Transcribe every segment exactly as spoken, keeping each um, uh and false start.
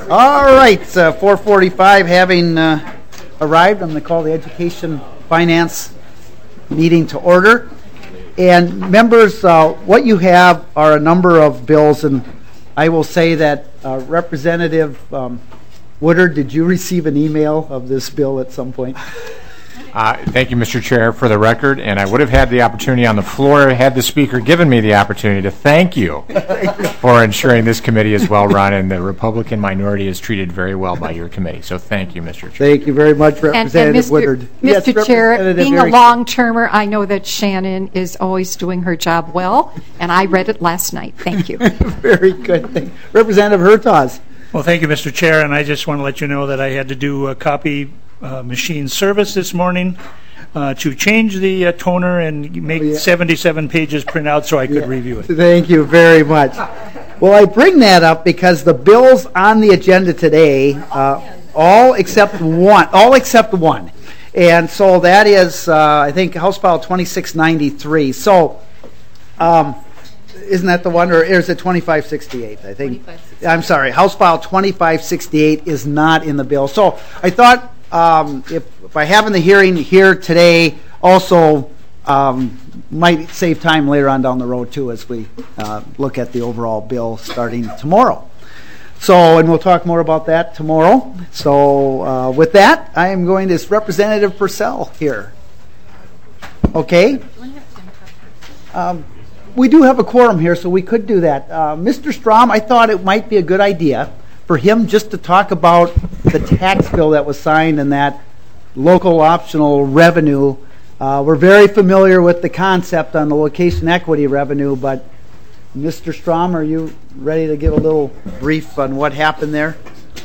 All right, uh, four forty-five having uh, arrived, I'm going to call the Education Finance meeting to order. And members, uh, what you have are a number of bills, and I will say that uh, Representative um, Woodard, did you receive an email of this bill at some point? Uh, thank you, Mister Chair, for the record, and I would have had the opportunity on the floor had the Speaker given me the opportunity to thank you for ensuring this committee is well run and the Republican minority is treated very well by your committee. So thank you, Mister Chair. Thank you very much, Representative and, and Mister Woodard. Mister Yes, Chair, being a long-termer, I know that Shannon is always doing her job well, and I read it last night. Thank you. Very good. Thank you. Representative Hertaus. Well, thank you, Mister Chair, and I just want to let you know that I had to do a copy uh, machine service this morning uh, to change the uh, toner and make oh, yeah. seventy-seven pages print out so I could yeah. review it. Thank you very much. Well, I bring that up because the bills on the agenda today, uh, all except one, all except one, and so that is, uh, I think, House File twenty-six ninety-three. So, um, isn't that the one, or is it twenty-five sixty-eight? I think. I'm sorry, House File twenty-five sixty-eight is not in the bill. So I thought um, if, if I having the hearing here today, also um, might save time later on down the road too as we uh, look at the overall bill starting tomorrow. So, and we'll talk more about that tomorrow. So uh, with that, I am going to Representative Purcell here. Okay. Um, We do have a quorum here, so we could do that. Uh, Mister Strom, I thought it might be a good idea for him just to talk about the tax bill that was signed and that local optional revenue. Uh, we're very familiar with the concept on the location equity revenue, but Mister Strom, are you ready to give a little brief on what happened there?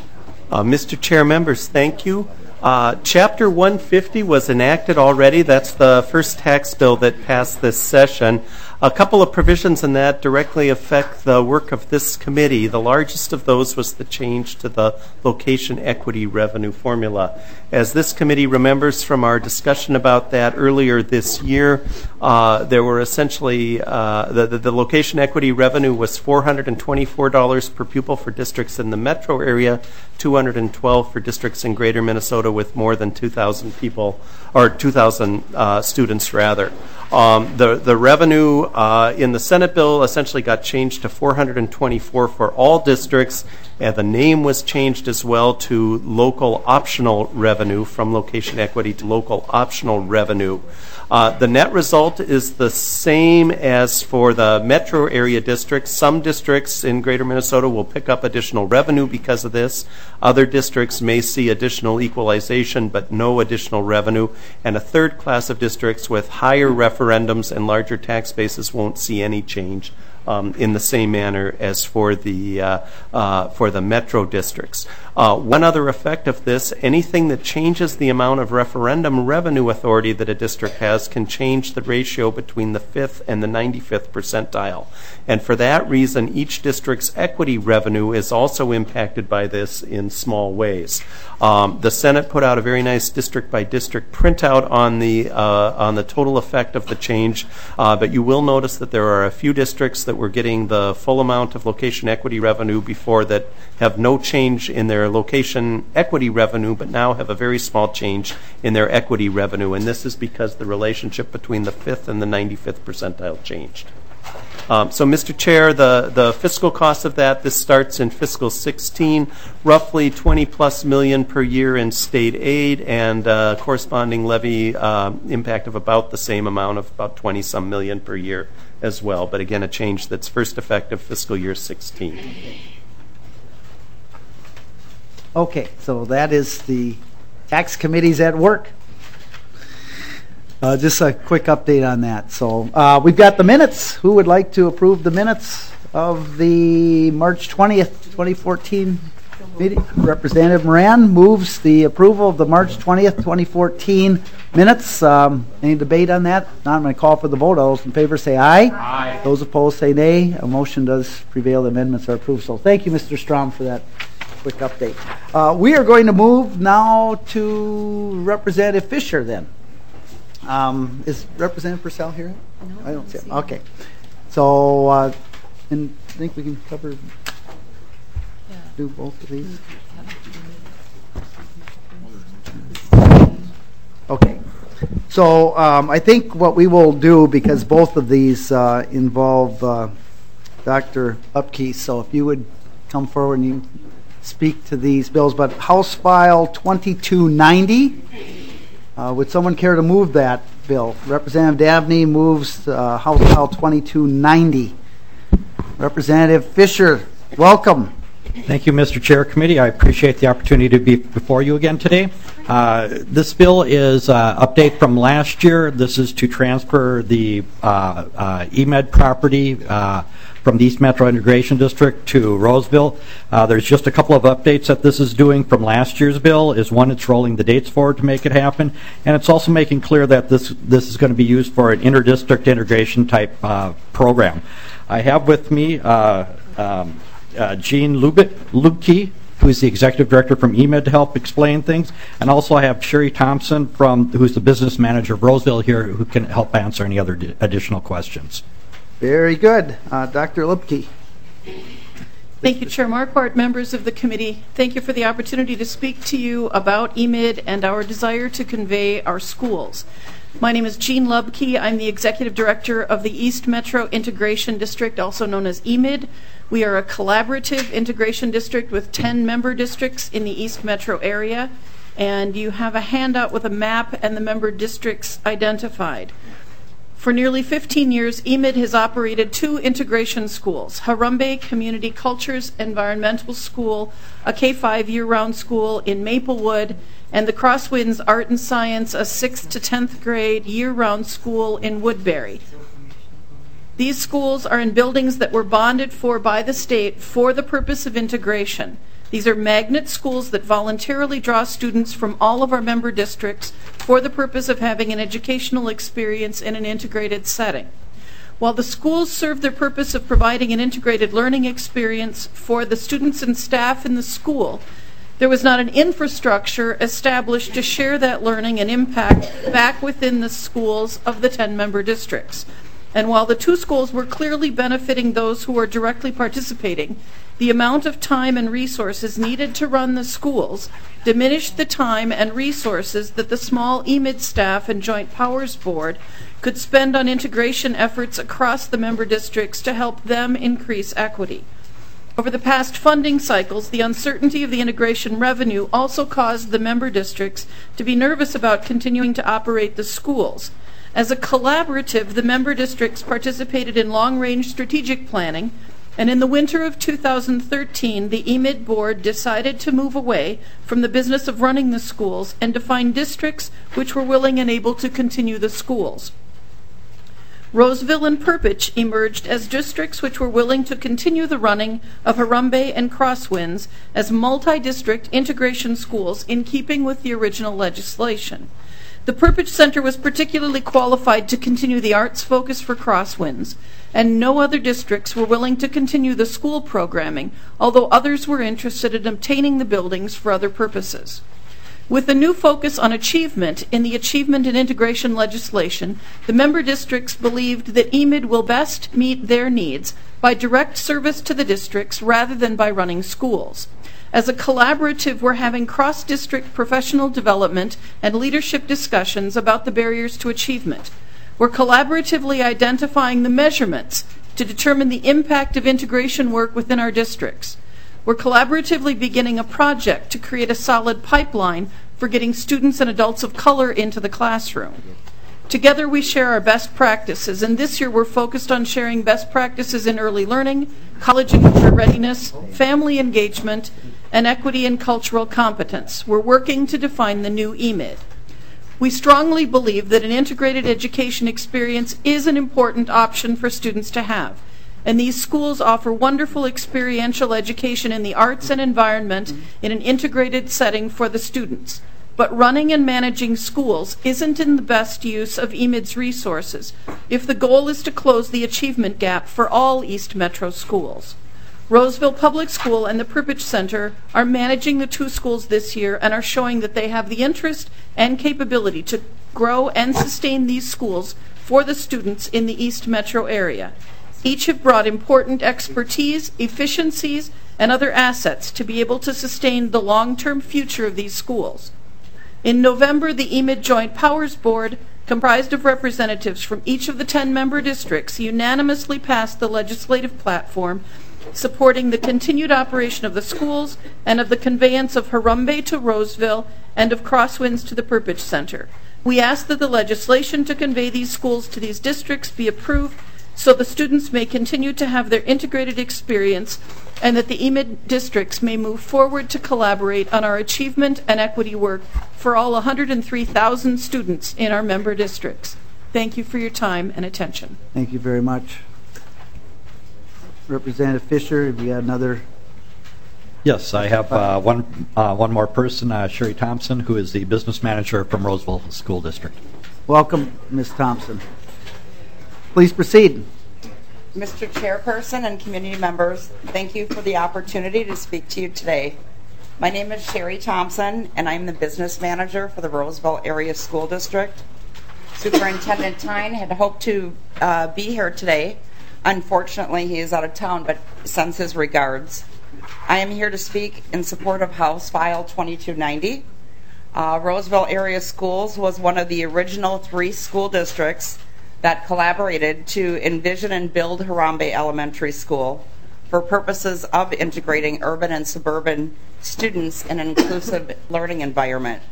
Uh, Mister Chair, members, thank you. Uh, Chapter one fifty was enacted already. That's the first tax bill that passed this session. A couple of provisions in that directly affect the work of this committee. The largest of those was the change to the location equity revenue formula. As this committee remembers from our discussion about that earlier this year, uh, there were essentially, uh, the, the, the location equity revenue was four hundred twenty-four dollars per pupil for districts in the metro area, two hundred twelve dollars for districts in greater Minnesota with more than two thousand people, or two thousand uh, students rather. Um, the, the revenue uh, in the Senate bill essentially got changed to four hundred twenty-four for all districts, and the name was changed as well to local optional revenue, from location equity to local optional revenue. Uh, the net result is the same as for the metro area districts. Some districts in greater Minnesota will pick up additional revenue because of this. Other districts may see additional equalization but no additional revenue. And a third class of districts with higher referendums and larger tax bases won't see any change um, in the same manner as for the uh, uh, for the metro districts. Uh, one other effect of this, anything that changes the amount of referendum revenue authority that a district has can change the ratio between the fifth and the ninety-fifth percentile. And for that reason, each district's equity revenue is also impacted by this in small ways. Um, the Senate put out a very nice district-by-district printout on the uh, on the total effect of the change, uh, but you will notice that there are a few districts that were getting the full amount of location equity revenue before that have no change in their location equity revenue, but now have a very small change in their equity revenue, and this is because the relationship between the fifth and the ninety-fifth percentile changed. Um, so, Mister Chair, the, the fiscal cost of that, this starts in fiscal sixteen, roughly twenty plus million per year in state aid, and uh, corresponding levy uh, impact of about the same amount of about twenty some million per year as well. But again, a change that's first effective fiscal year sixteen. Okay, so that is the tax committees at work. Uh, just a quick update on that. So uh, we've got the minutes. Who would like to approve the minutes of the March twentieth, twenty fourteen meeting? Representative Moran moves the approval of the March twentieth, twenty fourteen minutes. Um, any debate on that? Not, I'm going to call for the vote. All those in favor say aye. Aye. Those opposed say nay. A motion does prevail. The amendments are approved. So thank you, Mister Strom, for that quick update. Uh, we are going to move now to Representative Fisher then. Um, is Representative Purcell here? No, I don't see him. Okay. So uh, and I think we can cover. Yeah. do both of these? Okay. So um, I think what we will do, because both of these uh, involve uh, Doctor Upke, so if you would come forward and you speak to these bills. But House File twenty-two ninety, uh, would someone care to move that bill? Representative Dabney moves uh, House File twenty-two ninety. Representative Fisher, welcome. Thank you, Mister Chair, Committee. I appreciate the opportunity to be before you again today. Uh, this bill is an uh, update from last year. This is to transfer the uh, uh, E M E D property uh, from the East Metro Integration District to Roseville. Uh, there's just a couple of updates that this is doing from last year's bill. Is one, it's rolling the dates forward to make it happen, and it's also making clear that this this is going to be used for an interdistrict integration type uh, program. I have with me uh, um, uh, Gene Lubit, Lubke, who's the executive director from E M E D, to help explain things, and also I have Sherry Thompson, from who's the business manager of Roseville here, who can help answer any other d- additional questions. Very good. Uh, Doctor Lubke. Thank you, Chair Marquardt, members of the committee. Thank you for the opportunity to speak to you about E M E D and our desire to convey our schools. My name is Jean Lubke. I'm the Executive Director of the East Metro Integration District, also known as E M E D. We are a collaborative integration district with ten member districts in the East Metro area, and you have a handout with a map and the member districts identified. For nearly fifteen years, E M E D has operated two integration schools, Harambee Community Cultures Environmental School, a K five year-round school in Maplewood, and the Crosswinds Art and Science, a sixth to tenth grade year-round school in Woodbury. These schools are in buildings that were bonded for by the state for the purpose of integration. These are magnet schools that voluntarily draw students from all of our member districts for the purpose of having an educational experience in an integrated setting. While the schools serve their purpose of providing an integrated learning experience for the students and staff in the school, there was not an infrastructure established to share that learning and impact back within the schools of the ten member districts. And while the two schools were clearly benefiting those who were directly participating, the amount of time and resources needed to run the schools diminished the time and resources that the small E M E D staff and Joint Powers Board could spend on integration efforts across the member districts to help them increase equity. Over the past funding cycles, the uncertainty of the integration revenue also caused the member districts to be nervous about continuing to operate the schools. As a collaborative, the member districts participated in long-range strategic planning, and in the winter of two thousand thirteen, the E M E D board decided to move away from the business of running the schools and to find districts which were willing and able to continue the schools. Roseville and Perpich emerged as districts which were willing to continue the running of Harambee and Crosswinds as multi-district integration schools in keeping with the original legislation. The Perpich Center was particularly qualified to continue the arts focus for Crosswinds, and no other districts were willing to continue the school programming, although others were interested in obtaining the buildings for other purposes. With a new focus on achievement in the achievement and integration legislation, the member districts believed that E M E D will best meet their needs by direct service to the districts rather than by running schools. As a collaborative, we're having cross-district professional development and leadership discussions about the barriers to achievement. We're collaboratively identifying the measurements to determine the impact of integration work within our districts. We're collaboratively beginning a project to create a solid pipeline for getting students and adults of color into the classroom. Together we share our best practices, and this year we're focused on sharing best practices in early learning, college and career readiness, family engagement, and equity and cultural competence. We're working to define the new E M E D. We strongly believe that an integrated education experience is an important option for students to have, and these schools offer wonderful experiential education in the arts and environment in an integrated setting for the students. But running and managing schools isn't in the best use of E M E D's resources if the goal is to close the achievement gap for all East Metro schools. Roseville Public School and the Perpich Center are managing the two schools this year and are showing that they have the interest and capability to grow and sustain these schools for the students in the East Metro area. Each have brought important expertise, efficiencies, and other assets to be able to sustain the long-term future of these schools. In November, the E M I D Joint Powers Board, comprised of representatives from each of the ten member districts, unanimously passed the legislative platform supporting the continued operation of the schools and of the conveyance of Harambee to Roseville and of Crosswinds to the Perpich Center. We ask that the legislation to convey these schools to these districts be approved so the students may continue to have their integrated experience and that the E M I D districts may move forward to collaborate on our achievement and equity work for all one hundred three thousand students in our member districts. Thank you for your time and attention. Thank you very much. Representative Fisher, have you got another? Yes, I have uh, one uh, one more person, uh, Sherry Thompson, who is the business manager from Roseville School District. Welcome, Miz Thompson. Please proceed. Mister Chairperson and community members, thank you for the opportunity to speak to you today. My name is Sherry Thompson, and I'm the business manager for the Roseville Area School District. Superintendent Tyne had hoped to uh, be here today. Unfortunately, he is out of town, but sends his regards. I am here to speak in support of House File twenty-two ninety. Uh, Roseville Area Schools was one of the original three school districts that collaborated to envision and build Harambee Elementary School for purposes of integrating urban and suburban students in an inclusive learning environment.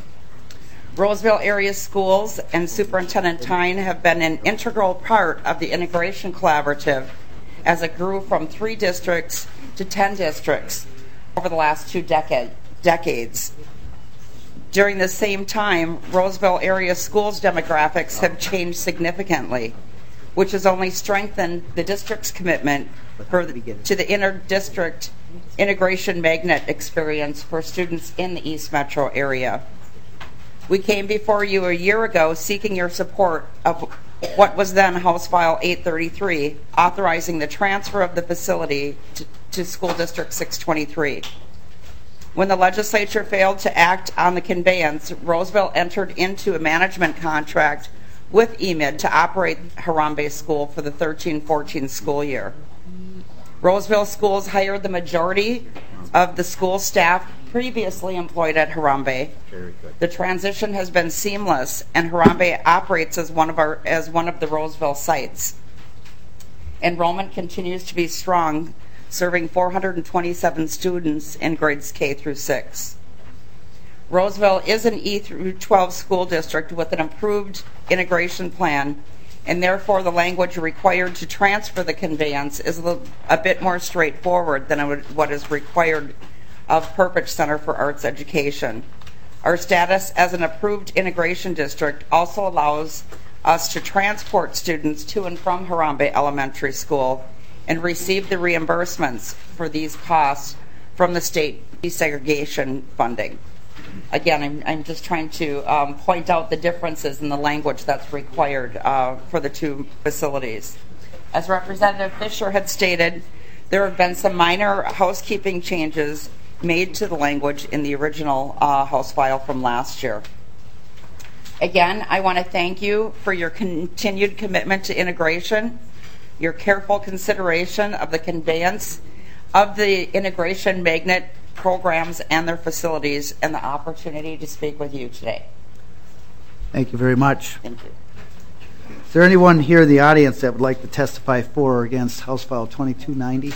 Roseville Area Schools and Superintendent Tyne have been an integral part of the Integration Collaborative as it grew from three districts to ten districts over the last two decade, decades. During the same time, Roseville Area Schools demographics have changed significantly, which has only strengthened the district's commitment for the, to the inter-district integration magnet experience for students in the East Metro area. We came before you a year ago seeking your support of what was then House File eight thirty-three, authorizing the transfer of the facility to, to School District six twenty-three. When the legislature failed to act on the conveyance, Roseville entered into a management contract with E M I D to operate Harambee School for the thirteen fourteen school year. Roseville Schools hired the majority of the school staff previously employed at Harambee. The transition has been seamless, and Harambee operates as one of our as one of the Roseville sites. Enrollment continues to be strong, serving four hundred twenty-seven students in grades K through six. Roseville is an E through twelve school district with an approved integration plan, and therefore the language required to transfer the conveyance is a, little, a bit more straightforward than what is required of Perpich Center for Arts Education. Our status as an approved integration district also allows us to transport students to and from Harambee Elementary School and receive the reimbursements for these costs from the state desegregation funding. Again, I'm, I'm just trying to um, point out the differences in the language that's required uh, for the two facilities. As Representative Fisher had stated, there have been some minor housekeeping changes made to the language in the original uh, House file from last year. Again, I want to thank you for your continued commitment to integration, your careful consideration of the conveyance of the integration magnet programs and their facilities, and the opportunity to speak with you today. Thank you very much. Thank you. Is there anyone here in the audience that would like to testify for or against House File twenty-two ninety?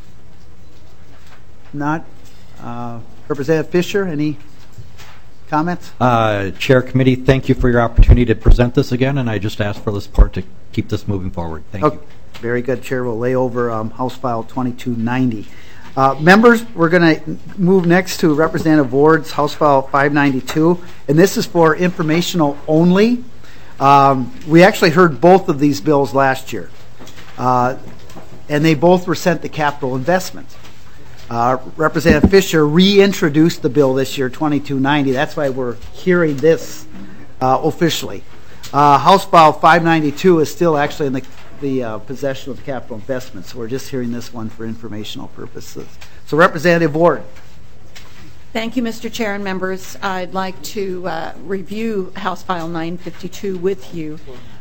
Not? Uh, Representative Fisher, any comments? Uh, Chair Committee, thank you for your opportunity to present this again, and I just ask for the support to keep this moving forward. Thank okay. you. Very good, Chair. We'll lay over um, House File twenty-two ninety. Uh, members, we're going to move next to Representative Ward's House File five ninety-two, and this is for informational only. Um, we actually heard both of these bills last year, uh, and they both were sent to capital investments. Uh, Representative Fisher reintroduced the bill this year, twenty-two ninety. That's why we're hearing this uh, officially. Uh, House File five ninety-two is still actually in the, the uh, possession of the capital investments, so we're just hearing this one for informational purposes. So Representative Ward. Thank you, Mister Chair and members. I'd like to uh, review House File nine fifty-two with you.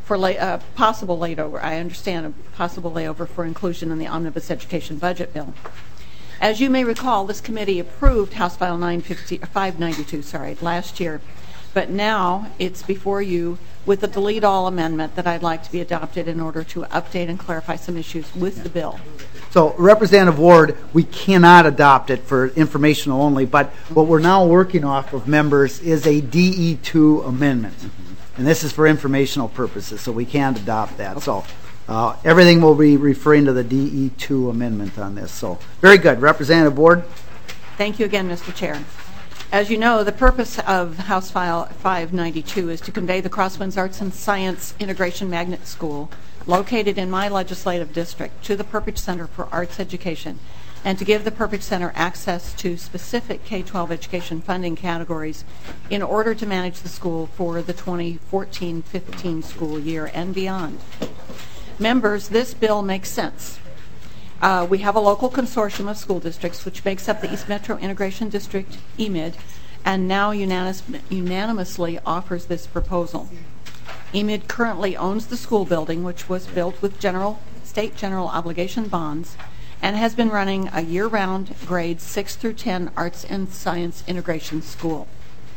for lay, uh, possible layover. I understand a possible layover for inclusion in the Omnibus Education Budget Bill. As you may recall, this committee approved House File nine fifty, five ninety-two sorry, last year, but now it's before you with the delete all amendment that I'd like to be adopted in order to update and clarify some issues with the bill. So, Representative Ward, we cannot adopt it for informational only, but what we're now working off of, members, is a D E two amendment. And this is for informational purposes, so we can't adopt that. So, uh, everything will be referring to the D E two amendment on this. So, very good. Representative Ward? Thank you again, Mister Chair. As you know, the purpose of House File five ninety-two is to convey the Crosswinds Arts and Science Integration Magnet School, located in my legislative district, to the Perpich Center for Arts Education, and to give the Perpich Center access to specific K twelve education funding categories in order to manage the school for the twenty fourteen fifteen school year and beyond. Members, this bill makes sense. Uh, we have a local consortium of school districts which makes up the East Metro Integration District, E M I D, and now unanimous, unanimously offers this proposal. E M I D currently owns the school building, which was built with general state general obligation bonds and has been running a year-round grades six through ten arts and science integration school.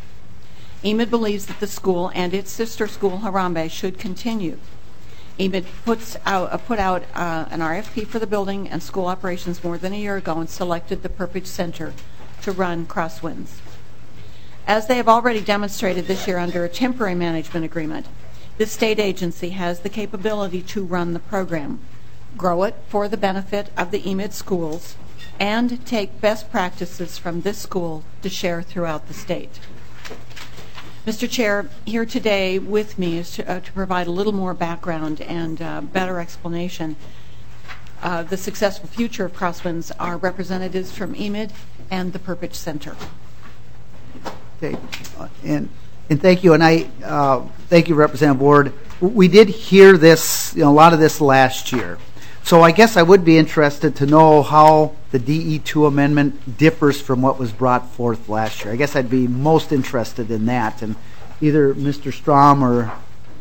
E M I D believes that the school and its sister school, Harambe, should continue. E M I D puts out, uh, put out uh, an R F P for the building and school operations more than a year ago and selected the Perpich Center to run Crosswinds. As they have already demonstrated this year under a temporary management agreement, this state agency has the capability to run the program, grow it for the benefit of the E M I D schools, and take best practices from this school to share throughout the state. Mister Chair, here today with me is to, uh, to provide a little more background and uh, better explanation. Uh, the successful future of Crosswinds are representatives from E M I D and the Perpich Center. Okay, uh, and and thank you, and I uh, thank you, Representative Ward. We did hear this, you know, a lot of this last year. So I guess I would be interested to know how the D E two amendment differs from what was brought forth last year. I guess I'd be most interested in that, and either Mister Strom or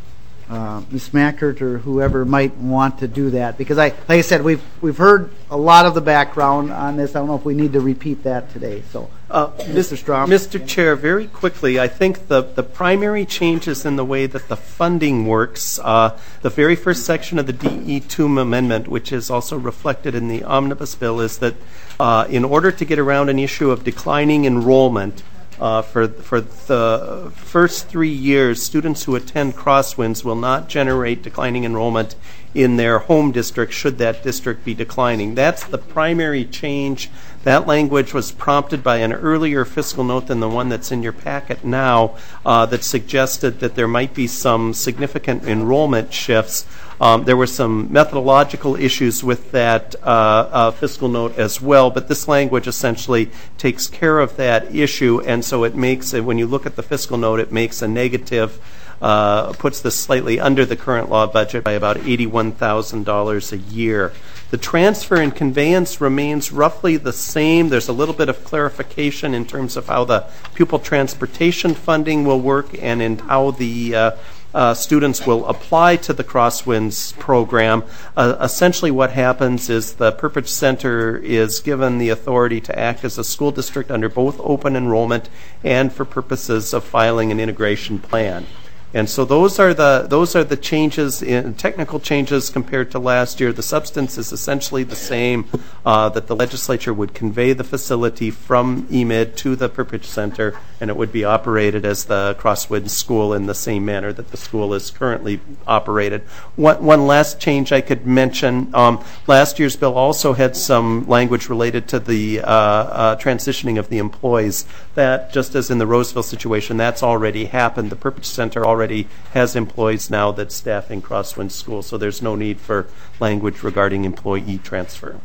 uh, Miz Mackert or whoever might want to do that, because I, like I said, we've we've heard a lot of the background on this. I don't know if we need to repeat that today. So, uh, Mister Strom, Mister Chair, very quickly, I think the the primary changes in the way that the funding works. Uh, the very first section of the D E two amendment, which is also reflected in the omnibus bill, is that uh, in order to get around an issue of declining enrollment. Uh, for for the first three years, students who attend Crosswinds will not generate declining enrollment in their home district should that district be declining. That's the primary change. That language was prompted by an earlier fiscal note than the one that's in your packet now uh, that suggested that there might be some significant enrollment shifts. Um, there were some methodological issues with that uh, uh, fiscal note as well, but this language essentially takes care of that issue, and so it makes, when you look at the fiscal note, it makes a negative, uh, puts this slightly under the current law budget by about eighty-one thousand dollars a year. The transfer and conveyance remains roughly the same. There's a little bit of clarification in terms of how the pupil transportation funding will work and in how the uh, Uh, students will apply to the Crosswinds program. Uh, essentially what happens is the Perpich Center is given the authority to act as a school district under both open enrollment and for purposes of filing an integration plan. And so those are the those are the changes, in technical changes compared to last year. The substance is essentially the same, uh, that the legislature would convey the facility from E M I D to the Perpich Center, and it would be operated as the Crosswinds School in the same manner that the school is currently operated. One, one last change I could mention, um, last year's bill also had some language related to the uh, uh, transitioning of the employees. That, just as in the Roseville situation, that's already happened. The Perpich Center already already has employees now that staff in Crosswinds School, so there's no need for language regarding employee transfer.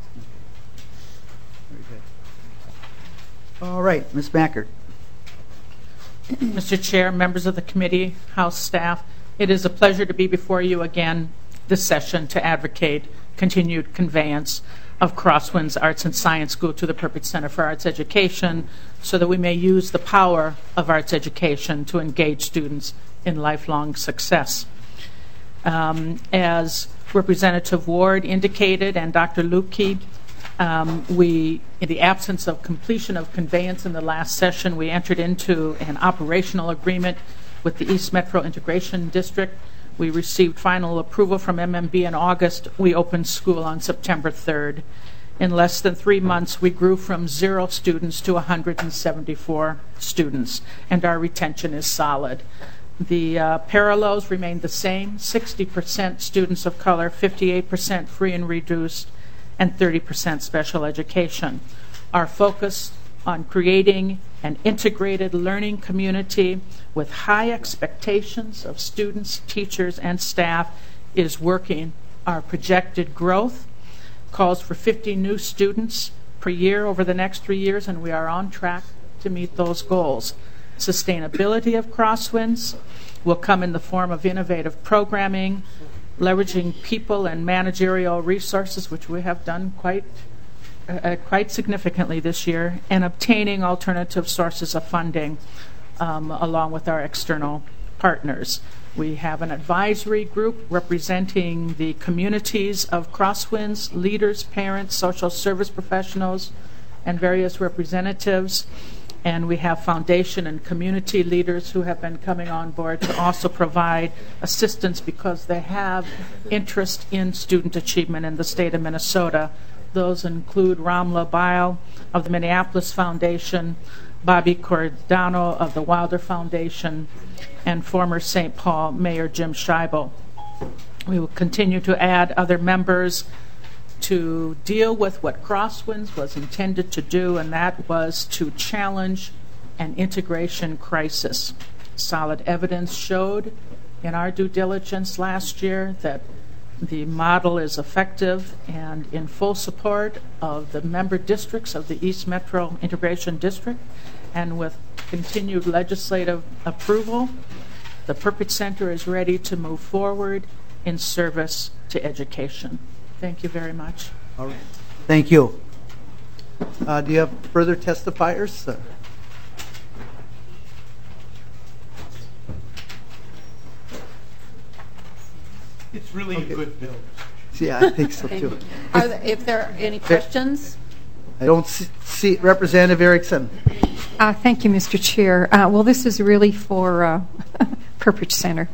Very good. All right, Miz Mackert. Mister Chair, members of the committee, House staff, it is a pleasure to be before you again this session to advocate continued conveyance of Crosswinds Arts and Science School to the Perpich Center for Arts Education so that we may use the power of arts education to engage students in lifelong success. Um, as Representative Ward indicated and Doctor Lupke, um, we, in the absence of completion of conveyance in the last session, we entered into an operational agreement with the East Metro Integration District. We received final approval from M M B in August. We opened school on September third. In less than three months, we grew from zero students to one hundred seventy-four students, and our retention is solid. The uh, parallels remain the same, sixty percent students of color, fifty-eight percent free and reduced, and thirty percent special education. Our focus on creating an integrated learning community with high expectations of students, teachers, and staff is working. Our projected growth calls for fifty new students per year over the next three years, and we are on track to meet those goals. Sustainability of Crosswinds will come in the form of innovative programming, leveraging people and managerial resources, which we have done quite uh, quite significantly this year, and obtaining alternative sources of funding um, along with our external partners. We have an advisory group representing the communities of Crosswinds, leaders, parents, social service professionals, and various representatives. And we have foundation and community leaders who have been coming on board to also provide assistance because they have interest in student achievement in the state of Minnesota. Those include Ramla Bile of the Minneapolis Foundation, Bobby Cordano of the Wilder Foundation, and former Saint Paul Mayor Jim Scheibel. We will continue to add other members to deal with what Crosswinds was intended to do, and that was to challenge an integration crisis. Solid evidence showed in our due diligence last year that the model is effective and in full support of the member districts of the East Metro Integration District, and with continued legislative approval, the Perpich Center is ready to move forward in service to education. Thank you very much. All right. Thank you. Uh, do you have further testifiers? Uh, It's really okay. a good bill. Yeah, I think so too. Are there, if there are any questions? I don't see, see Representative Erickson. Uh, thank you, Mister Chair. Uh, well, this is really for uh, Perpich Center.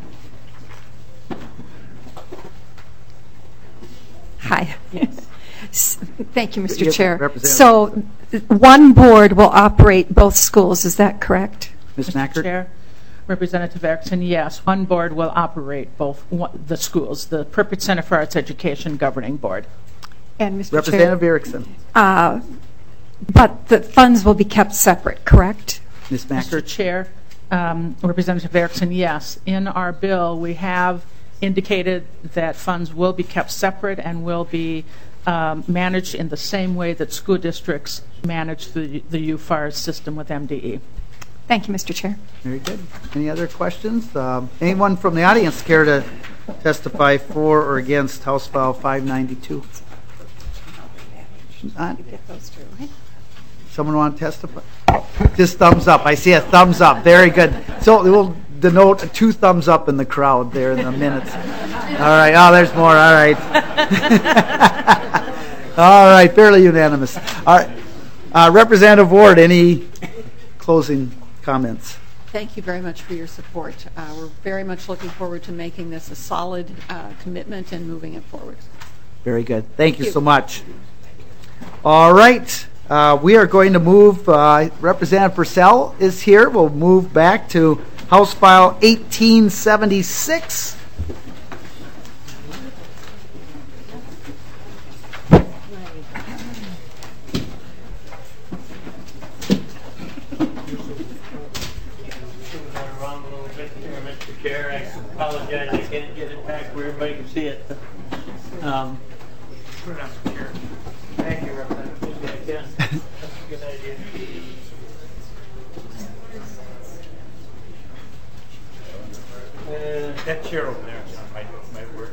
Hi. Yes. Thank you, Mister Yes, Chair. So one board will operate both schools, is that correct? Miz Mister Mackert? Chair, Representative Erickson, yes, one board will operate both one, the schools, the Perpich Center for Arts Education Governing Board. And Mister Representative Chair, Erickson. uh, but the funds will be kept separate, correct? Miz Mister Mackert? Chair, um, Representative Erickson, yes. In our bill, we have indicated that funds will be kept separate and will be um, managed in the same way that school districts manage the, the U F A R system with M D E. Thank you, Mister Chair. Very good. Any other questions? Um, anyone from the audience care to testify for or against House File five ninety-two? Not? Someone want to testify? Just thumbs up. I see a thumbs up. Very good. So we'll denote two thumbs up in the crowd there in the minutes. All right. Oh, there's more. All right. All right. Fairly unanimous. All right. Uh, Representative Ward, any closing comments? Thank you very much for your support. Uh, we're very much looking forward to making this a solid uh, commitment and moving it forward. Very good. Thank you so much. All right. Uh, we are going to move, uh, Representative Purcell is here. We'll move back to House File eighteen seventy-six. Mister Chair, I apologize. I can't get it back where everybody can see it. Um, Put it on the chair. Thank you, Representative. Yeah, that's a good idea. Uh, that chair over there might, might work.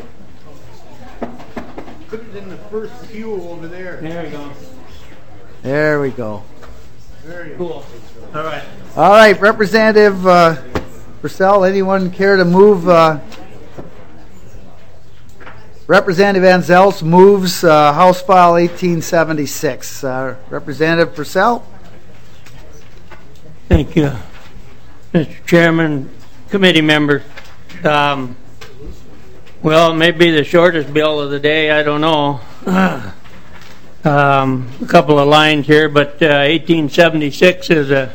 Put it in the first pew over there. There we go. There we go. Very cool. All right. All right, Representative uh, Purcell, anyone care to move uh, Representative Anzels moves uh, House File eighteen seventy-six. Uh, Representative Purcell. Thank you, Mister Chairman, committee members. Um, well, it may be the shortest bill of the day. I don't know. Um, a couple of lines here, but uh, eighteen seventy-six is a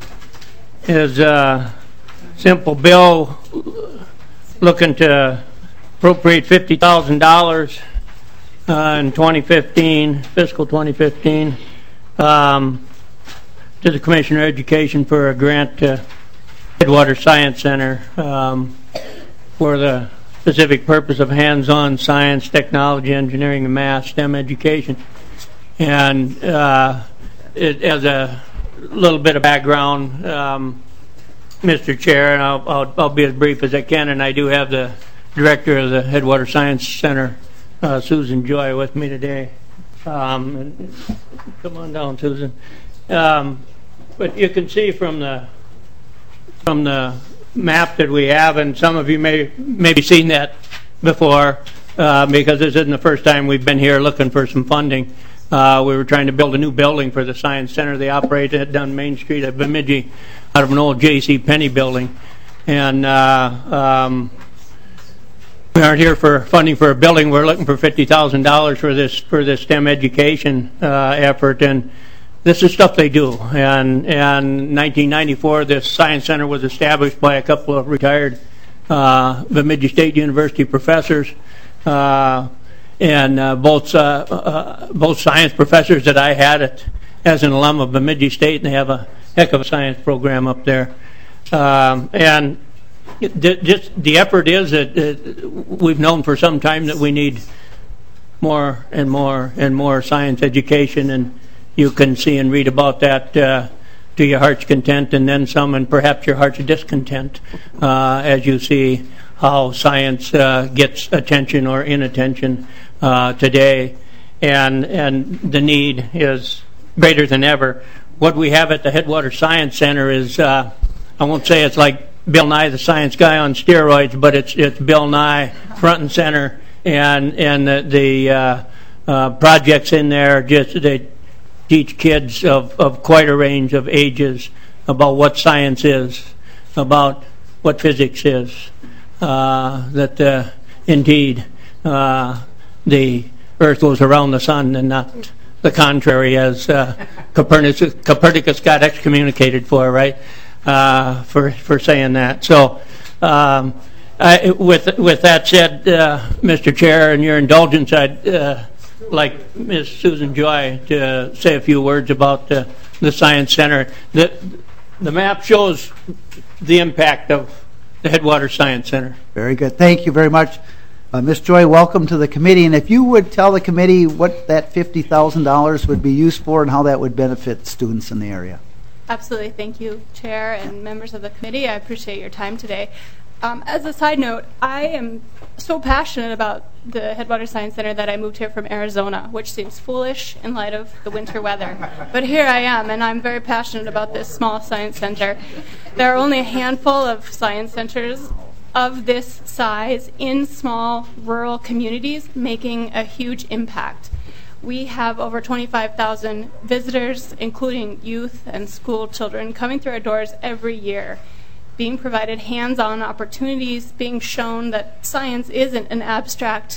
is a simple bill looking to appropriate fifty thousand dollars uh, in twenty fifteen, fiscal twenty fifteen, um, to the Commissioner of Education for a grant to Headwater Science Center um, for the specific purpose of hands-on science, technology, engineering, and math, STEM education. And uh, it, as a little bit of background, um, Mister Chair, and I'll, I'll, I'll be as brief as I can, and I do have the director of the Headwater Science Center, uh, Susan Joy, with me today. Um, and come on down, Susan. Um, but you can see from the from the map that we have, and some of you may maybe seen that before, uh, because this isn't the first time we've been here looking for some funding. Uh, we were trying to build a new building for the Science Center. They operate it down Main Street at Bemidji out of an old J C Penney building. And uh, um, we aren't here for funding for a building. We're looking for fifty thousand dollars for this for this STEM education uh, effort. And this is stuff they do. And in nineteen ninety-four, this Science Center was established by a couple of retired uh, Bemidji State University professors. Uh, And uh, both uh, uh, both science professors that I had at, as an alum of Bemidji State, and they have a heck of a science program up there. Um, and it, just the effort is that uh, we've known for some time that we need more and more and more science education, and you can see and read about that uh, to your heart's content, and then some, and perhaps your heart's discontent, uh, as you see how science uh, gets attention or inattention uh, today, and and the need is greater than ever. What we have at the Headwater Science Center is, uh, I won't say it's like Bill Nye the Science Guy on steroids, but it's it's Bill Nye front and center, and and the, the uh, uh, projects in there just they teach kids of, of quite a range of ages about what science is, about what physics is. Uh, that uh, indeed uh, the Earth goes around the sun and not the contrary, as uh, Copernicus, Copernicus got excommunicated for, right? Uh, for for saying that. So, um, I, with with that said, uh, Mister Chair, and your indulgence, I'd uh, like Miz Susan Joy to say a few words about uh, the Science Center. The the map shows the impact of the Headwater Science Center. Very good. Thank you very much. Uh, Miz Joy, welcome to the committee. And if you would tell the committee what that fifty thousand dollars would be used for and how that would benefit students in the area. Absolutely. Thank you, Chair and members of the committee. I appreciate your time today. Um, as a side note, I am so passionate about the Headwater Science Center that I moved here from Arizona, which seems foolish in light of the winter weather. But here I am, and I'm very passionate about this small science center. There are only a handful of science centers of this size in small rural communities making a huge impact. We have over twenty-five thousand visitors, including youth and school children, coming through our doors every year, being provided hands-on opportunities, being shown that science isn't an abstract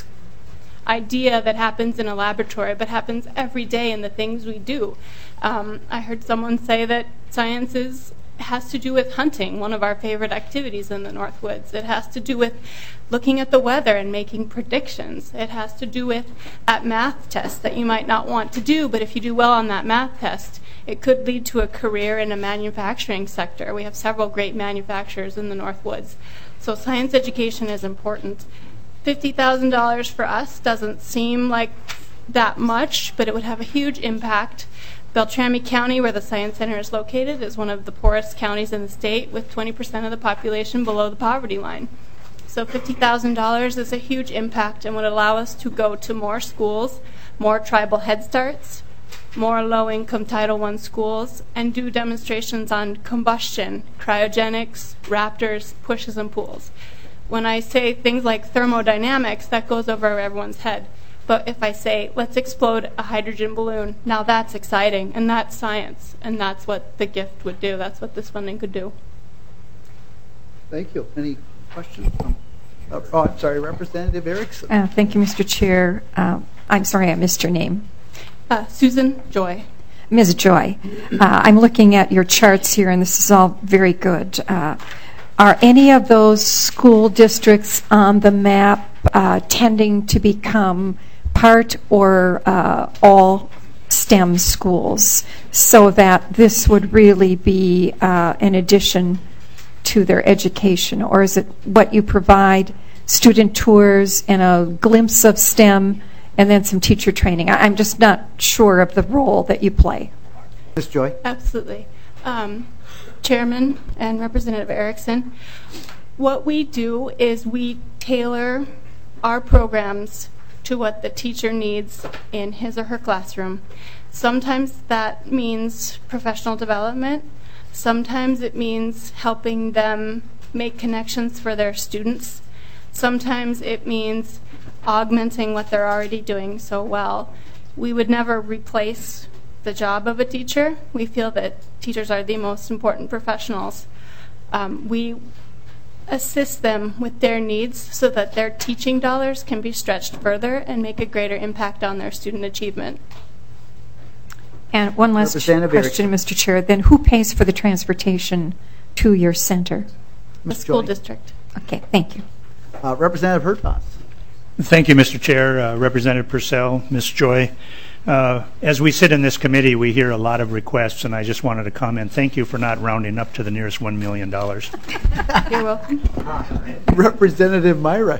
idea that happens in a laboratory, but happens every day in the things we do. Um, I heard someone say that science is has to do with hunting, one of our favorite activities in the Northwoods. It has to do with looking at the weather and making predictions. It has to do with that math test that you might not want to do, but if you do well on that math test, it could lead to a career in a manufacturing sector. We have several great manufacturers in the Northwoods. So science education is important. fifty thousand dollars for us doesn't seem like that much, but it would have a huge impact. Beltrami County, where the Science Center is located, is one of the poorest counties in the state, with twenty percent of the population below the poverty line. So fifty thousand dollars is a huge impact and would allow us to go to more schools, more tribal Head Starts, more low-income Title one schools, and do demonstrations on combustion, cryogenics, raptors, pushes, and pulls. When I say things like thermodynamics, that goes over everyone's head. But if I say, let's explode a hydrogen balloon, now that's exciting, and that's science, and that's what the gift would do. That's what this funding could do. Thank you. Any questions? From, uh, oh, I'm sorry, Representative Erickson. Uh, thank you, Mister Chair. Uh, I'm sorry I missed your name. Uh, Susan Joy. Miz Joy, uh, I'm looking at your charts here, and this is all very good. Uh, are any of those school districts on the map uh, tending to become part or uh, all STEM schools, so that this would really be uh, an addition to their education? Or is it what you provide, student tours and a glimpse of STEM, and then some teacher training? I'm just not sure of the role that you play. Miz Joy? Absolutely. Um, Chairman and Representative Erickson, what we do is we tailor our programs to what the teacher needs in his or her classroom. Sometimes that means professional development. Sometimes it means helping them make connections for their students. Sometimes it means augmenting what they're already doing so well. We would never replace the job of a teacher. We feel that teachers are the most important professionals. Um, we assist them with their needs so that their teaching dollars can be stretched further and make a greater impact on their student achievement. And one last question, Mister Chair. Then who pays for the transportation to your center? The school district. Okay, thank you. Uh, Representative Hertaus. Thank you, Mister Chair, uh, Representative Purcell, Miz Joy. Uh, as we sit in this committee, we hear a lot of requests, and I just wanted to comment, thank you for not rounding up to the nearest one million dollars. You're welcome. Representative Myra.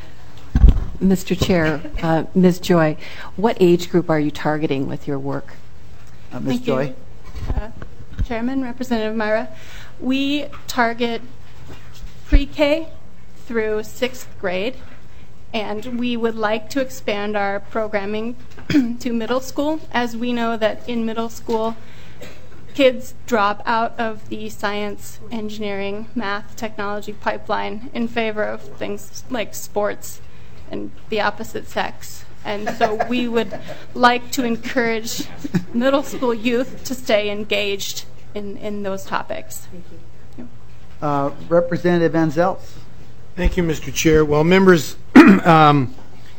Mister Chair, uh, Miz Joy, what age group are you targeting with your work? Uh, Miz Joy. Uh, Chairman, Representative Myra, we target pre-K through sixth grade, and we would like to expand our programming to middle school, as we know that in middle school, kids drop out of the science, engineering, math, technology pipeline in favor of things like sports and the opposite sex. And so we would like to encourage middle school youth to stay engaged in, in those topics. Thank you. Uh, Representative Anzels. Thank you, Mister Chair. Well, members, um,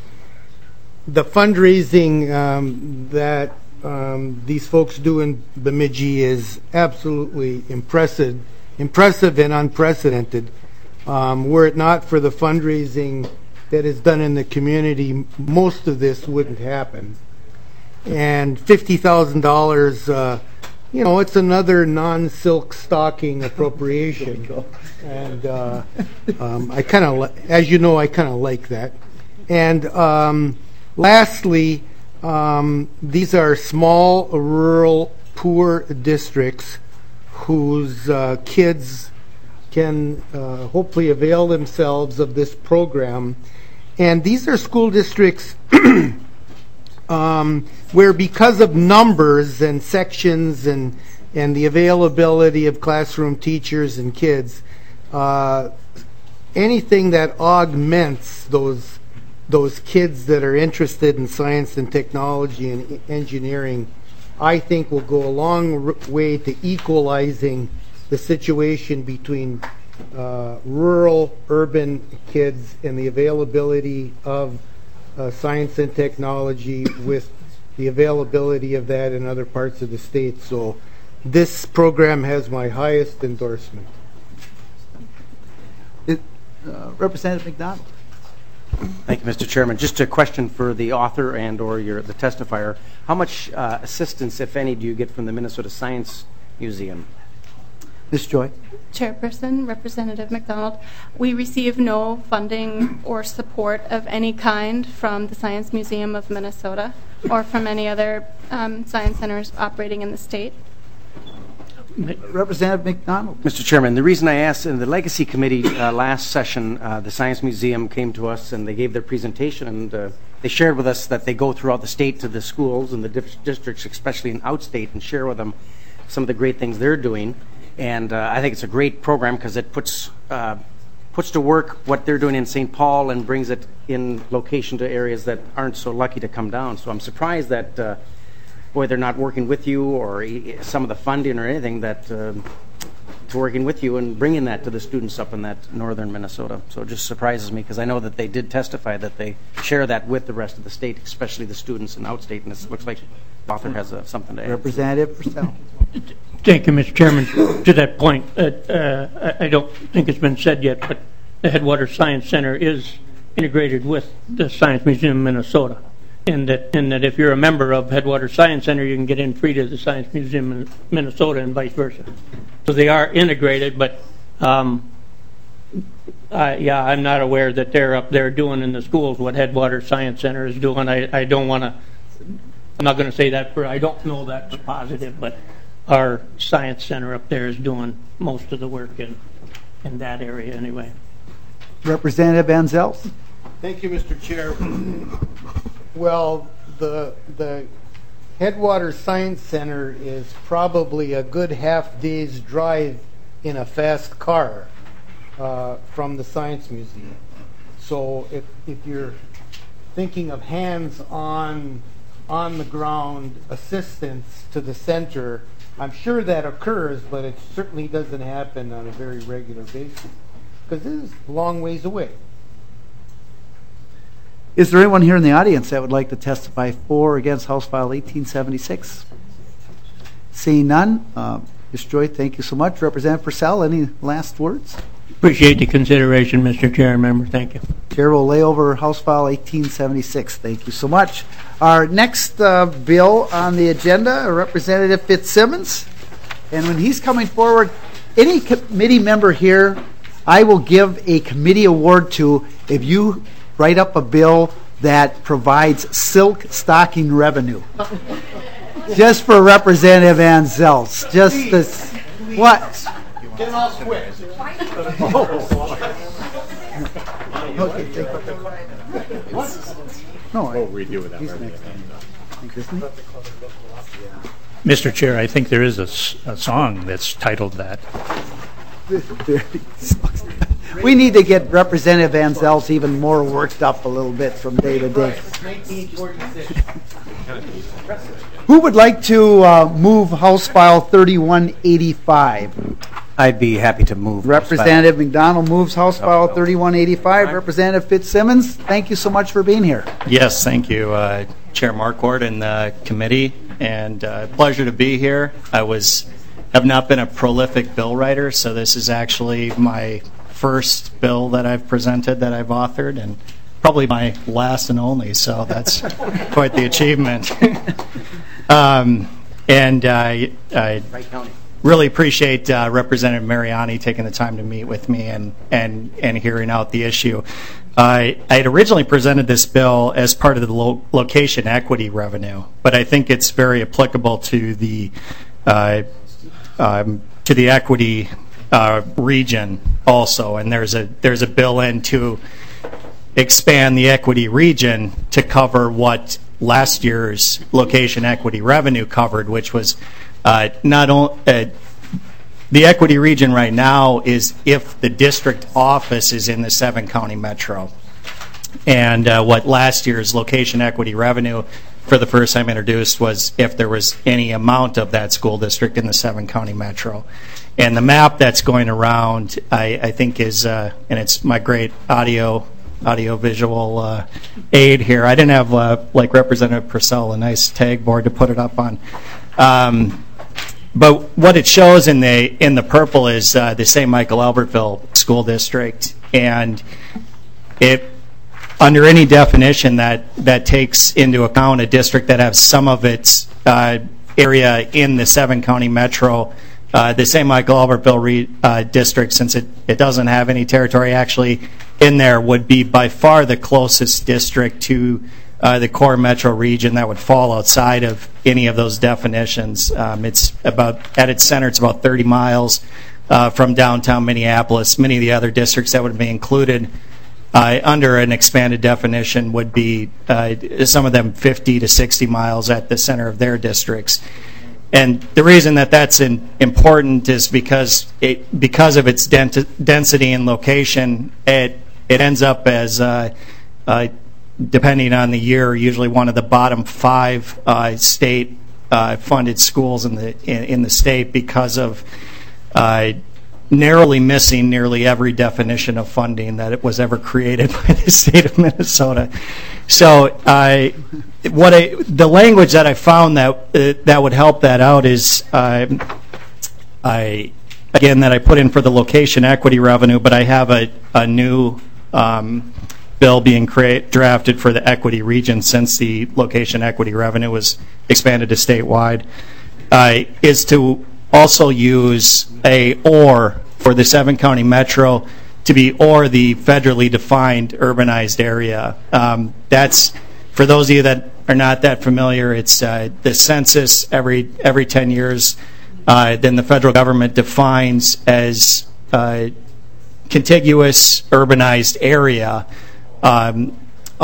the fundraising um, that um, these folks do in Bemidji is absolutely impressive, impressive and unprecedented. Um, were it not for the fundraising that is done in the community, most of this wouldn't happen. And fifty thousand dollars, uh, you know, it's another non-silk stocking appropriation. And uh, um, I kind of, as you know, I kind of like that. And um, lastly, um, these are small, rural, poor districts whose uh, kids can uh, hopefully avail themselves of this program. And these are school districts um, where, because of numbers and sections and, and the availability of classroom teachers and kids, uh, anything that augments those those kids that are interested in science and technology and engineering, I think will go a long way to equalizing the situation between uh, rural, urban kids and the availability of uh, science and technology with the availability of that in other parts of the state. So this program has my highest endorsement. It, uh, Representative McDonald. Thank you, Mister Chairman. Just a question for the author and or your, the testifier. How much uh, assistance, if any, do you get from the Minnesota Science Museum? Miz Joy. Chairperson, Representative McDonald, we receive no funding or support of any kind from the Science Museum of Minnesota or from any other um, science centers operating in the state. Representative McDonald. Mister Chairman, the reason I asked, in the Legacy Committee uh, last session, uh, the Science Museum came to us and they gave their presentation, and uh, they shared with us that they go throughout the state to the schools and the dif- districts, especially in outstate, and share with them some of the great things they're doing. And uh, I think it's a great program because it puts uh, puts to work what they're doing in Saint Paul and brings it in location to areas that aren't so lucky to come down. So I'm surprised that, uh, boy, they're not working with you or some of the funding or anything that uh, to working with you and bringing that to the students up in that northern Minnesota. So it just surprises me because I know that they did testify that they share that with the rest of the state, especially the students in outstate, and it looks like the author has uh, something to add. Representative Purcell. Thank you, Mister Chairman. To that point, uh, uh, I don't think it's been said yet, but the Headwater Science Center is integrated with the Science Museum of Minnesota. And that, and that if you're a member of Headwater Science Center, you can get in free to the Science Museum in Minnesota and vice versa. So they are integrated, but um, uh, yeah, I'm not aware that they're up there doing in the schools what Headwater Science Center is doing. I, I don't want to, I'm not going to say that for, I don't know that's positive, but our Science Center up there is doing most of the work in, in that area anyway. Representative Anzels. Thank you, Mister Chair. Well, the the Headwater Science Center is probably a good half day's drive in a fast car uh, from the Science Museum. So if if you're thinking of hands-on, on the ground assistance to the center, I'm sure that occurs, but it certainly doesn't happen on a very regular basis because this is a long ways away. Is there anyone here in the audience that would like to testify for or against House File eighteen seventy-six? Seeing none, uh, Miz Joy, thank you so much. Representative Purcell, any last words? Appreciate the consideration, Mister Chair and members. Thank you. Chair will lay over House File eighteen seventy-six. Thank you so much. Our next uh, bill on the agenda, Representative Fitzsimmons. And when he's coming forward, any committee member here, I will give a committee award to if you write up a bill that provides silk stocking revenue. Just for Representative Anzels. Just this. What? Get all quick. Okay, thank you. No, I, We'll redo that. he's next. Thank you, isn't he? Mister Chair, I think there is a, s- a song that's titled that. We need to get Representative Anzels even more worked up a little bit from day to day. nineteen forty-six. Who would like to uh, move House File thirty-one eighty-five? I'd be happy to move. Representative McDonald moves House File thirty-one eighty-five. Representative Fitzsimmons, thank you so much for being here. Yes, thank you, uh, Chair Marquardt and the committee, and uh, pleasure to be here. I was have not been a prolific bill writer, so this is actually my first bill that I've presented that I've authored, and probably my last and only, so that's quite the achievement. um, and uh, I really appreciate uh, Representative Mariani taking the time to meet with me and, and, and hearing out the issue. I I had originally presented this bill as part of the lo- location equity revenue, but I think it's very applicable to the uh, um, to the equity uh, region also. And there's a there's a bill in to expand the equity region to cover what last year's location equity revenue covered, which was uh, not only uh, the equity region right now is if the district office is in the seven county metro. And uh, what last year's location equity revenue for the first time introduced was if there was any amount of that school district in the seven county metro. And the map that's going around, I, I think is, uh, and it's my great audio audio visual uh, aid here. I didn't have, uh, like Representative Purcell, a nice tag board to put it up on. Um, But what it shows in the in the purple is uh, the Saint Michael Albertville School District, and it under any definition that that takes into account a district that has some of its uh, area in the seven county metro. Uh, the Saint Michael Albertville re, uh, district, since it, it doesn't have any territory actually in there, would be by far the closest district to Uh, the core metro region that would fall outside of any of those definitions. Um, it's about, at its center, it's about thirty miles uh, from downtown Minneapolis. Many of the other districts that would be included uh, under an expanded definition would be, uh, some of them fifty to sixty miles at the center of their districts. and the reason that that's in, important is because it, because of its dent, density and location, it it ends up as uh, uh, depending on the year, usually one of the bottom five uh, state uh, funded schools in the in, in the state because of uh, narrowly missing nearly every definition of funding that it was ever created by the state of Minnesota. So I. What I, the language that I found that uh, that would help that out is uh, I again that I put in for the location equity revenue, but I have a, a new um, bill being create, drafted for the equity region since the location equity revenue was expanded to statewide, uh, is to also use a or for the seven county metro to be or the federally defined urbanized area. Um, that's for those of you that are not that familiar, it's uh, the census every every ten years. Uh, then the federal government defines as uh, contiguous urbanized area um,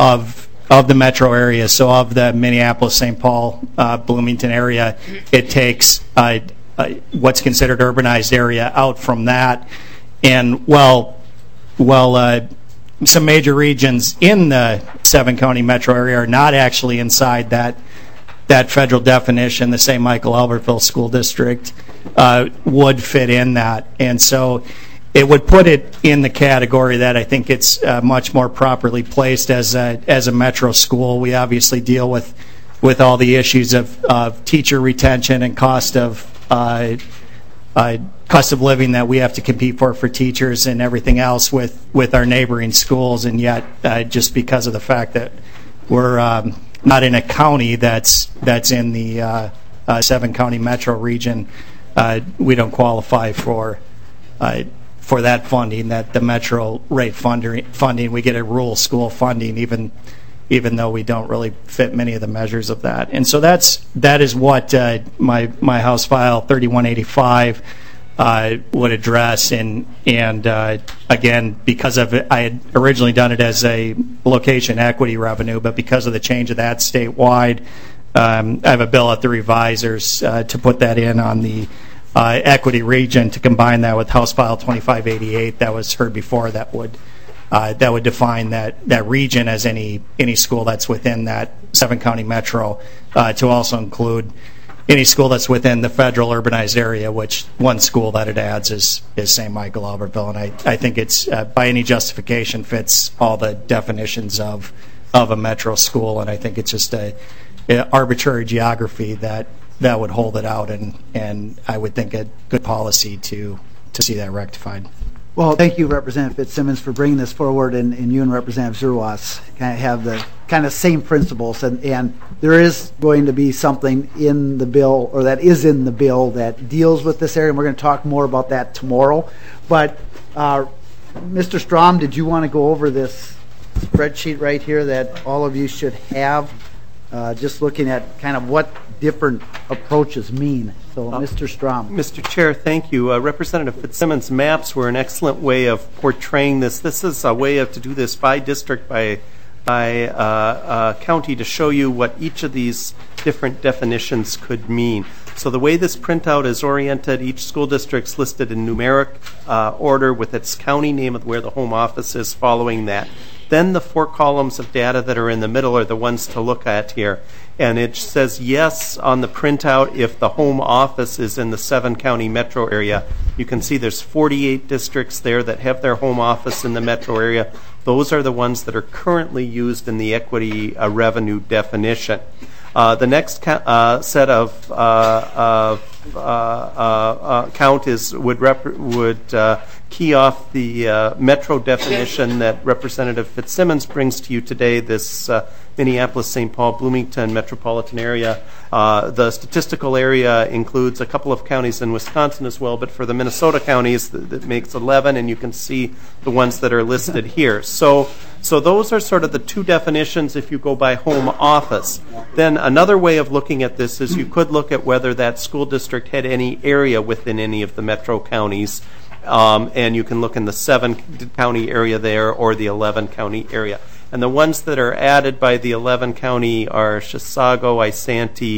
of of the metro area. So of the Minneapolis, Saint Paul, uh, Bloomington area, it takes uh, uh, what's considered urbanized area out from that. And well, well. Uh, some major regions in the seven county metro area are not actually inside that that federal definition. The Saint Michael Albertville School District uh, would fit in that, and so it would put it in the category that I think it's uh, much more properly placed as a as a metro school. We obviously deal with with all the issues of, of teacher retention and cost of uh, uh, cost of living that we have to compete for for teachers and everything else with, with our neighboring schools, and yet uh, just because of the fact that we're um, not in a county that's that's in the uh, uh, seven county metro region, uh, we don't qualify for uh, for that funding. That the metro rate funding funding we get a rural school funding even even though we don't really fit many of the measures of that. And so that's that is what uh, my my House File thirty-one eighty-five uh, would address. And and uh, again, because of it, I had originally done it as a location equity revenue, but because of the change of that statewide, um, I have a bill at the revisers uh, to put that in on the uh, equity region to combine that with House File twenty-five eighty-eight that was heard before that would. Uh, that would define that, that region as any any school that's within that seven county metro, uh, to also include any school that's within the federal urbanized area, which one school that it adds is is Saint Michael Albertville, and I, I think it's uh, by any justification fits all the definitions of of a metro school, and I think it's just a, a arbitrary geography that that would hold it out, and and I would think a good policy to to see that rectified. Well, thank you, Representative Fitzsimmons, for bringing this forward, and, and you and Representative Zerwas kind of have the kind of same principles, and, and there is going to be something in the bill, or that is in the bill, that deals with this area, and we're going to talk more about that tomorrow. But, uh, Mister Strom, did you want to go over this spreadsheet right here that all of you should have, uh, just looking at kind of what different approaches mean? So, uh, Mister Strom. Mister Chair, thank you. Uh, Representative Fitzsimmons' maps were an excellent way of portraying this. This is a way of to do this by district, by by uh, uh, county, to show you what each of these different definitions could mean. So the way this printout is oriented, each school district's listed in numeric uh, order with its county name of where the home office is following that. Then the four columns of data that are in the middle are the ones to look at here. And it says yes on the printout if the home office is in the seven county metro area. You can see there's forty-eight districts there that have their home office in the metro area. Those are the ones that are currently used in the equity uh, revenue definition. Uh, the next ca- uh, set of uh, of uh, uh, uh, count is would rep- would uh, key off the uh, metro definition that Representative Fitzsimmons brings to you today. This uh, Minneapolis, Saint Paul, Bloomington metropolitan area. Uh, the statistical area includes a couple of counties in Wisconsin as well, but for the Minnesota counties, that, that makes eleven, and you can see the ones that are listed here. So, so those are sort of the two definitions if you go by home office. Then another way of looking at this is you could look at whether that school district had any area within any of the metro counties. Um, and you can look in the seven county area there or the eleven county area. And the ones that are added by the eleven county are Chisago, Isanti,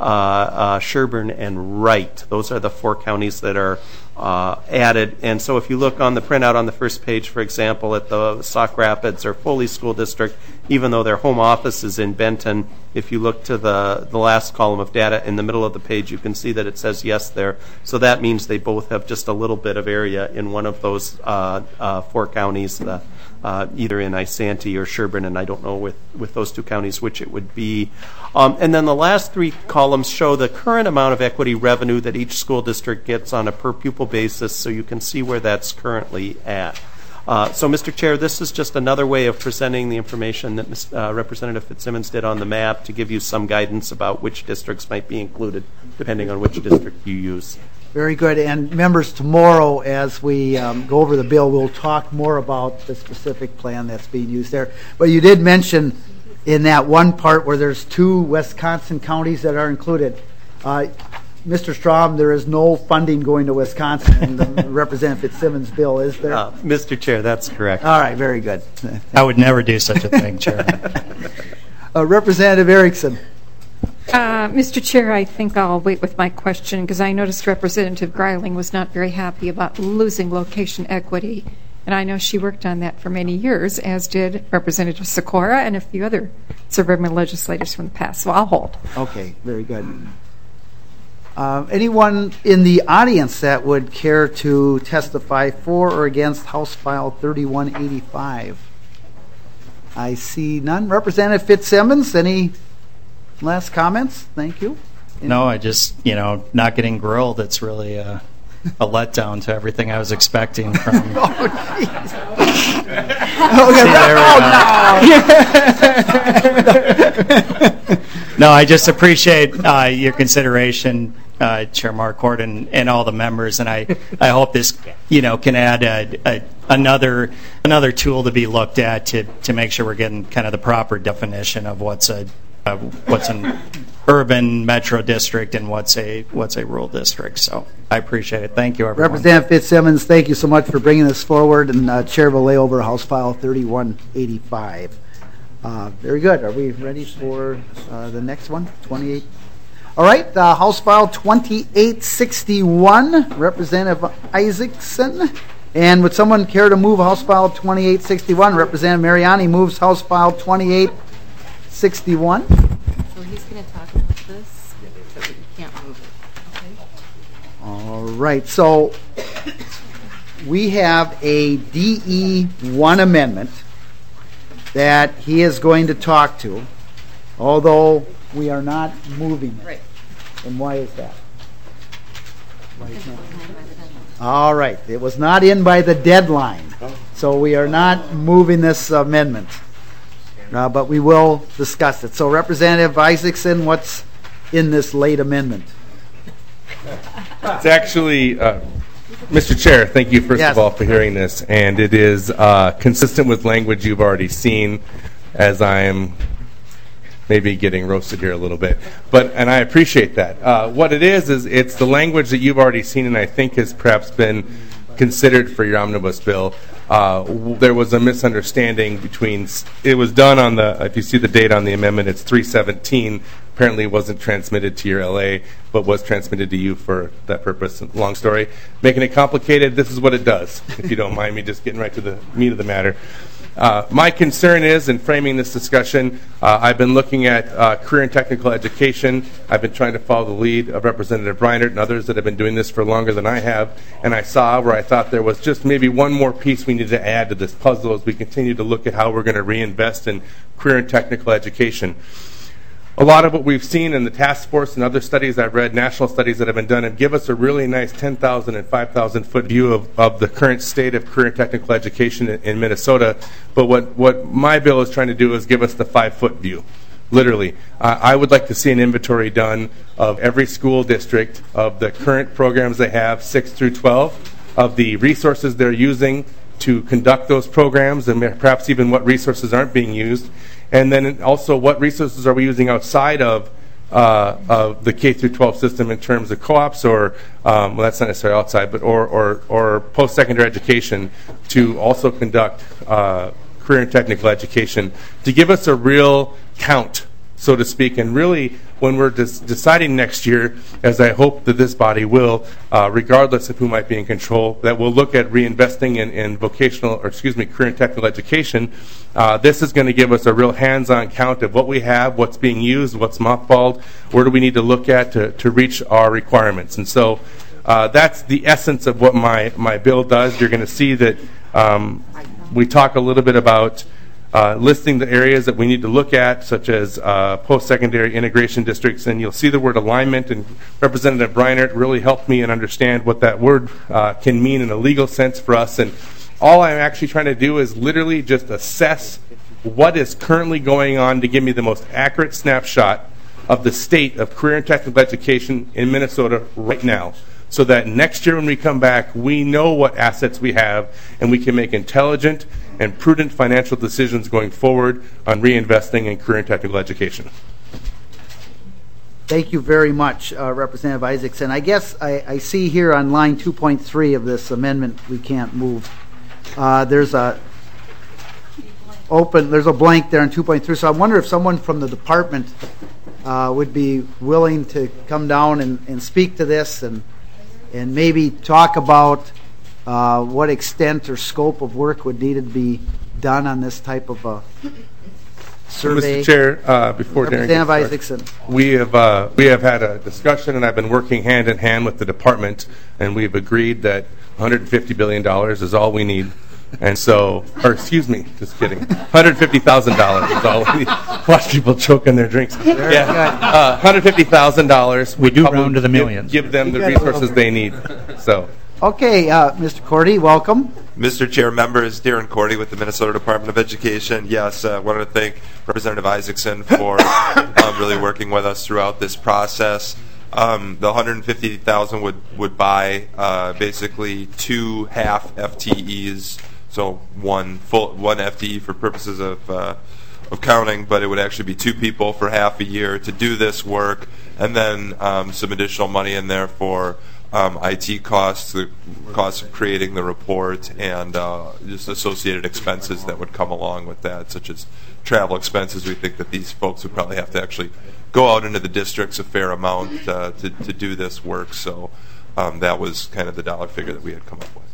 uh, uh, Sherburne, and Wright. Those are the four counties that are uh, added. And so if you look on the printout on the first page, for example, at the Sauk Rapids or Foley School District, even though their home office is in Benton, if you look to the, the last column of data in the middle of the page, you can see that it says yes there. So that means they both have just a little bit of area in one of those uh, uh, four counties, the, uh, either in Isanti or Sherburne, and I don't know with, with those two counties which it would be. Um, and then the last three columns show the current amount of equity revenue that each school district gets on a per pupil basis, so you can see where that's currently at. Uh, so, Mister Chair, this is just another way of presenting the information that uh, Representative Fitzsimmons did on the map to give you some guidance about which districts might be included, depending on which district you use. Very good. And members, tomorrow as we um, go over the bill, we'll talk more about the specific plan that's being used there. But you did mention in that one part where there's two Wisconsin counties that are included. Uh, Mister Strom, there is no funding going to Wisconsin in the Representative Fitzsimmons bill, is there? Uh, Mister Chair, that's correct. All right, very good. I would never do such a thing, Chair. uh, Representative Erickson. Uh, Mister Chair, I think I'll wait with my question because I noticed Representative Greiling was not very happy about losing location equity. And I know she worked on that for many years, as did Representative Sikora and a few other suburban legislators from the past. So I'll hold. Okay, very good. Uh, anyone in the audience that would care to testify for or against House File thirty-one eighty-five? I see none. Representative Fitzsimmons, any last comments? Thank you. No, I just, you know, not getting grilled, it's really a, a letdown to everything I was expecting from... oh, jeez. Okay, no, I just appreciate uh, your consideration, uh, Chair Marquardt, and, and all the members, and I, I hope this, you know, can add a, a, another another tool to be looked at to, to make sure we're getting kind of the proper definition of what's a uh, what's an urban metro district and what's a what's a rural district. So I appreciate it. Thank you, everyone. Representative Fitzsimmons, thank you so much for bringing this forward, and uh, Chair will lay over House File thirty-one eighty-five. Uh, very good. Are we ready for uh, the next one? twenty-eight. All right. Uh, House File twenty-eight sixty-one. Representative Isaacson. And would someone care to move House File twenty-eight sixty-one? Representative Mariani moves House File twenty-eight sixty-one. So he's going to talk about this, but you can't move it. Okay. All right. So we have a D E one amendment that he is going to talk to, although we are not moving it. Right. And why is that? All right. It was not in by the deadline, so we are not moving this amendment. Uh, but we will discuss it. So, Representative Isaacson, what's in this late amendment? It's actually... Uh, Mister Chair, thank you first yes. of all for hearing this, and it is uh, consistent with language you've already seen, as I am maybe getting roasted here a little bit, but and I appreciate that. Uh, what it is is it's the language that you've already seen, and I think has perhaps been considered for your omnibus bill. Uh, w- there was a misunderstanding between. It was done on the. If you see the date on the amendment, it's three seventeen. Apparently wasn't transmitted to your L A, but was transmitted to you for that purpose. Long story. Making it complicated, this is what it does, if you don't mind me just getting right to the meat of the matter. Uh, my concern is, in framing this discussion, uh, I've been looking at uh, career and technical education. I've been trying to follow the lead of Representative Reinert and others that have been doing this for longer than I have, and I saw where I thought there was just maybe one more piece we need to add to this puzzle as we continue to look at how we're going to reinvest in career and technical education. A lot of what we've seen in the task force and other studies I've read, national studies that have been done, and give us a really nice ten thousand and five thousand foot view of, of the current state of career and technical education in, in Minnesota. But what, what my bill is trying to do is give us the five foot view, literally. Uh, I would like to see an inventory done of every school district, of the current programs they have, six through twelve, of the resources they're using to conduct those programs, and perhaps even what resources aren't being used. And then also, what resources are we using outside of, uh, of the K through twelve system in terms of co-ops, or um, well, that's not necessarily outside, but or or, or post-secondary education to also conduct uh, career and technical education, to give us a real count so to speak. And really, when we're des- deciding next year, as I hope that this body will, uh, regardless of who might be in control, that we'll look at reinvesting in, in vocational, or excuse me, career and technical education. Uh, this is going to give us a real hands-on count of what we have, what's being used, what's mothballed, where do we need to look at to, to reach our requirements. And so uh, that's the essence of what my, my bill does. You're going to see that um, we talk a little bit about Uh, listing the areas that we need to look at, such as uh, post-secondary integration districts, and you'll see the word alignment, and Representative Breinert really helped me and understand what that word uh, can mean in a legal sense for us. And all I'm actually trying to do is literally just assess what is currently going on to give me the most accurate snapshot of the state of career and technical education in Minnesota right now, so that next year when we come back, we know what assets we have, and we can make intelligent and prudent financial decisions going forward on reinvesting in career and technical education. Thank you very much, uh, Representative Isaacson. I guess I, I see here on line two point three of this amendment we can't move. Uh, there's a open. There's a blank there in two point three. So I wonder if someone from the department uh, would be willing to come down and, and speak to this and and maybe talk about Uh, what extent or scope of work would need to be done on this type of a survey. Mister Chair, uh, before Darren gets started, Isaacson. we have uh, we have had a discussion, and I've been working hand in hand with the department, and we've agreed that one hundred fifty billion dollars is all we need. And so, or excuse me, just kidding. one hundred fifty thousand dollars is all we need. Watch people choke on their drinks. Very yeah, uh, one hundred fifty thousand dollars. We do round to the millions. Give, give them the resources they need. So. Okay, uh, Mister Cordy, welcome. Mister Chair, members, Darren Cordy with the Minnesota Department of Education. Yes, I uh, wanted to thank Representative Isaacson for um, really working with us throughout this process. Um, the one hundred fifty thousand would would buy uh, basically two half F T Es, so one full one F T E for purposes of uh, of counting, but it would actually be two people for half a year to do this work, and then um, some additional money in there for Um, I T costs, the cost of creating the report, and uh, just associated expenses that would come along with that, such as travel expenses. We think that these folks would probably have to actually go out into the districts a fair amount uh, to, to do this work. So um, that was kind of the dollar figure that we had come up with.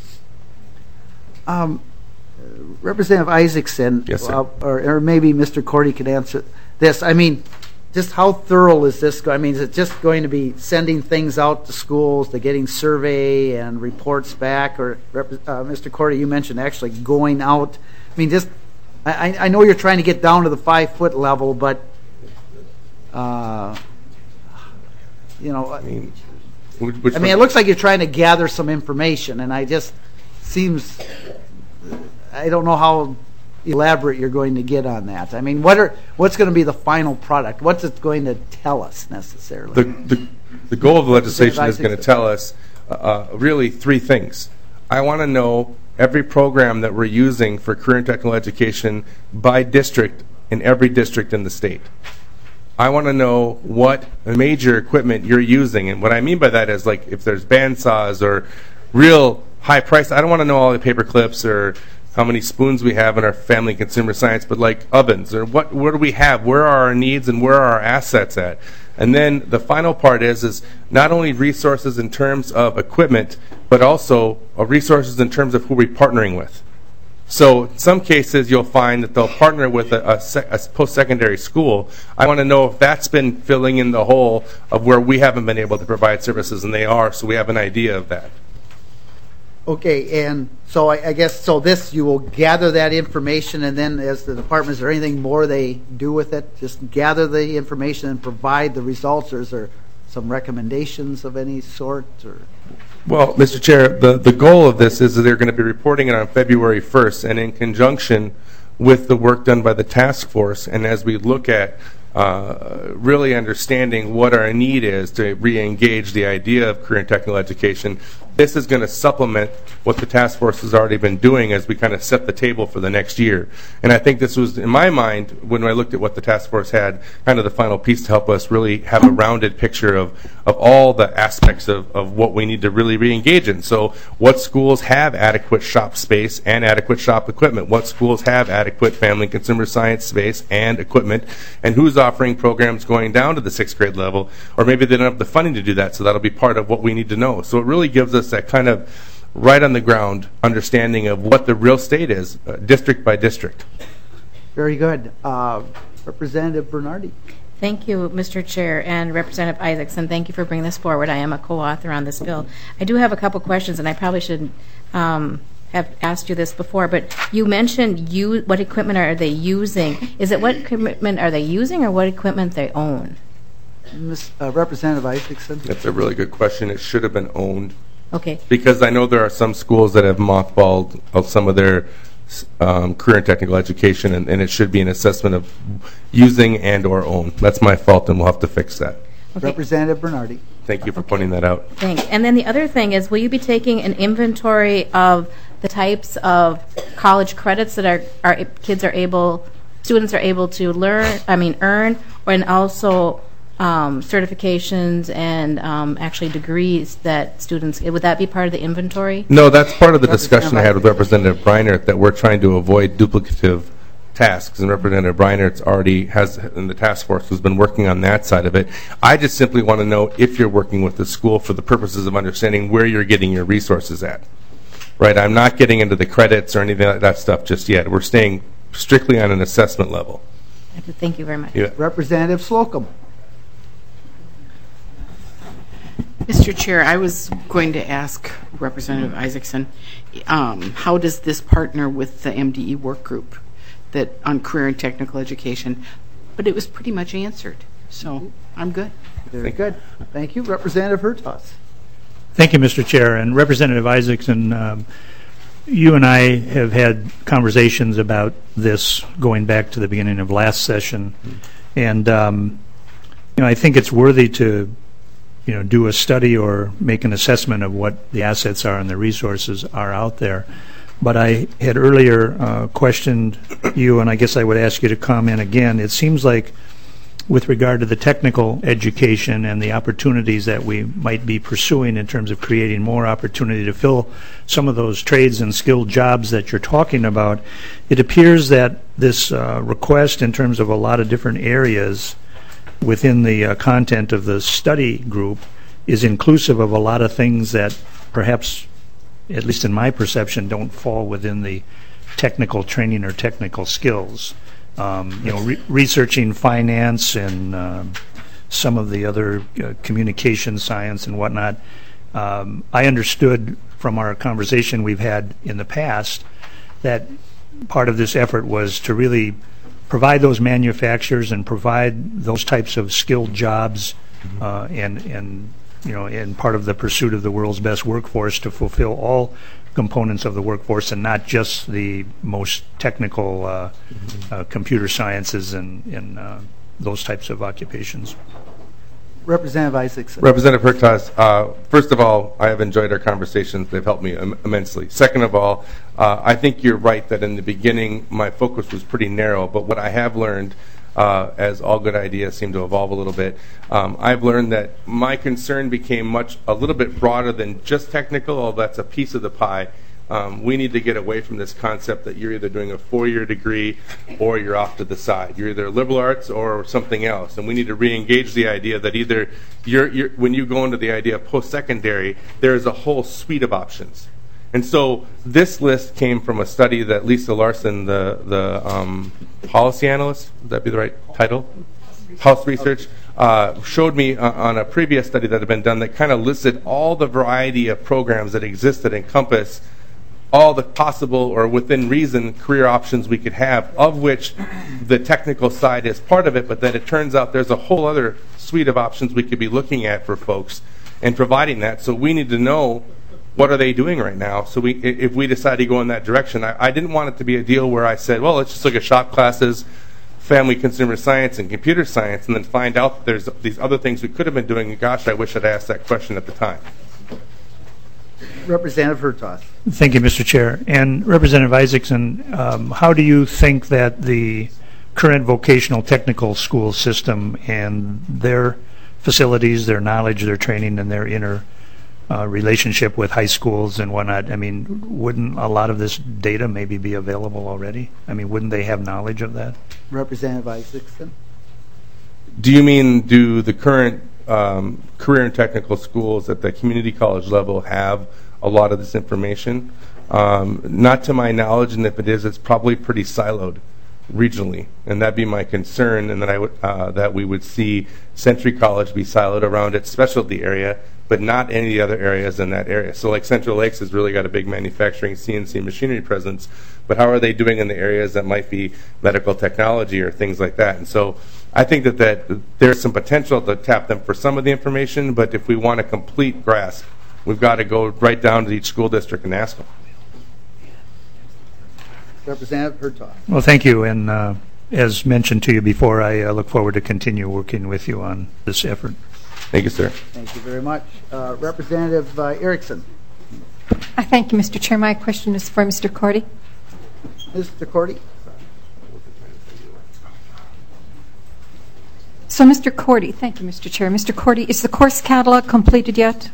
Um, Representative Isaacson, yes, sir. Uh, or, or maybe Mister Cordy could answer this. I mean, just how thorough is this? I mean, is it just going to be sending things out to schools, to getting survey and reports back? Or uh, Mister Cordy, you mentioned actually going out. I mean, just I, I know you're trying to get down to the five foot level, but uh, you know, I mean, which I mean, it looks like you're trying to gather some information, and I just seems I don't know how elaborate you're going to get on that. I mean, what are what's going to be the final product? What's it going to tell us necessarily? The the, the goal of the legislation is going to tell us uh, really three things. I want to know every program that we're using for career and technical education by district in every district in the state. I want to know what major equipment you're using, and what I mean by that is like if there's bandsaws or real high price. I don't want to know all the paper clips or how many spoons we have in our family consumer science, but like ovens, or what, what do we have? Where are our needs and where are our assets at? And then the final part is, is not only resources in terms of equipment, but also uh, resources in terms of who we're partnering with. So in some cases, you'll find that they'll partner with a, a, sec, a post-secondary school. I want to know if that's been filling in the hole of where we haven't been able to provide services, and they are, so we have an idea of that. Okay, and so I, I guess, so this, you will gather that information, and then as the department, is there anything more they do with it? Just gather the information and provide the results, or is there some recommendations of any sort? Or? Well, Mister Chair, the, the goal of this is that they're going to be reporting it on February first, and in conjunction with the work done by the task force, and as we look at Uh, really understanding what our need is to re-engage the idea of career and technical education, This is going to supplement what the task force has already been doing as we kind of set the table for the next year. And I think this was, in my mind, when I looked at what the task force had, kind of the final piece to help us really have a rounded picture of, of all the aspects of, of what we need to really re-engage in. So what schools have adequate shop space and adequate shop equipment? What schools have adequate family and consumer science space and equipment? And who's offering programs going down to the sixth grade level? Or maybe they don't have the funding to do that, so that'll be part of what we need to know. So it really gives us that kind of right on the ground understanding of what the real state is, uh, district by district. Very good. Uh, Representative Bernardi. Thank you, Mister Chair, and Representative Isaacson. Thank you for bringing this forward. I am a co-author on this bill. I do have a couple questions, and I probably should um, have asked you this before, but you mentioned you, what equipment are they using? Is it what equipment are they using or what equipment they own? Miz Uh, Representative Isaacson. That's a really good question. It should have been owned. Okay. Because I know there are some schools that have mothballed of some of their um, career and technical education, and, and it should be an assessment of using and or own. That's my fault, and we'll have to fix that. Okay. Representative Bernardi. Thank you for pointing that out. Thanks. And then the other thing is, will you be taking an inventory of the types of college credits that our, our kids are able, students are able to learn, I mean earn, and also um, certifications and um, actually degrees that students, would that be part of the inventory? No, that's part of the discussion I had with Representative Breinert, that we're trying to avoid duplicative tasks, and Representative Breinert already has, in the task force, has been working on that side of it. I just simply want to know if you're working with the school for the purposes of understanding where you're getting your resources at. Right, I'm not getting into the credits or anything like that stuff just yet. We're staying strictly on an assessment level. Thank you very much. Yeah. Representative Slocum. Mister Chair, I was going to ask Representative Isaacson, um, how does this partner with the M D E work group that on career and technical education? But it was pretty much answered, so I'm good. Very good. Thank you. Representative Hertaus. Thank you, Mister Chair. And Representative Isaacson, um, you and I have had conversations about this going back to the beginning of last session. And, um, you know, I think it's worthy to, you know, do a study or make an assessment of what the assets are and the resources are out there. But I had earlier uh, questioned you, and I guess I would ask you to comment again. It seems like with regard to the technical education and the opportunities that we might be pursuing in terms of creating more opportunity to fill some of those trades and skilled jobs that you're talking about, it appears that this uh, request in terms of a lot of different areas within the uh, content of the study group is inclusive of a lot of things that perhaps, at least in my perception, don't fall within the technical training or technical skills. Um, you know, re researching finance and uh, some of the other uh, communication science and whatnot. Um, I understood from our conversation we've had in the past that part of this effort was to really provide those manufacturers and provide those types of skilled jobs, mm-hmm. uh, and and you know, in part of the pursuit of the world's best workforce to fulfill all components of the workforce and not just the most technical uh, mm-hmm. uh, computer sciences and, and uh, those types of occupations. Representative Isaacson. Representative Hertaus, uh, first of all, I have enjoyed our conversations. They've helped me im immensely. Second of all, uh, I think you're right that in the beginning my focus was pretty narrow, but what I have learned, uh, as all good ideas seem to evolve a little bit, um, I've learned that my concern became much a little bit broader than just technical, although that's a piece of the pie. Um, we need to get away from this concept that you're either doing a four-year degree or you're off to the side. You're either liberal arts or something else, and we need to re-engage the idea that either you're, you're, when you go into the idea of post-secondary, there is a whole suite of options. And so this list came from a study that Lisa Larson, the, the um, policy analyst, would that be the right title? House Research, uh, showed me uh, on a previous study that had been done that kind of listed all the variety of programs that exist that encompass all the possible or within reason career options we could have, of which the technical side is part of it, but then it turns out there's a whole other suite of options we could be looking at for folks and providing that. So we need to know what are they doing right now. So we, if we decide to go in that direction, I, I didn't want it to be a deal where I said, well, let's just look at shop classes, family consumer science, and computer science, and then find out that there's these other things we could have been doing. Gosh, I wish I'd asked that question at the time. Representative Hertaus. Thank you, Mister Chair. And Representative Isaacson, um, how do you think that the current vocational technical school system and their facilities, their knowledge, their training, and their inner uh, relationship with high schools and whatnot, I mean, wouldn't a lot of this data maybe be available already? I mean, wouldn't they have knowledge of that? Representative Isaacson. Do you mean, do the current um, career and technical schools at the community college level have a lot of this information? Um, not to my knowledge, and if it is, it's probably pretty siloed regionally, and that'd be my concern, and that I would uh, that we would see Century College be siloed around its specialty area, but not any other areas in that area. So like Central Lakes has really got a big manufacturing C N C machinery presence, but how are they doing in the areas that might be medical technology or things like that? And so I think that, that there's some potential to tap them for some of the information, but if we want a complete grasp, we've got to go right down to each school district and ask them. Representative Hertaus. Well, thank you. And uh, as mentioned to you before, I uh, look forward to continue working with you on this effort. Thank you, sir. Thank you very much. Uh, Representative uh, Erickson. I thank you, Mister Chair. My question is for Mister Cordy. Mister Cordy. So, Mister Cordy, thank you, Mister Chair. Mister Cordy, is the course catalog completed yet?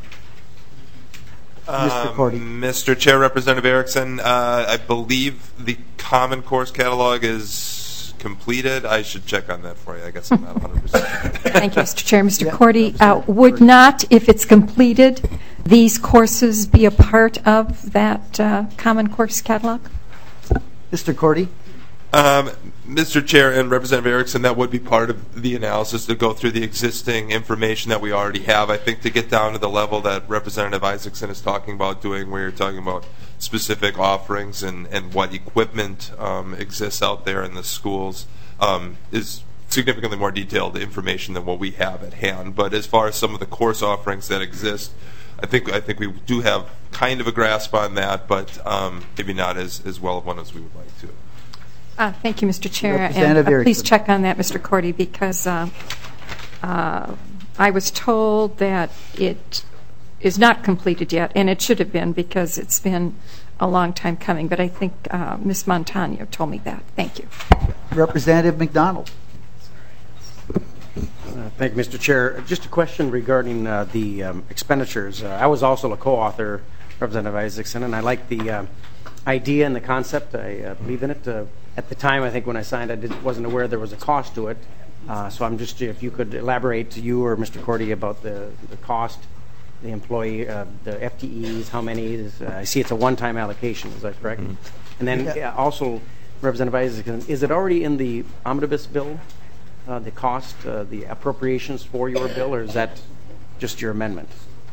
Mister Cordy. Um, Mister Chair, Representative Erickson, uh, I believe the Common Course catalog is completed. I should check on that for you. I guess I'm not one hundred percent. Thank you, Mister Chair. Mister Cordy, uh, would not, if it's completed, these courses be a part of that uh, Common Course catalog? Mister Cordy. Um, Mister Chair and Representative Erickson, that would be part of the analysis to go through the existing information that we already have. I think to get down to the level that Representative Isaacson is talking about doing, where you're talking about specific offerings and, and what equipment um, exists out there in the schools, um, is significantly more detailed information than what we have at hand. But as far as some of the course offerings that exist, I think I think we do have kind of a grasp on that, but um, maybe not as, as well of one as we would like to. Uh, thank you, Mister Chair. And, uh, please Erickson. check on that, Mister Cordy, because uh, uh, I was told that it is not completed yet, and it should have been because it's been a long time coming. But I think uh, Miz Montano told me that. Thank you. Representative McDonald. Uh, thank you, Mister Chair. Just a question regarding uh, the um, expenditures. Uh, I was also a co-author, Representative Isaacson, and I like the uh, idea and the concept. I uh, believe in it. Uh, at the time, I think when I signed, I didn't, wasn't aware there was a cost to it. Uh, so I'm just, if you could elaborate to you or Mister Cordy about the, the cost, the employee, uh, the F T Es, how many is, uh, I see it's a one-time allocation, is that correct? Mm-hmm. And then yeah. uh, also, Representative Isaacson, is it already in the omnibus bill, uh, the cost, uh, the appropriations for your bill, or is that just your amendment?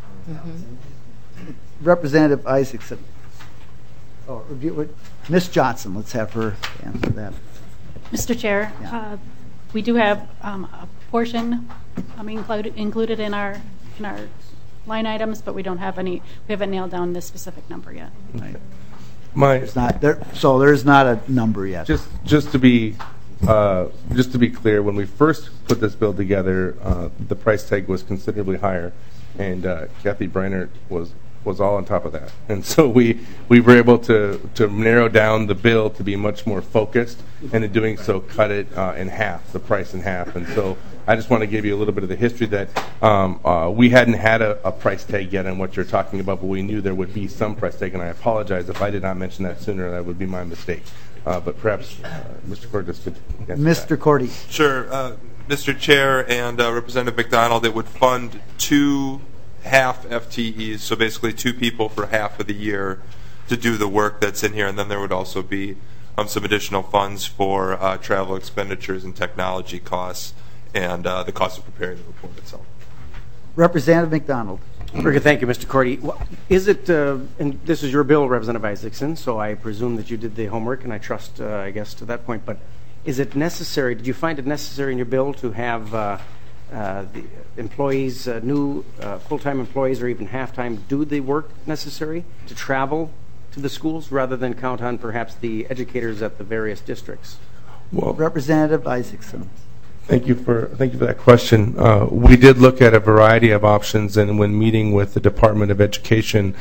Mm-hmm. Representative Isaacson. Oh, Miz Johnson, let's have her answer that. Mister Chair, yeah. uh, we do have um, a portion um, included included in our in our line items, but we don't have any. We haven't nailed down this specific number yet. Right. My there's not there, so there's not a number yet. Just just to be uh, just to be clear, when we first put this bill together, uh, the price tag was considerably higher, and uh, Kathy Breinert was. was all on top of that. And so we, we were able to, to narrow down the bill to be much more focused, and in doing so cut it uh, in half, the price in half. And so I just want to give you a little bit of the history that um, uh, we hadn't had a, a price tag yet on what you're talking about, but we knew there would be some price tag, and I apologize if I did not mention that sooner. That would be my mistake. Uh, but perhaps uh, Mister Cordy could answer Mister that. Cordy. Sure. Uh, Mister Chair and uh, Representative McDonald, it would fund two half F T Es, so basically two people for half of the year to do the work that's in here, and then there would also be um, some additional funds for uh, travel expenditures and technology costs and uh, the cost of preparing the report itself. Representative McDonald. Very good. Thank you, Mister Cordy. Is it, uh, and this is your bill, Representative Isaacson, so I presume that you did the homework, and I trust, uh, I guess, to that point, but is it necessary, did you find it necessary in your bill to have uh, Uh, the employees, uh, new uh, full-time employees or even half-time, do the work necessary to travel to the schools rather than count on perhaps the educators at the various districts? Well, Representative Isaacson. Thank you for thank you for that question. Uh, we did look at a variety of options, and when meeting with the Department of Education,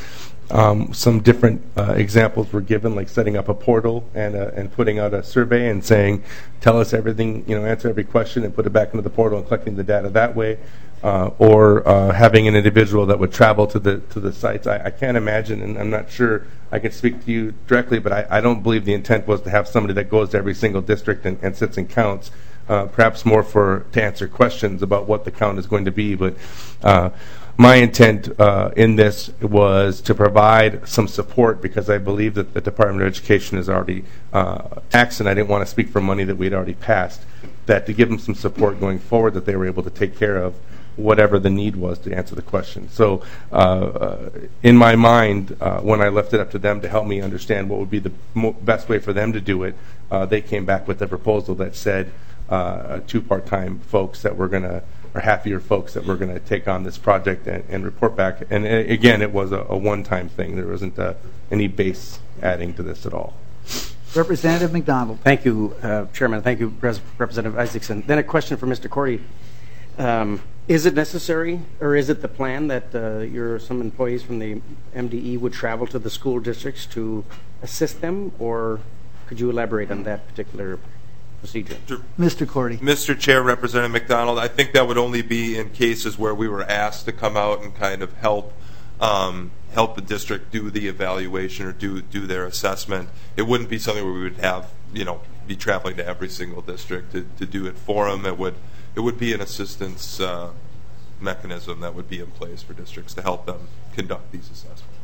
Um, some different uh, examples were given, like setting up a portal and uh, and putting out a survey and saying, tell us everything, you know, answer every question and put it back into the portal and collecting the data that way, uh, or uh, having an individual that would travel to the to the sites. I, I can't imagine, and I'm not sure I could speak to you directly, but I, I don't believe the intent was to have somebody that goes to every single district and, and sits and counts. Uh, perhaps more for to answer questions about what the count is going to be, but. Uh, My intent uh, in this was to provide some support because I believe that the Department of Education has already uh, axed, and I didn't want to speak for money that we had already passed, that to give them some support going forward that they were able to take care of whatever the need was to answer the question. So uh, uh, in my mind, uh, when I left it up to them to help me understand what would be the mo- best way for them to do it, uh, they came back with a proposal that said uh, two part-time folks that were going to or happier folks that we're going to take on this project and, and report back. And uh, again, it was a, a one-time thing. There wasn't uh, any base adding to this at all. Representative McDonald. Thank you, uh, Chairman. Thank you, Pres- Representative Isaacson. Then a question for Mister Corey. Um, is it necessary, or is it the plan that uh, your some employees from the M D E would travel to the school districts to assist them, or could you elaborate on that particular procedure? Mister Cordy. Mister Chair, Representative McDonald, I think that would only be in cases where we were asked to come out and kind of help um, help the district do the evaluation or do do their assessment. It wouldn't be something where we would have, you know, be traveling to every single district to, to do it for them. It would it would be an assistance uh, mechanism that would be in place for districts to help them conduct these assessments.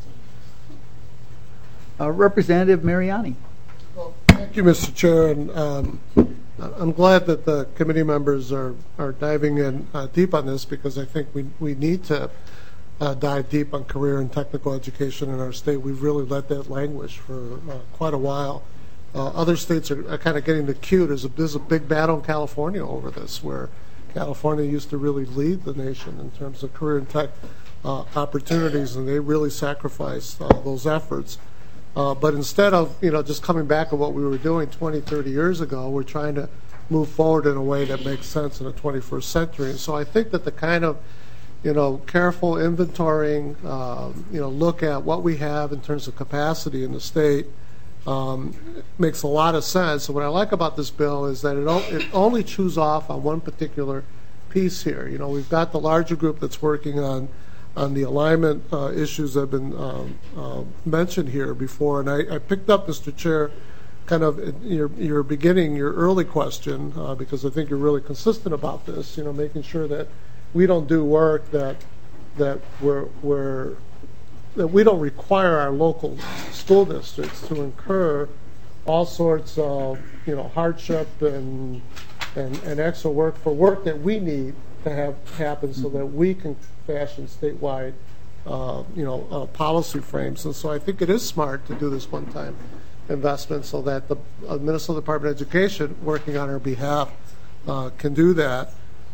Uh, Representative Mariani. Well, thank you, Mister Chair, and um, I'm glad that the committee members are, are diving in uh, deep on this because I think we, we need to uh, dive deep on career and technical education in our state. We've really let that languish for uh, quite a while. Uh, other states are, are kind of getting the cue. There's a, there's a big battle in California over this, where California used to really lead the nation in terms of career and tech uh, opportunities, and they really sacrificed uh, those efforts. Uh, but instead of, you know, just coming back on what we were doing twenty, thirty years ago, we're trying to move forward in a way that makes sense in the twenty-first century. And so I think that the kind of, you know, careful inventorying, um, you know, look at what we have in terms of capacity in the state um, makes a lot of sense. And what I like about this bill is that it, o- it only chews off on one particular piece here. You know, we've got the larger group that's working on on the alignment uh, issues that have been um, uh, mentioned here before. And I, I picked up, Mister Chair, kind of your, your beginning, your early question, uh, because I think you're really consistent about this, you know, making sure that we don't do work that that we're, we're that we don't require our local school districts to incur all sorts of, you know, hardship and, and, and extra work for work that we need to have happen so that we can fashion statewide, uh, you know, uh, policy frames. And so I think it is smart to do this one-time investment so that the uh, Minnesota Department of Education, working on our behalf, uh, can do that.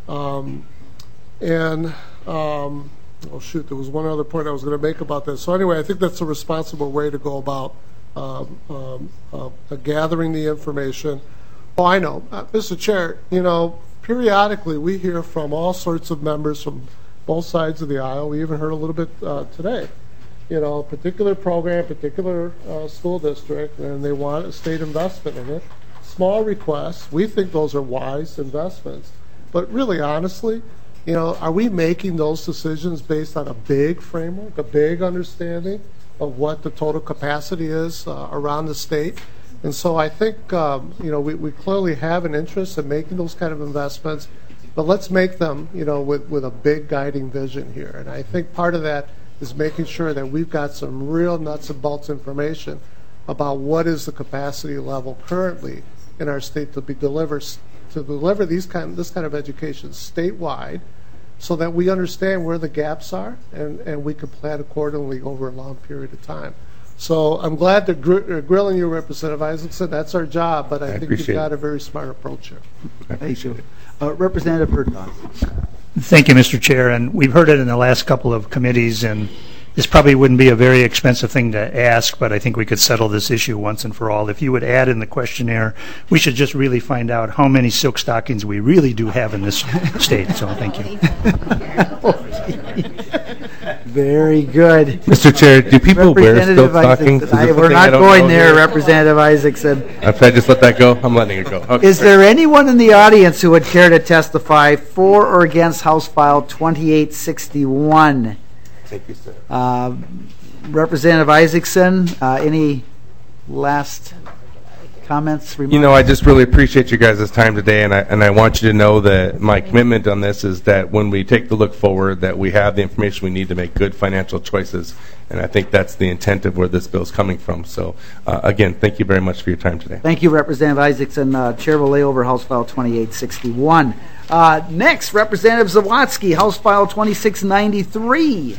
Um, and, um, oh shoot, there was one other point I was going to make about this. So anyway, I think that's a responsible way to go about um, um, uh, uh, gathering the information. Oh, I know. Uh, Mister Chair, you know, periodically we hear from all sorts of members from both sides of the aisle. We even heard a little bit uh, today. You know, a particular program, particular uh, school district, and they want a state investment in it. Small requests. We think those are wise investments. But really, honestly, you know, are we making those decisions based on a big framework, a big understanding of what the total capacity is uh, around the state? And so I think, um, you know, we, we clearly have an interest in making those kind of investments, but let's make them, you know, with, with a big guiding vision here. And I think part of that is making sure that we've got some real nuts and bolts information about what is the capacity level currently in our state to be delivered to deliver these kind this kind of education statewide, so that we understand where the gaps are and, and we can plan accordingly over a long period of time. So I'm glad to gr- uh, grilling you, Representative Isaacson. That's our job, but I, I think you've got it. a very smart approach here. Thank you. Uh, Representative Hertaus. Thank you, Mister Chair. And we've heard it in the last couple of committees, and this probably wouldn't be a very expensive thing to ask, but I think we could settle this issue once and for all. If you would add in the questionnaire, we should just really find out how many silk stockings we really do have in this state. So thank you. Very good. Mister Chair, do people wear Representative stilt stockings? Isaacson. Is this I- the We're thing I not don't going know there, here? Representative Isaacson. If I just let that go, I'm letting it go. Okay. Is there anyone in the audience who would care to testify for or against House File twenty-eight sixty-one? Thank you, sir. Uh, Representative Isaacson, uh, any last comments, remarks? You know, I just really appreciate you guys' time today, and I and I want you to know that my commitment on this is that when we take the look forward, that we have the information we need to make good financial choices, and I think that's the intent of where this bill is coming from. So, uh, again, thank you very much for your time today. Thank you, Representative Isaacson. Uh, Chair will lay over House File twenty-eight sixty-one. Uh, next, Representative Zawadzki, House File twenty-six ninety-three.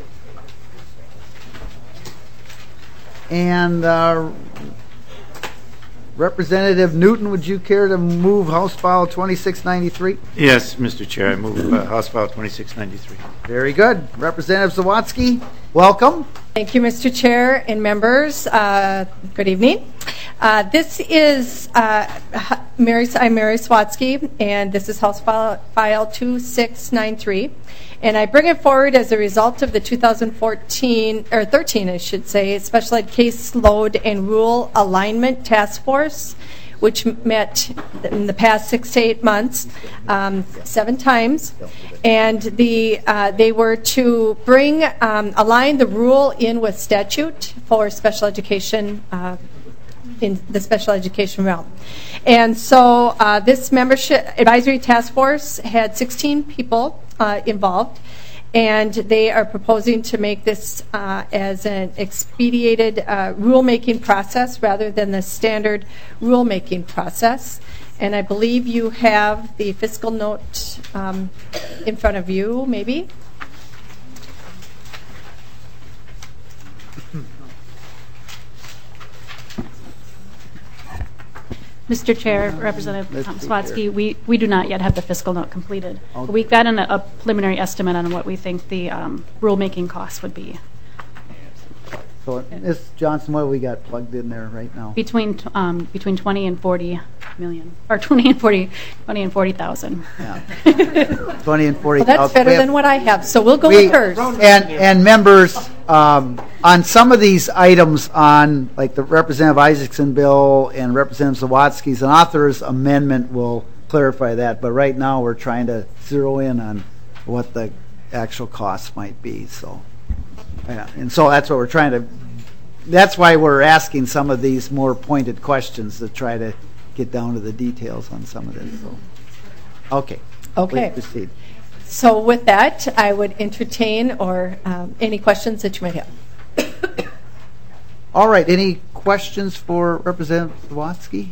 And uh, Representative Newton, would you care to move House File twenty-six ninety-three? Yes, Mister Chair, I move uh, House File twenty-six ninety-three. Very good. Representative Zawadzki, welcome. Thank you, Mister Chair and members. Uh, good evening. Uh, this is uh, Mary. I'm Mary Swatsky, and this is House File, file twenty-six ninety-three. And I bring it forward as a result of the two thousand fourteen, or thirteen, I should say, Special Ed Caseload and Rule Alignment Task Force, which met in the past six to eight months, um, seven times. And the uh, they were to bring, um, align the rule in with statute for special education uh, in the special education realm. And so uh, this membership advisory task force had sixteen people uh, involved, and they are proposing to make this uh, as an expedited uh, rulemaking process rather than the standard rulemaking process. And I believe you have the fiscal note um, in front of you, maybe. Mister Chair, Representative um, Swatsky, we, we do not yet have the fiscal note completed. Okay. We've gotten a, a preliminary estimate on what we think the um, rulemaking costs would be. So, Miz Johnson, what have we got plugged in there right now? Between um, between twenty and forty million, or twenty and forty, twenty and forty thousand. Yeah. twenty and forty. Well, that's better have, than what I have. So we'll go we, with hers. And and members, um, on some of these items, on like the Representative Isaacson bill and Representative Zawadzki's, an author's amendment will clarify that. But right now, we're trying to zero in on what the actual costs might be. So. Yeah, and so that's what we're trying to, that's why we're asking some of these more pointed questions to try to get down to the details on some of this. So, okay. Okay. Please proceed. So with that, I would entertain or um, any questions that you might have. All right. Any questions for Representative Zawadzki?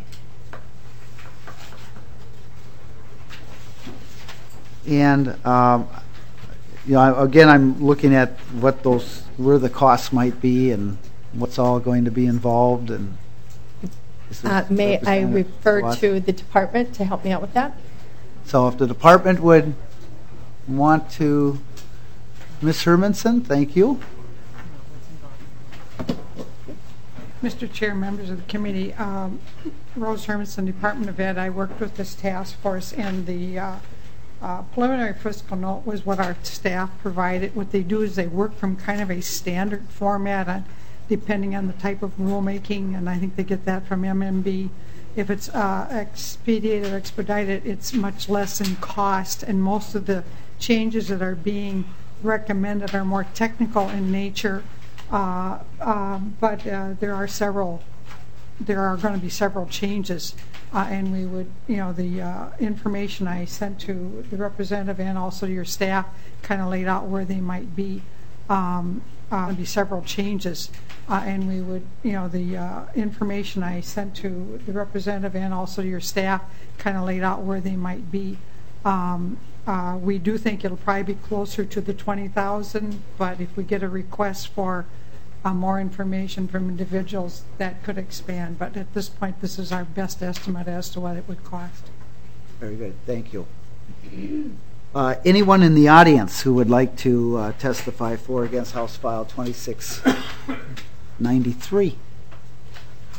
And um, you know, again, I'm looking at what those, where the costs might be, and what's all going to be involved. And uh, may I refer to the department to help me out with that? So, if the department would want to, Miz Hermanson, thank you. Mister Chair, members of the committee, um, Rose Hermanson, Department of Ed. I worked with this task force, and the uh, Uh, preliminary fiscal note was what our staff provided. What they do is they work from kind of a standard format on, depending on the type of rulemaking, and I think they get that from M M B. If it's uh, expedited or expedited, it's much less in cost, and most of the changes that are being recommended are more technical in nature, uh, uh, but uh, there are several there are going to be several changes, uh, and we would, you know, the uh, information I sent to the representative and also to your staff kind of laid out where they might be. Um, uh, be several changes, uh, and we would, you know, the uh, information I sent to the representative and also to your staff kind of laid out where they might be. Um, uh, we do think it'll probably be closer to the twenty thousand, but if we get a request for Uh, more information from individuals, that could expand. But at this point, this is our best estimate as to what it would cost. Very good. Thank you. Uh, anyone in the audience who would like to uh, testify for or against House File twenty-six ninety-three?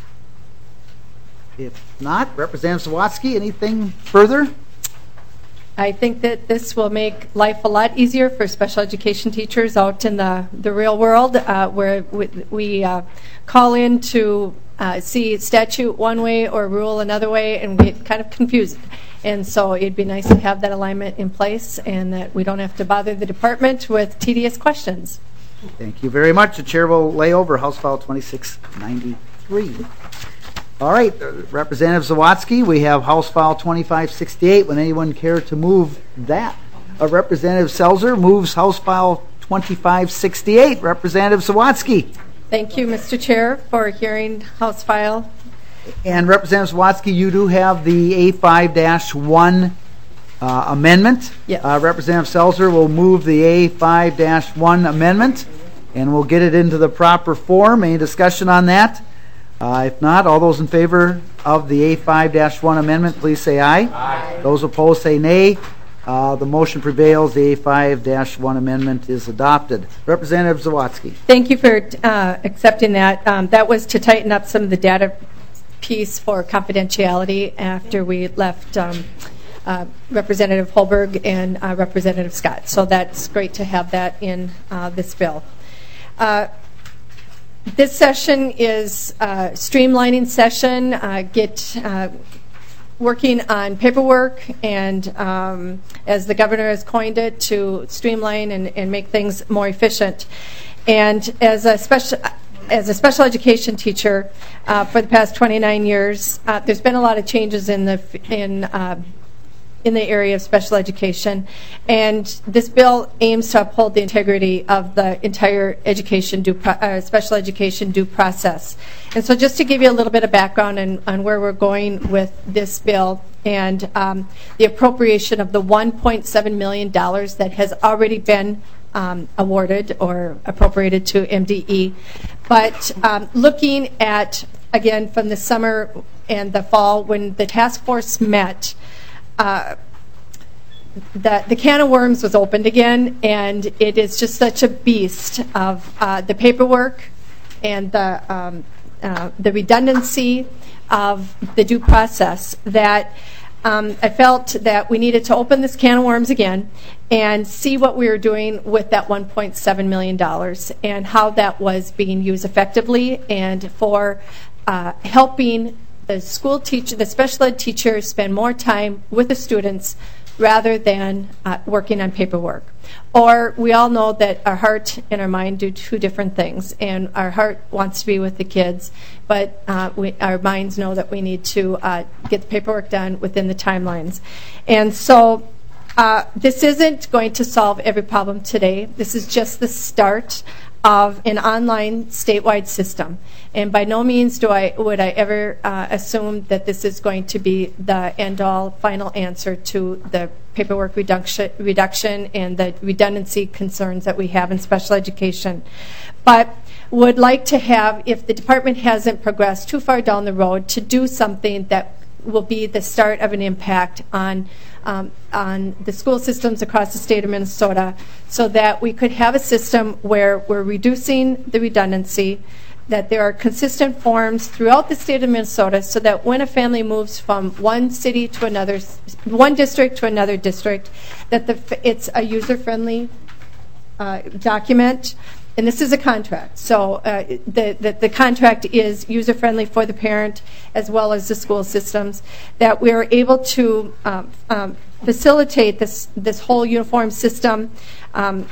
If not, Representative Zawadzki, anything further? I think that this will make life a lot easier for special education teachers out in the, the real world, uh, where we, we uh, call in to uh, see statute one way or rule another way, and we get kind of confused. And so it'd be nice to have that alignment in place, and that we don't have to bother the department with tedious questions. Thank you very much. The chair will lay over House File twenty-six ninety-three. All right, uh, Representative Zawadzki, we have House File twenty-five sixty-eight. Would anyone care to move that? Uh, Representative Selzer moves House File twenty-five sixty-eight. Representative Zawadzki. Thank you, Mister Chair, for hearing House File. And Representative Zawadzki, you do have the A five dash one uh, amendment. Yes. Uh, Representative Selzer will move the A five dash one amendment, and we'll get it into the proper form. Any discussion on that? Uh, if not, all those in favor of the A five dash one amendment, please say aye. Aye. Those opposed say nay. Uh, the motion prevails. The A five dash one amendment is adopted. Representative Zawadzki. Thank you for uh, accepting that. Um, that was to tighten up some of the data piece for confidentiality after we left um, uh, Representative Holberg and uh, Representative Scott. So that's great to have that in uh, this bill. Uh, This session is a streamlining session, uh, get uh, working on paperwork, and um, as the governor has coined it, to streamline and, and make things more efficient. And as a special as a special education teacher uh, for the past twenty-nine years, uh, there's been a lot of changes in the in uh, in the area of special education, and this bill aims to uphold the integrity of the entire education due pro- uh, special education due process. And so just to give you a little bit of background on, on where we're going with this bill, and um, the appropriation of the one point seven million dollars that has already been um, awarded or appropriated to M D E. But um, looking at, again, from the summer and the fall when the task force met, Uh, the, the can of worms was opened again, and it is just such a beast of uh, the paperwork and the um, uh, the redundancy of the due process that um, I felt that we needed to open this can of worms again and see what we were doing with that one point seven million dollars and how that was being used effectively and for uh, helping the school teacher, the special ed teachers spend more time with the students rather than uh, working on paperwork. Or we all know that our heart and our mind do two different things, and our heart wants to be with the kids, but uh, we, our minds know that we need to uh, get the paperwork done within the timelines. And so uh, this isn't going to solve every problem today. This is just the start of an online statewide system. And by no means do I would I ever uh, assume that this is going to be the end-all final answer to the paperwork reduction, reduction and the redundancy concerns that we have in special education. But would like to have, if the department hasn't progressed too far down the road, to do something that will be the start of an impact on um, on the school systems across the state of Minnesota, so that we could have a system where we're reducing the redundancy, that there are consistent forms throughout the state of Minnesota, so that when a family moves from one city to another, one district to another district, that the, it's a user-friendly uh, document. And this is a contract, so uh, the, the, the contract is user-friendly for the parent as well as the school systems, that we are able to um, um, facilitate this, this whole uniform system, um,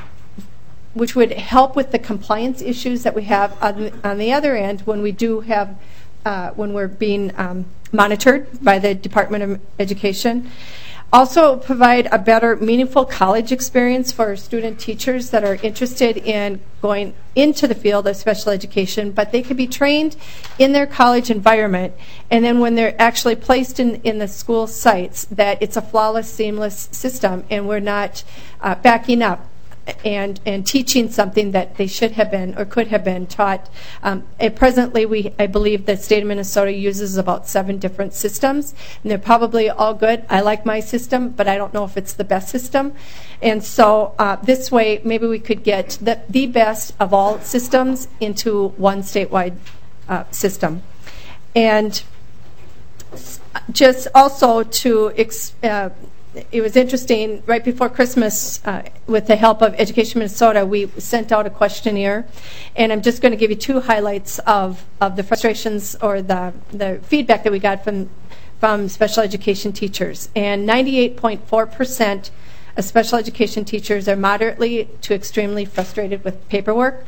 which would help with the compliance issues that we have on, on the other end when we do have, uh, when we're being um, monitored by the Department of Education. Also provide a better, meaningful college experience for student teachers that are interested in going into the field of special education, but they can be trained in their college environment, and then when they're actually placed in, in the school sites, that it's a flawless, seamless system, and we're not uh, backing up and and teaching something that they should have been or could have been taught. Um, and presently, we I believe the state of Minnesota uses about seven different systems, and they're probably all good. I like my system, but I don't know if it's the best system. And so uh, this way, maybe we could get the, the best of all systems into one statewide uh, system. And just also to ex- uh, it was interesting. Right before Christmas, uh, with the help of Education Minnesota, we sent out a questionnaire, and I'm just going to give you two highlights of, of the frustrations or the, the feedback that we got from, from special education teachers. And ninety-eight point four percent of special education teachers are moderately to extremely frustrated with paperwork.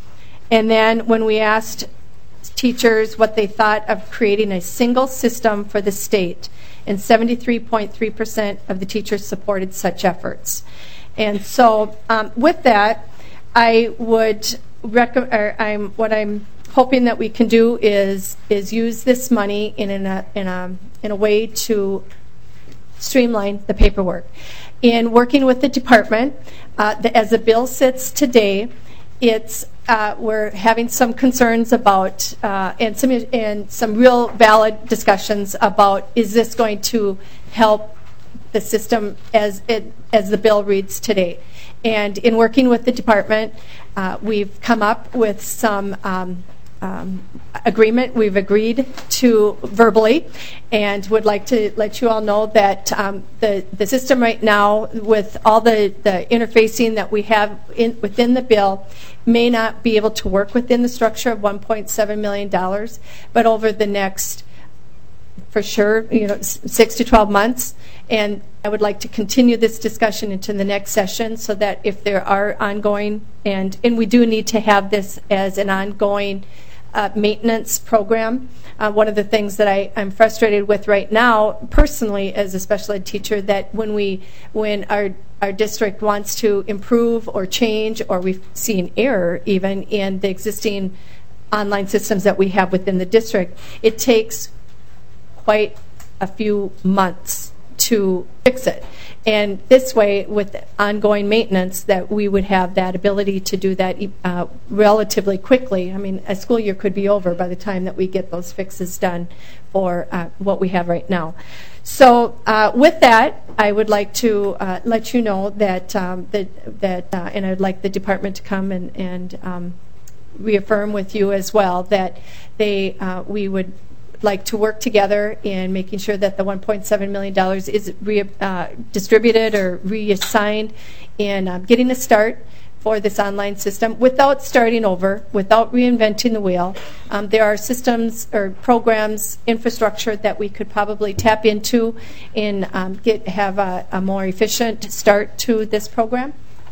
And then when we asked teachers what they thought of creating a single system for the state, and seventy-three point three percent of the teachers supported such efforts. And so um, with that, I would recommend, or I'm, what I'm hoping that we can do is is use this money in, in, a, in, a, in a way to streamline the paperwork. In working with the department, uh, the, as the bill sits today, it's uh, we're having some concerns about uh, and some and some real valid discussions about, is this going to help the system as it as the bill reads today. And in working with the department, uh, we've come up with some um, um, agreement. We've agreed to verbally, and would like to let you all know that um, the the system right now, with all the, the interfacing that we have in, within the bill, may not be able to work within the structure of one point seven million dollars, but over the next, for sure, you know, six to twelve months. And I would like to continue this discussion into the next session, so that if there are ongoing, and, and we do need to have this as an ongoing uh, maintenance program. Uh, one of the things that I, I'm frustrated with right now, personally, as a special ed teacher, that when we, when our our district wants to improve or change, or we've seen error even in the existing online systems that we have within the district, it takes quite a few months to fix it. And this way, with ongoing maintenance, that we would have that ability to do that uh, relatively quickly. I mean, a school year could be over by the time that we get those fixes done for uh, what we have right now. So uh, with that, I would like to uh, let you know that, um, that, that uh, and I'd like the department to come and, and um, reaffirm with you as well that they, uh, we would like to work together in making sure that the one point seven million dollars is re, uh, distributed or reassigned in um, getting a start for this online system without starting over, without reinventing the wheel. Um, there are systems or programs, infrastructure that we could probably tap into and um, get have a, a more efficient start to this program.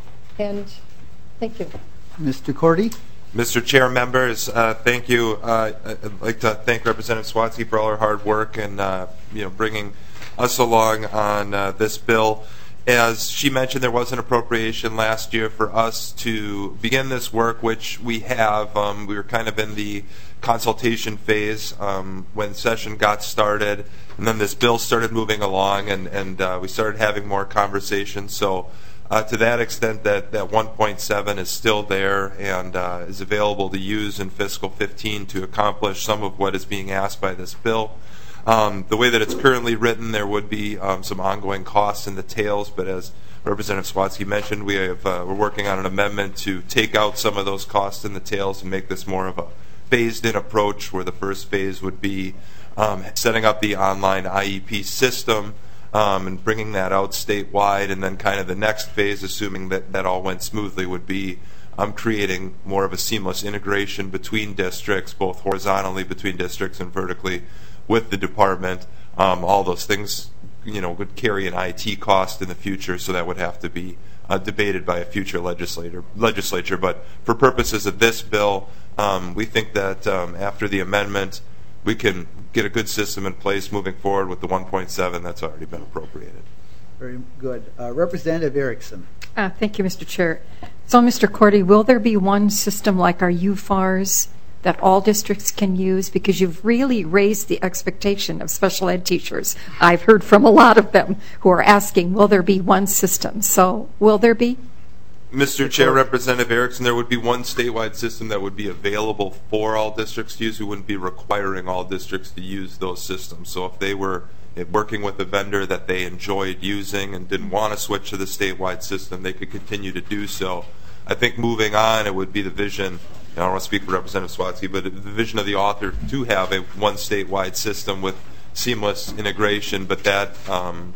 And thank you. Mister Cordy? Mister Chair, members, uh, thank you. Uh, I'd like to thank Representative Swatsky for all her hard work and uh, you know bringing us along on uh, this bill. As she mentioned, there was an appropriation last year for us to begin this work, which we have. Um, we were kind of in the consultation phase um, when session got started, and then this bill started moving along, and, and uh, we started having more conversations. So uh, to that extent, that, that one point seven is still there and uh, is available to use in fiscal fifteen to accomplish some of what is being asked by this bill. Um, the way that it's currently written, there would be um, some ongoing costs in the tails, but as Representative Swatsky mentioned, we have, uh, we're working on an amendment to take out some of those costs in the tails and make this more of a phased-in approach, where the first phase would be um, setting up the online I E P system um, and bringing that out statewide, and then kind of the next phase, assuming that that all went smoothly, would be um, creating more of a seamless integration between districts, both horizontally between districts and vertically with the department. Um, all those things, you know, would carry an I T cost in the future, so that would have to be uh, debated by a future legislator. Legislature. But for purposes of this bill, um, we think that um, after the amendment, we can get a good system in place moving forward with the one point seven that's already been appropriated. Very good. Uh, Representative Erickson. Uh, thank you, Mister Chair. So, Mister Cordy, will there be one system like our U F A Rs that all districts can use? Because you've really raised the expectation of special ed teachers. I've heard from a lot of them who are asking, will there be one system? So will there be? Mister Chair, Representative Erickson, there would be one statewide system that would be available for all districts to use. We wouldn't be requiring all districts to use those systems. So if they were working with a vendor that they enjoyed using and didn't want to switch to the statewide system, they could continue to do so. I think moving on, it would be the vision, I don't want to speak for Representative Swatsky, but the vision of the author to have a one statewide system with seamless integration, but that um,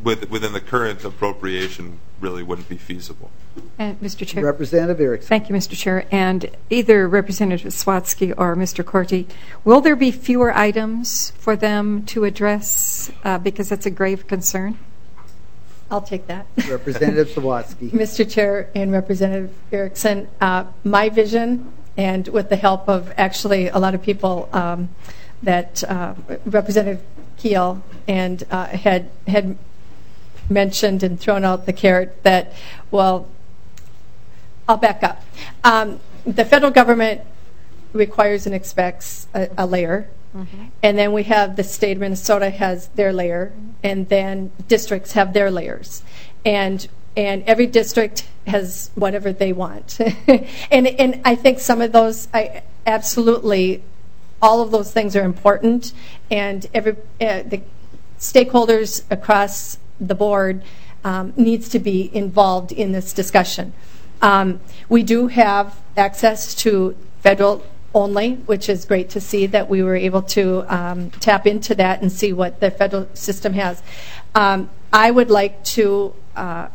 with, within the current appropriation really wouldn't be feasible. And Mister Chair. Representative Erickson. Thank you, Mister Chair. And either Representative Swatsky or Mister Corti, will there be fewer items for them to address uh, because that's a grave concern? I'll take that. Representative Sawatsky. Mister Chair and Representative Erickson, uh, my vision, and with the help of actually a lot of people um, that uh, Representative Keel and uh, had had mentioned and thrown out the carrot that, well, I'll back up. Um, the federal government requires and expects a, a layer. Mm-hmm. And then we have the state of Minnesota has their layer, and then districts have their layers. And and every district has whatever they want. and and I think some of those, I absolutely, all of those things are important, and every uh, the stakeholders across the board um, needs to be involved in this discussion. Um, we do have access to federal only, which is great to see that we were able to um, tap into that and see what the federal system has. Um, I would like to uh,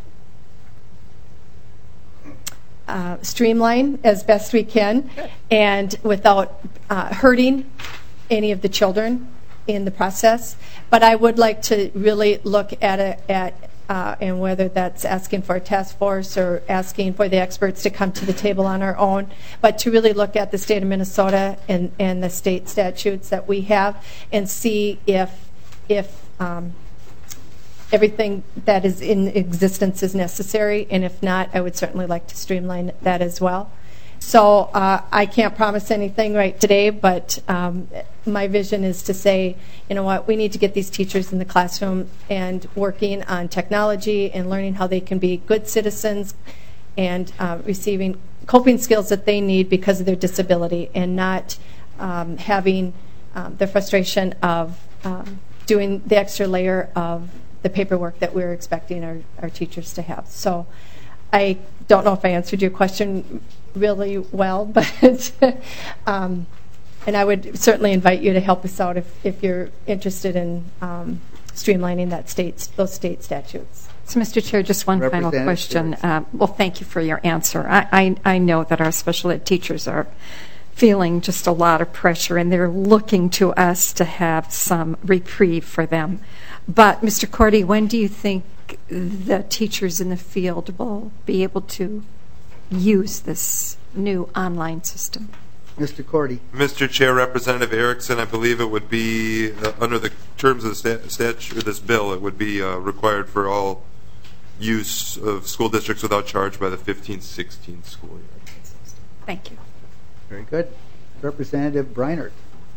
uh, streamline as best we can and without uh, hurting any of the children in the process. But I would like to really look at it at Uh, and whether that's asking for a task force or asking for the experts to come to the table on our own, but to really look at the state of Minnesota and, and the state statutes that we have and see if if um, everything that is in existence is necessary, and if not, I would certainly like to streamline that as well. So uh, I can't promise anything right today, but um, my vision is to say, you know what, we need to get these teachers in the classroom and working on technology and learning how they can be good citizens and uh, receiving coping skills that they need because of their disability, and not um, having um, the frustration of um, doing the extra layer of the paperwork that we're expecting our, our teachers to have. So I don't know if I answered your question really well, but um, and I would certainly invite you to help us out if, if you're interested in um, streamlining that state, those state statutes. So, Mister Chair, just one final question. Uh, well, thank you for your answer. I, I, I know that our special ed teachers are feeling just a lot of pressure, and they're looking to us to have some reprieve for them. But, Mister Corti, when do you think the teachers in the field will be able to use this new online system? Mister Corti. Mister Chair, Representative Erickson, I believe it would be, uh, under the terms of the stat- statute, or this bill, it would be uh, required for all use of school districts without charge by the fifteen sixteen school year. Thank you. Very good. Representative Breinert.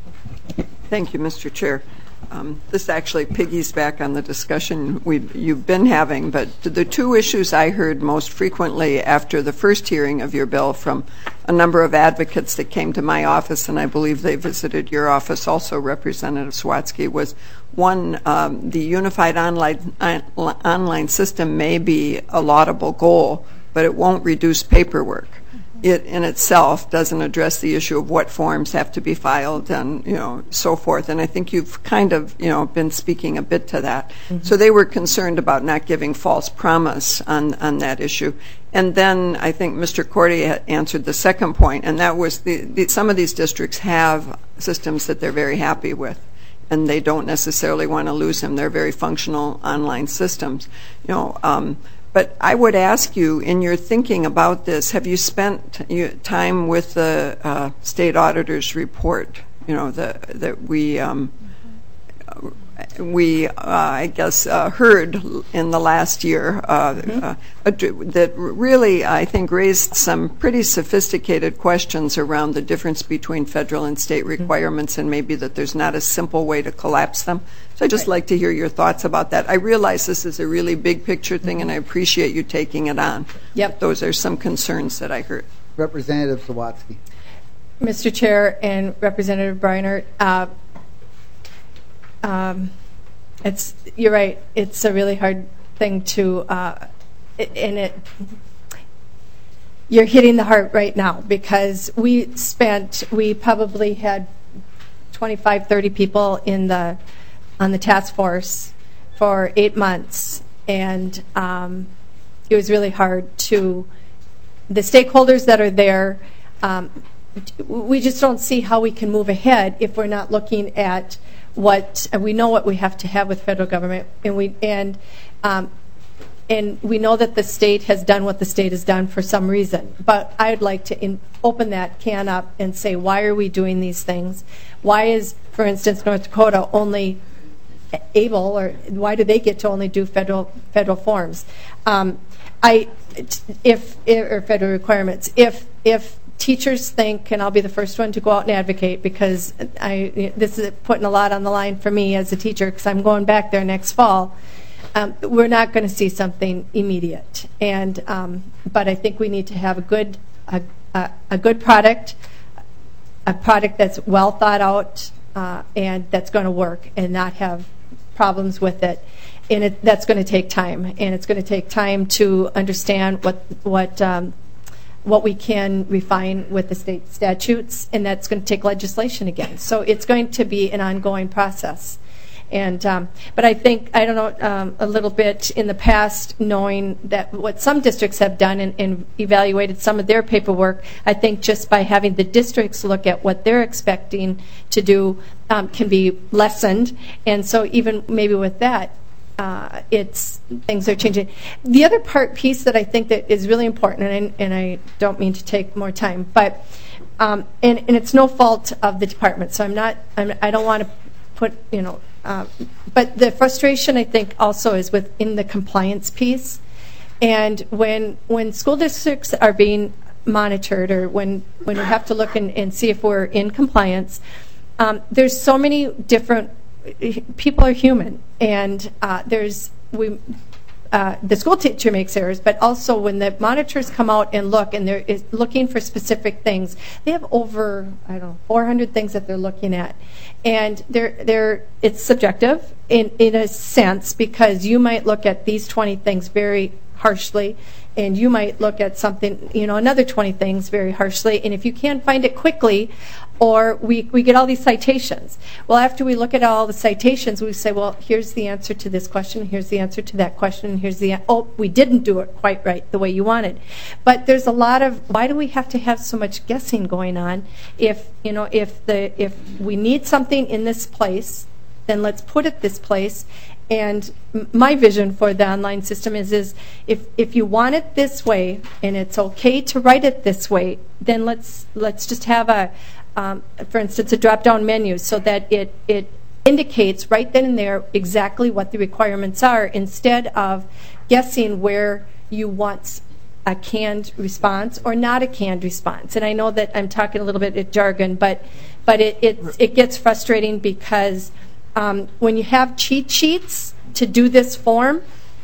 Thank you, Mister Chair. Um, this actually piggies back on the discussion we've, you've been having, but the two issues I heard most frequently after the first hearing of your bill from a number of advocates that came to my office, and I believe they visited your office also, Representative Swatsky, was one, um, the unified online, uh, online system may be a laudable goal, but it won't reduce paperwork. It in itself doesn't address the issue of what forms have to be filed and, you know, so forth. And I think you've kind of, you know, been speaking a bit to that. Mm-hmm. So they were concerned about not giving false promise on, on that issue. And then I think Mister Corti answered the second point, and that was the, the some of these districts have systems that they're very happy with, and they don't necessarily want to lose them. They're very functional online systems, you know. Um, But I would ask you, in your thinking about this, have you spent time with the uh, state auditor's report? You know, the, that we um, we uh, I guess uh, heard in the last year uh, mm-hmm. uh, that really I think raised some pretty sophisticated questions around the difference between federal and state requirements, mm-hmm. and maybe that there's not a simple way to collapse them. So I'd just right. like to hear your thoughts about that. I realize this is a really big picture thing, and I appreciate you taking it on. Yep. But those are some concerns that I heard. Representative Sawatsky. Mister Chair and Representative Breinert, uh, um, it's you're right. It's a really hard thing to, uh, and it. You're hitting the heart right now, because we spent, we probably had twenty-five, thirty people in the on the task force for eight months and um, it was really hard to, the stakeholders that are there, um, we just don't see how we can move ahead if we're not looking at what, and we know what we have to have with federal government, and we, and um, and we know that the state has done what the state has done for some reason. But I'd like to in, open that can up and say, why are we doing these things? Why is, for instance, North Dakota only able, or why do they get to only do federal federal forms? Um, I, if or federal requirements. If if teachers think, and I'll be the first one to go out and advocate, because I this is putting a lot on the line for me as a teacher, because I'm going back there next fall. Um, we're not going to see something immediate, and um, but I think we need to have a good a, a, a good product, a product that's well thought out uh, and that's going to work and not have problems with it. And it, that's going to take time, and it's going to take time to understand what what um, what we can refine with the state statutes, and that's going to take legislation again. So it's going to be an ongoing process. And um, but I think, I don't know, um, a little bit in the past, knowing that what some districts have done and, and evaluated some of their paperwork, I think just by having the districts look at what they're expecting to do um, can be lessened. And so even maybe with that, uh, it's things are changing. The other part piece that I think that is really important, and I, and I don't mean to take more time, but um, and, and it's no fault of the department, so I'm not, I'm, I don't want to put, you know, Uh, but the frustration, I think, also is within the compliance piece. And when when school districts are being monitored, or when, when we have to look and, and see if we're in compliance, um, there's so many different, people are human. And uh, there's, we, uh, the school teacher makes errors, but also when the monitors come out and look, and they're is looking for specific things, they have over, I don't know, four hundred things that they're looking at. And they're, they're, it's subjective in, in a sense, because you might look at these twenty things very harshly, and you might look at something, you know, another twenty things very harshly, and if you can't find it quickly, or we, we get all these citations. Well, after we look at all the citations, we say, well, here's the answer to this question, here's the answer to that question, and here's the, oh, we didn't do it quite right the way you wanted. But there's a lot of, why do we have to have so much guessing going on? If, you know, if the, if we need something in this place, then let's put it this place. And my vision for the online system is, is if, if you want it this way, and it's okay to write it this way, then let's, let's just have a, Um, for instance, a drop-down menu, so that it, it indicates right then and there exactly what the requirements are, instead of guessing where you want a canned response or not a canned response. And I know that I'm talking a little bit in jargon, but but it it, it gets frustrating, because um, when you have cheat sheets to do this form,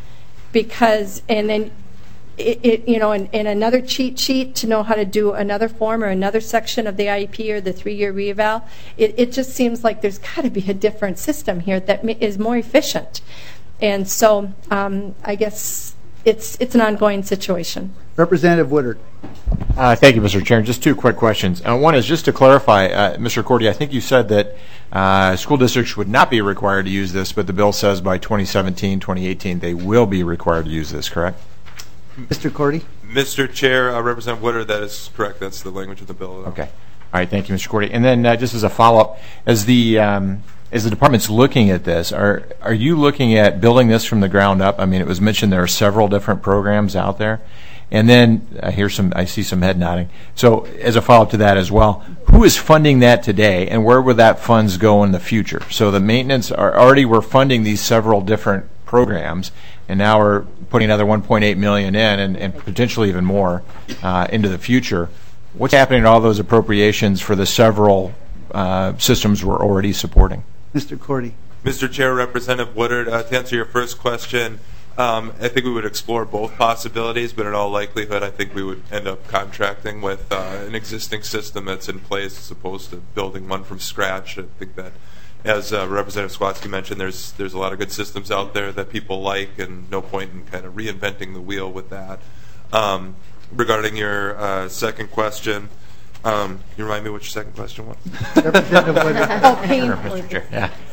because and then It, it, you know, and, and another cheat sheet to know how to do another form or another section of the I E P or the three-year reeval. It, it just seems like there's got to be a different system here that is more efficient. And so um, I guess it's it's an ongoing situation. Representative Woodard. Uh, thank you, Mister Chair. Just two quick questions. Uh, one is just to clarify, uh, Mister Cordy, I think you said that uh, school districts would not be required to use this, but the bill says by twenty seventeen, twenty eighteen they will be required to use this, correct? Mister Cordy? Mister Chair, uh, Representative Woodard, that is correct. That's the language of the bill. Okay. All right. Thank you, Mister Cordy. And then uh, just as a follow-up, as the um, as the department's looking at this, are are you looking at building this from the ground up? I mean, it was mentioned there are several different programs out there. And then I hear some, I see some head nodding. So as a follow-up to that as well, who is funding that today, and where will that funds go in the future? So the maintenance, are already we're funding these several different programs, and now we're putting another one point eight million dollars in, and, and potentially even more uh, into the future. What's happening to all those appropriations for the several uh, systems we're already supporting? Mister Cordy. Mister Chair, Representative Woodard, uh, to answer your first question, um, I think we would explore both possibilities, but in all likelihood, I think we would end up contracting with uh, an existing system that's in place as opposed to building one from scratch. I think that, as uh, Representative Swatsky mentioned, there's there's a lot of good systems out there that people like, and no point in kind of reinventing the wheel with that. Um, regarding your uh, second question, um, can you remind me what your second question was? Oh, pain. Mister Chair. Yeah.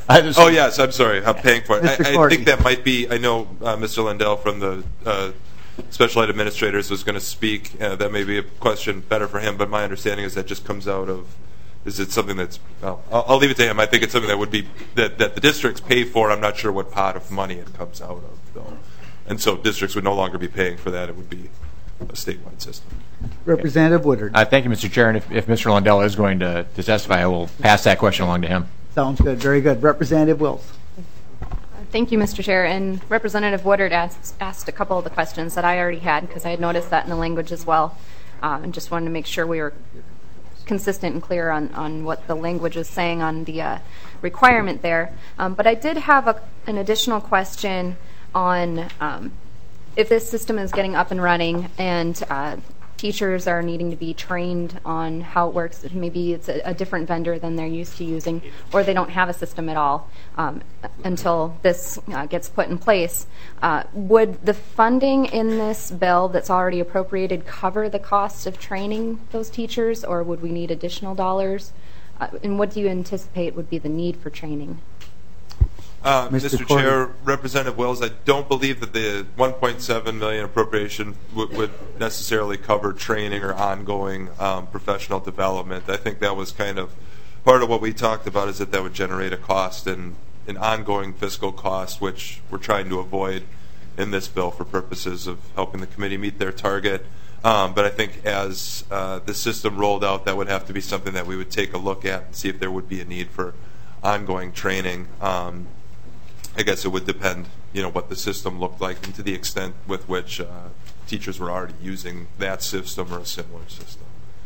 Oh, yes, I'm sorry. I'm paying for it. Mister I, I Cordy. think that might be, I know uh, Mister Lindell from the uh, Special Ed Administrators was going to speak. Uh, that may be a question better for him, but my understanding is that just comes out of, is it something that's, well, I'll, I'll leave it to him. I think it's something that would be, that, that the districts pay for. I'm not sure what pot of money it comes out of, though. And so districts would no longer be paying for that. It would be a statewide system. Representative Woodard. Uh, thank you, Mister Chair. And if, if Mister Lindell is going to, to testify, I will pass that question along to him. Sounds good. Very good. Representative Wills. Thank you, Mister Chair. And Representative Woodard asked, asked a couple of the questions that I already had, because I had noticed that in the language as well, um, and just wanted to make sure we were consistent and clear on, on what the language is saying on the uh, requirement there. Um, but I did have a, an additional question on um, if this system is getting up and running and uh, teachers are needing to be trained on how it works. Maybe it's a, a different vendor than they're used to using, or they don't have a system at all um, until this uh, gets put in place. Uh, would the funding in this bill that's already appropriated cover the cost of training those teachers, or would we need additional dollars? Uh, and what do you anticipate would be the need for training? Uh, Mister Mister Cordy. Chair, Representative Wills, I don't believe that the one point seven million dollars appropriation would, would necessarily cover training or ongoing um, professional development. I think that was kind of part of what we talked about, is that that would generate a cost and an ongoing fiscal cost, which we're trying to avoid in this bill for purposes of helping the committee meet their target. Um, but I think as uh, the system rolled out, that would have to be something that we would take a look at and see if there would be a need for ongoing training. Um, I guess it would depend, you know, what the system looked like and to the extent with which uh, teachers were already using that system or a similar system.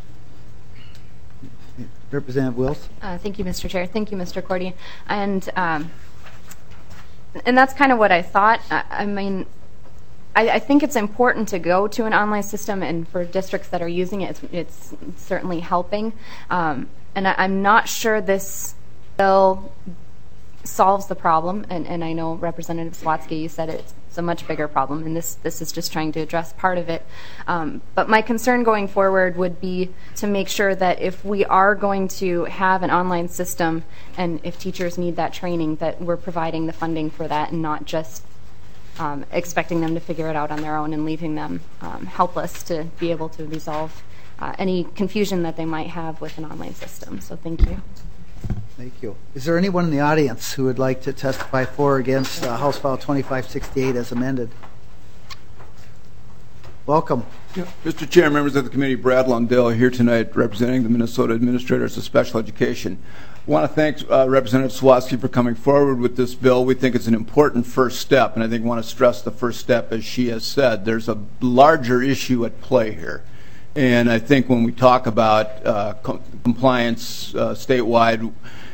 Representative Wills. Uh, thank you, Mister Chair. Thank you, Mister Cordy. And um, and that's kind of what I thought. I, I mean, I, I think it's important to go to an online system, and for districts that are using it, it's, it's certainly helping. Um, and I, I'm not sure this bill solves the problem, and, and I know Representative Swatsky, you said it's, it's a much bigger problem, and this this is just trying to address part of it. Um, but my concern going forward would be to make sure that if we are going to have an online system, and if teachers need that training, that we're providing the funding for that and not just um, expecting them to figure it out on their own and leaving them um, helpless to be able to resolve uh, any confusion that they might have with an online system. So thank you. Thank you. Is there anyone in the audience who would like to testify for or against uh, House File twenty-five sixty-eight as amended? Welcome. Yeah. Mister Chair, members of the committee, Brad Lundell here tonight representing the Minnesota Administrators of Special Education. I want to thank uh, Representative Swatsky for coming forward with this bill. We think it's an important first step, and I think we want to stress the first step, as she has said. There's a larger issue at play here. And I think when we talk about uh, com compliance uh, statewide,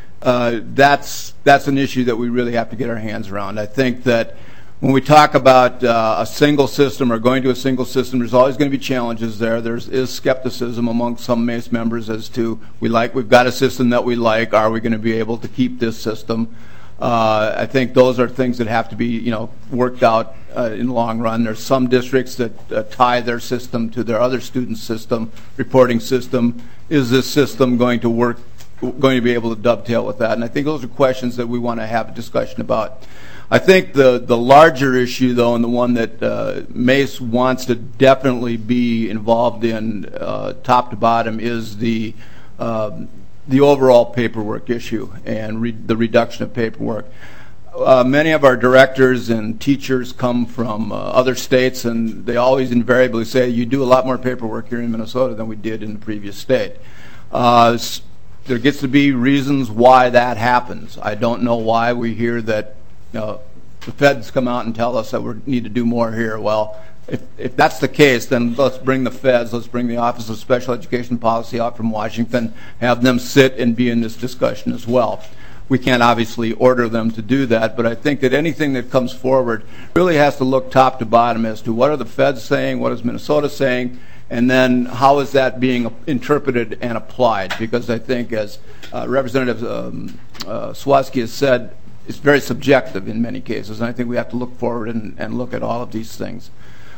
uh, that's that's an issue that we really have to get our hands around. I think that when we talk about uh, a single system or going to a single system, there's always going to be challenges there. There is skepticism among some MACE members as to we like we've got a system that we like. Are we going to be able to keep this system? Uh, I think those are things that have to be, you know, worked out uh, in the long run. There's some districts that uh, tie their system to their other student system, reporting system. Is this system going to work, going to be able to dovetail with that? And I think those are questions that we want to have a discussion about. I think the, the larger issue, though, and the one that uh, MACE wants to definitely be involved in uh, top to bottom is the um, the overall paperwork issue and re the reduction of paperwork. Uh, many of our directors and teachers come from uh, other states, and they always invariably say, you do a lot more paperwork here in Minnesota than we did in the previous state. Uh, there gets to be reasons why that happens. I don't know why we hear that uh, the feds come out and tell us that we need to do more here. Well, If, if that's the case, then let's bring the feds, let's bring the Office of Special Education Policy out from Washington, have them sit and be in this discussion as well. We can't obviously order them to do that, but I think that anything that comes forward really has to look top to bottom as to what are the feds saying, what is Minnesota saying, and then how is that being interpreted and applied? Because I think, as uh, Representative um, uh, Swatsky has said, it's very subjective in many cases, and I think we have to look forward and, and look at all of these things.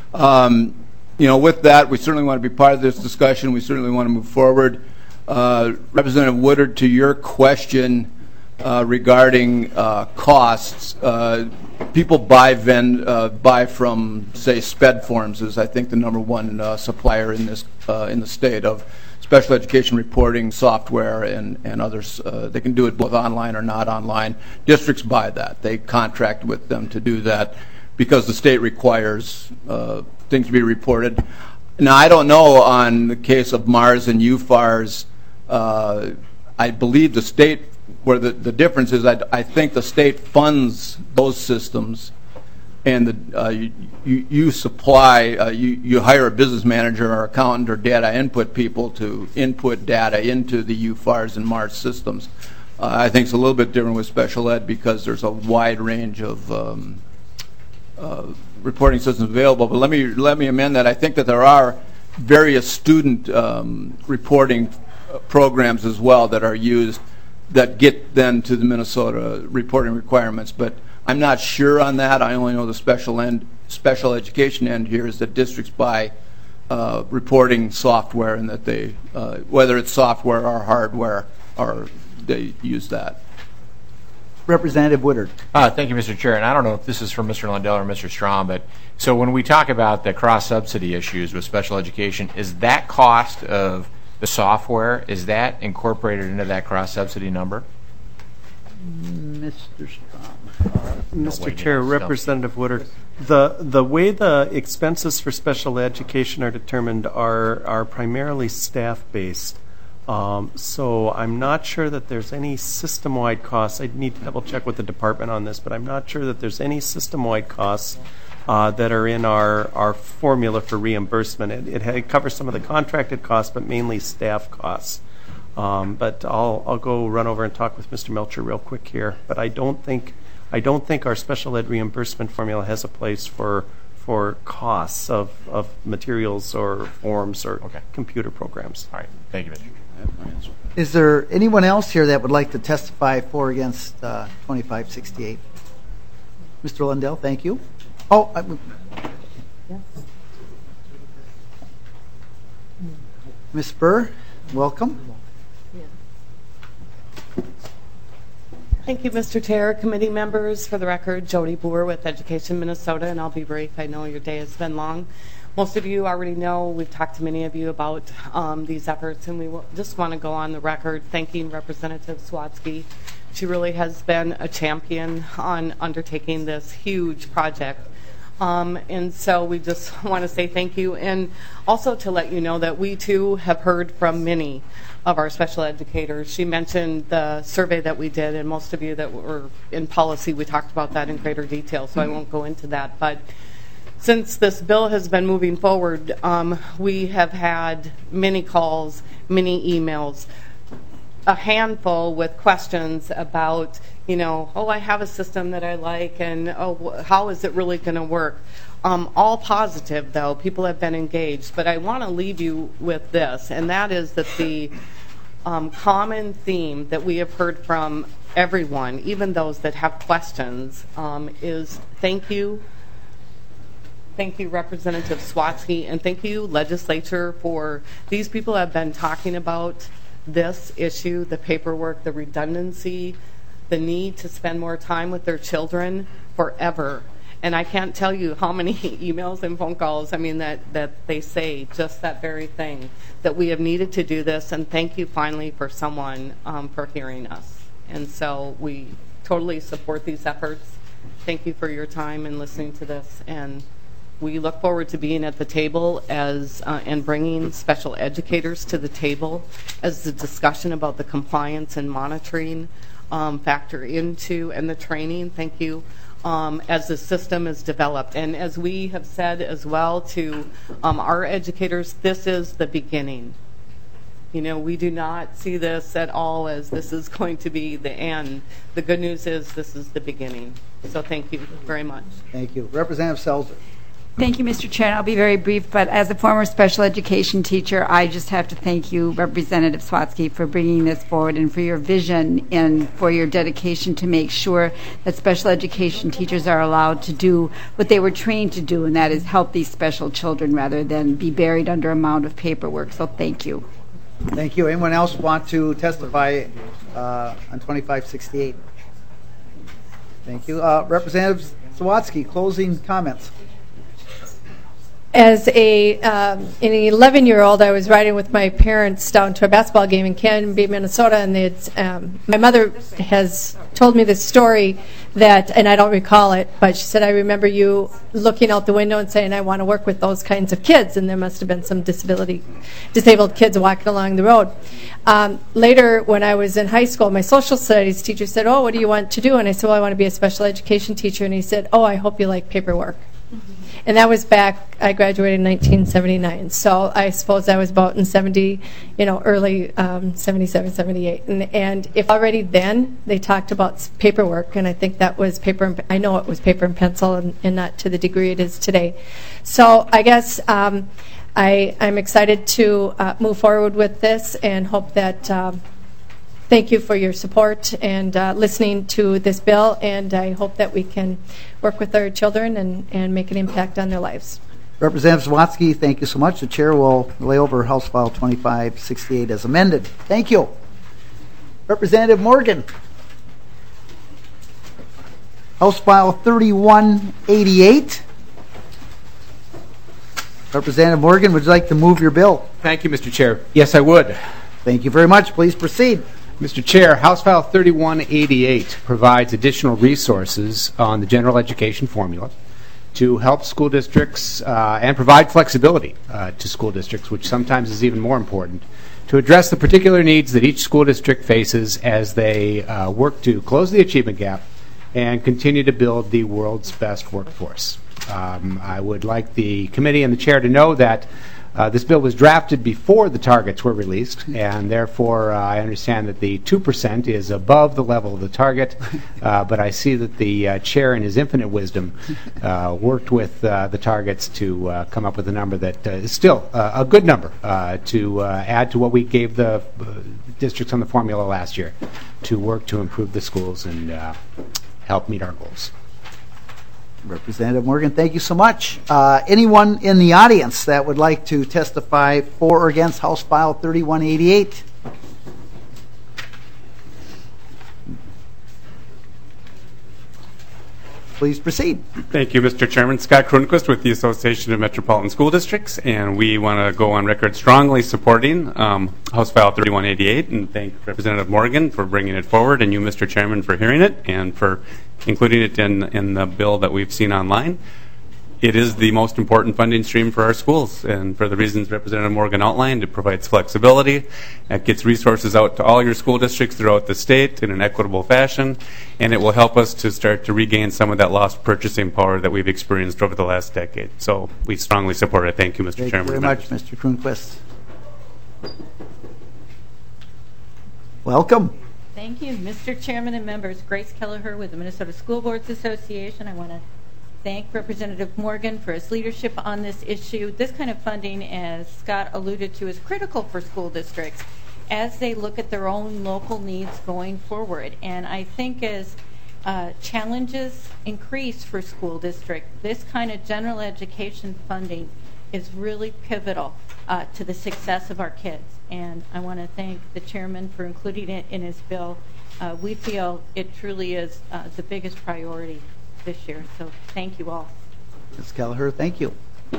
Um, you know, with that, we certainly want to be part of this discussion. We certainly want to move forward. Uh, Representative Woodard, to your question, uh, regarding uh, costs. Uh, people buy ven- uh, buy from, say, SPED Forms is, I think, the number one uh, supplier in this uh, in the state of special education reporting software and, and others. Uh, they can do it both online or not online. Districts buy that. They contract with them to do that because the state requires uh, things to be reported. Now, I don't know on the case of MARS and U FARS, uh, I believe the state, where the, the difference is, I, I think the state funds those systems, and the, uh, you, you, you supply, uh, you, you hire a business manager or accountant or data input people to input data into the U FARS and MARS systems. Uh, I think it's a little bit different with special ed because there's a wide range of um, uh, reporting systems available. But let me let me amend that. I think that there are various student um, reporting programs as well that are used that get then to the Minnesota reporting requirements. But I'm not sure on that. I only know the special end, special education end here is that districts buy uh, reporting software, and that they, uh, whether it's software or hardware, or they use that. Representative Woodard. Uh, thank you, Mister Chair. And I don't know if this is for Mister Lundell or Mister Strom, but so when we talk about the cross-subsidy issues with special education, is that cost of the software, is that incorporated into that cross-subsidy number? Mister Strom. Mister Chair, Representative Woodard, the the way the expenses for special education are determined are are primarily staff-based. Um, so I'm not sure that there's any system-wide costs. I need to double-check with the department on this, but I'm not sure that there's any system-wide costs uh, that are in our, our formula for reimbursement. It, it, it covers some of the contracted costs, but mainly staff costs. Um, but I'll I'll go run over and talk with Mister Melcher real quick here. But I don't think I don't think our special ed reimbursement formula has a place for for costs of, of materials or forms or okay. computer programs. All right. Thank you, Mister Chair. Is there anyone else here that would like to testify for or against uh, twenty-five sixty-eight? Mister Lundell, thank you. Oh, I, yes. Miz Spur, welcome. Thank you, Mister Chair, committee members. For the record, Jody Boer with Education Minnesota, and I'll be brief. I know your day has been long. Most of you already know, we've talked to many of you about um, these efforts, and we will just want to go on the record thanking Representative Swatsky. She really has been a champion on undertaking this huge project. Um, and so we just want to say thank you, and also to let you know that we too have heard from many of our special educators. She mentioned the survey that we did, and most of you that were in policy, we talked about that in greater detail, so I won't go into that. But since this bill has been moving forward, um, we have had many calls, many emails, a handful with questions about, you know, oh, I have a system that I like, and oh, how is it really going to work? Um, all positive, though. People have been engaged. But I want to leave you with this, and that is that the um, common theme that we have heard from everyone, even those that have questions, um, is thank you. Thank you, Representative Swatsky, and thank you, legislature, for these people have been talking about this issue, the paperwork, the redundancy, the need to spend more time with their children forever. And I can't tell you how many emails and phone calls, I mean, that, that they say just that very thing, that we have needed to do this, and thank you finally for someone um, for hearing us. And so we totally support these efforts. Thank you for your time and listening to this, and we look forward to being at the table as uh, and bringing special educators to the table as the discussion about the compliance and monitoring um, factor into, and the training, thank you, um, as the system is developed. And as we have said as well to um, our educators, this is the beginning. You know, we do not see this at all as this is going to be the end. The good news is this is the beginning. So thank you very much. Thank you. Representative Selzer. Thank you, Mister Chair. I'll be very brief, but as a former special education teacher, I just have to thank you, Representative Swatsky, for bringing this forward and for your vision and for your dedication to make sure that special education teachers are allowed to do what they were trained to do, and that is help these special children rather than be buried under a mound of paperwork. So thank you. Thank you. Anyone else want to testify uh, on twenty-five sixty-eight. Thank you. Uh, Representative Sawatsky, closing comments. As a um, an eleven-year-old, I was riding with my parents down to a basketball game in Canby, Minnesota, and it's, um, my mother has told me this story that, and I don't recall it, but she said, I remember you looking out the window and saying, I want to work with those kinds of kids, and there must have been some disability, disabled kids walking along the road. Um, later, when I was in high school, my social studies teacher said, oh, what do you want to do? And I said, well, I want to be a special education teacher, and he said, oh, I hope you like paperwork. And that was back, I graduated in nineteen seventy-nine. So I suppose I was about in seventy, you know, early um, seventy-seven, seventy-eight. And, and if already then they talked about paperwork, and I think that was paper, and, I know it was paper and pencil and, and not to the degree it is today. So I guess um, I, I'm excited to uh, move forward with this and hope that um, thank you for your support and uh, listening to this bill, and I hope that we can work with our children and, and make an impact on their lives. Representative Sawatsky, thank you so much. The chair will lay over House File twenty-five sixty-eight as amended. Thank you. Representative Morgan. House File thirty-one eighty-eight. Representative Morgan, would you like to move your bill? Thank you, Mister Chair. Yes, I would. Thank you very much. Please proceed. Mister Chair, House File thirty-one eighty-eight provides additional resources on the general education formula to help school districts uh, and provide flexibility uh, to school districts, which sometimes is even more important, to address the particular needs that each school district faces as they uh, work to close the achievement gap and continue to build the world's best workforce. Um, I would like the committee and the chair to know that Uh, this bill was drafted before the targets were released, and therefore uh, I understand that the two percent is above the level of the target, uh, but I see that the uh, chair in his infinite wisdom uh, worked with uh, the targets to uh, come up with a number that uh, is still uh, a good number uh, to uh, add to what we gave the uh, districts on the formula last year to work to improve the schools and uh, help meet our goals. Representative Morgan, thank you so much. Uh, anyone in the audience that would like to testify for or against House File thirty-one eighty-eight? Please proceed. Thank you, Mister Chairman. Scott Kronquist with the Association of Metropolitan School Districts, and we want to go on record strongly supporting um, House File thirty-one eighty-eight, and thank Representative Morgan for bringing it forward, and you, Mister Chairman, for hearing it and for including it in, in the bill that we've seen online. It is the most important funding stream for our schools, and for the reasons Representative Morgan outlined, it provides flexibility, it gets resources out to all your school districts throughout the state in an equitable fashion, and it will help us to start to regain some of that lost purchasing power that we've experienced over the last decade. So we strongly support it. Thank you, Mister Thank Chairman. you very much, Mister Kronquist. Welcome. Thank you, Mister Chairman and members. Grace Kelleher with the Minnesota School Boards Association. I want to thank Representative Morgan for his leadership on this issue. This kind of funding, as Scott alluded to, is critical for school districts as they look at their own local needs going forward. And I think as uh, challenges increase for school districts, this kind of general education funding is really pivotal uh, to the success of our kids. And I want to thank the chairman for including it in his bill. Uh, we feel it truly is uh, the biggest priority this year. So thank you all. Miz Kelleher, thank you.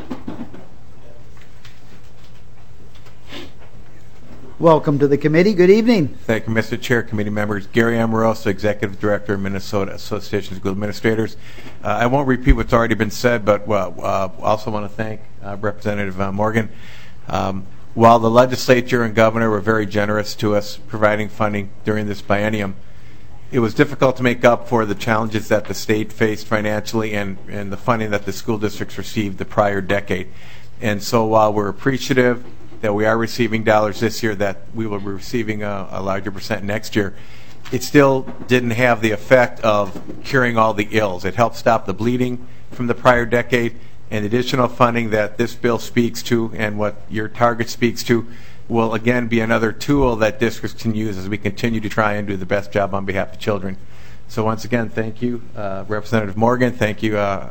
Welcome to the committee. Good evening. Thank you, Mister Chair, committee members. Gary Amoroso, Executive Director, Minnesota Association of School Administrators. Uh, I won't repeat what's already been said, but uh, uh, also want to thank uh, Representative uh, Morgan. Um, while the legislature and governor were very generous to us providing funding during this biennium, it was difficult to make up for the challenges that the state faced financially and, and the funding that the school districts received the prior decade. And so while we're appreciative that we are receiving dollars this year, that we will be receiving a, a larger percent next year, it still didn't have the effect of curing all the ills. It helped stop the bleeding from the prior decade, and additional funding that this bill speaks to and what your target speaks to will again be another tool that districts can use as we continue to try and do the best job on behalf of children. So once again, thank you, uh, Representative Morgan. Thank you, uh, uh,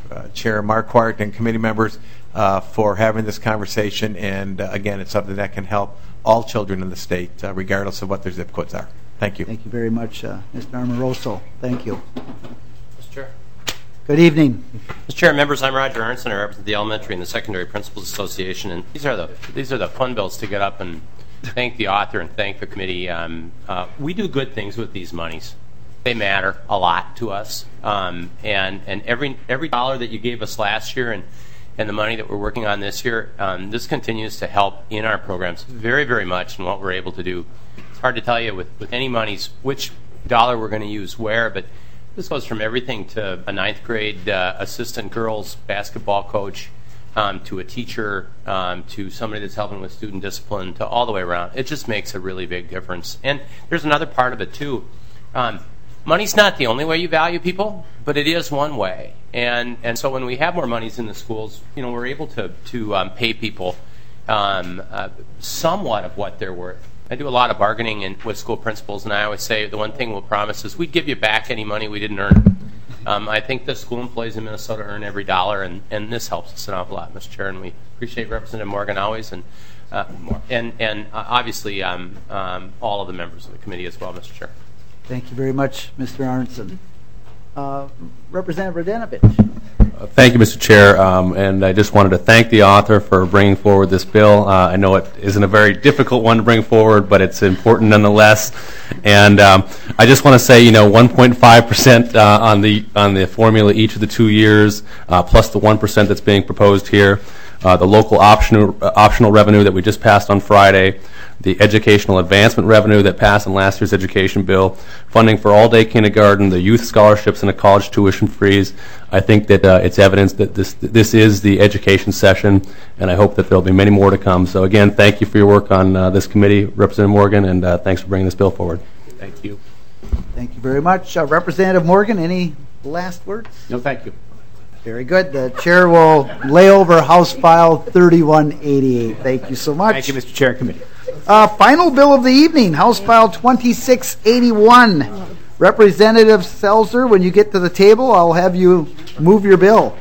uh, Chair Marquardt and committee members uh, for having this conversation. And uh, again, it's something that can help all children in the state, uh, regardless of what their zip codes are. Thank you. Thank you very much, uh, Mister Amoroso. Thank you. Mister Chair. Good evening. Mister Chair, members, I'm Roger Ernst, and I represent the Elementary and the Secondary Principals Association. And these are the these are the fun bills to get up and thank the author and thank the committee. Um, uh, we do good things with these monies. They matter a lot to us. Um, and and every every dollar that you gave us last year and and the money that we're working on this year, um, this continues to help in our programs very, very much in what we're able to do. It's hard to tell you with, with any monies which dollar we're going to use where, but this goes from everything to a ninth grade uh, assistant girls basketball coach, um, to a teacher, um, to somebody that's helping with student discipline, to all the way around. It just makes a really big difference. And there's another part of it, too. Um, money's not the only way you value people, but it is one way. And and so when we have more monies in the schools, you know, we're able to, to um, pay people um, uh, somewhat of what they're worth. I do a lot of bargaining in, with school principals, and I always say the one thing we'll promise is we'd give you back any money we didn't earn. Um, I think the school employees in Minnesota earn every dollar, and, and this helps us an awful lot, Mister Chair, and we appreciate Representative Morgan always, and uh, and, and uh, obviously um, um, all of the members of the committee as well, Mister Chair. Thank you very much, Mister Arnson. Uh, Representative Radenovich. Uh, thank you, Mister Chair, um, and I just wanted to thank the author for bringing forward this bill. Uh, I know it isn't a very difficult one to bring forward, but it's important nonetheless. And um, I just want to say, you know, one point five percent uh, on the on the formula each of the two years, uh, plus the one percent that's being proposed here. Uh, the local optional uh, optional revenue that we just passed on Friday, the educational advancement revenue that passed in last year's education bill, funding for all-day kindergarten, the youth scholarships, and the college tuition freeze. I think that uh, it's evidence that this this is the education session, and I hope that there will be many more to come. So again, thank you for your work on uh, this committee, Representative Morgan, and uh, thanks for bringing this bill forward. Thank you. Thank you very much. Uh, Representative Morgan, any last words? No, thank you. Very good. The chair will lay over House File thirty-one eighty-eight. Thank you so much. Thank you, Mister Chair and Committee. Uh, final bill of the evening, House File twenty-six eighty-one. Representative Selzer, when you get to the table, I'll have you move your bill.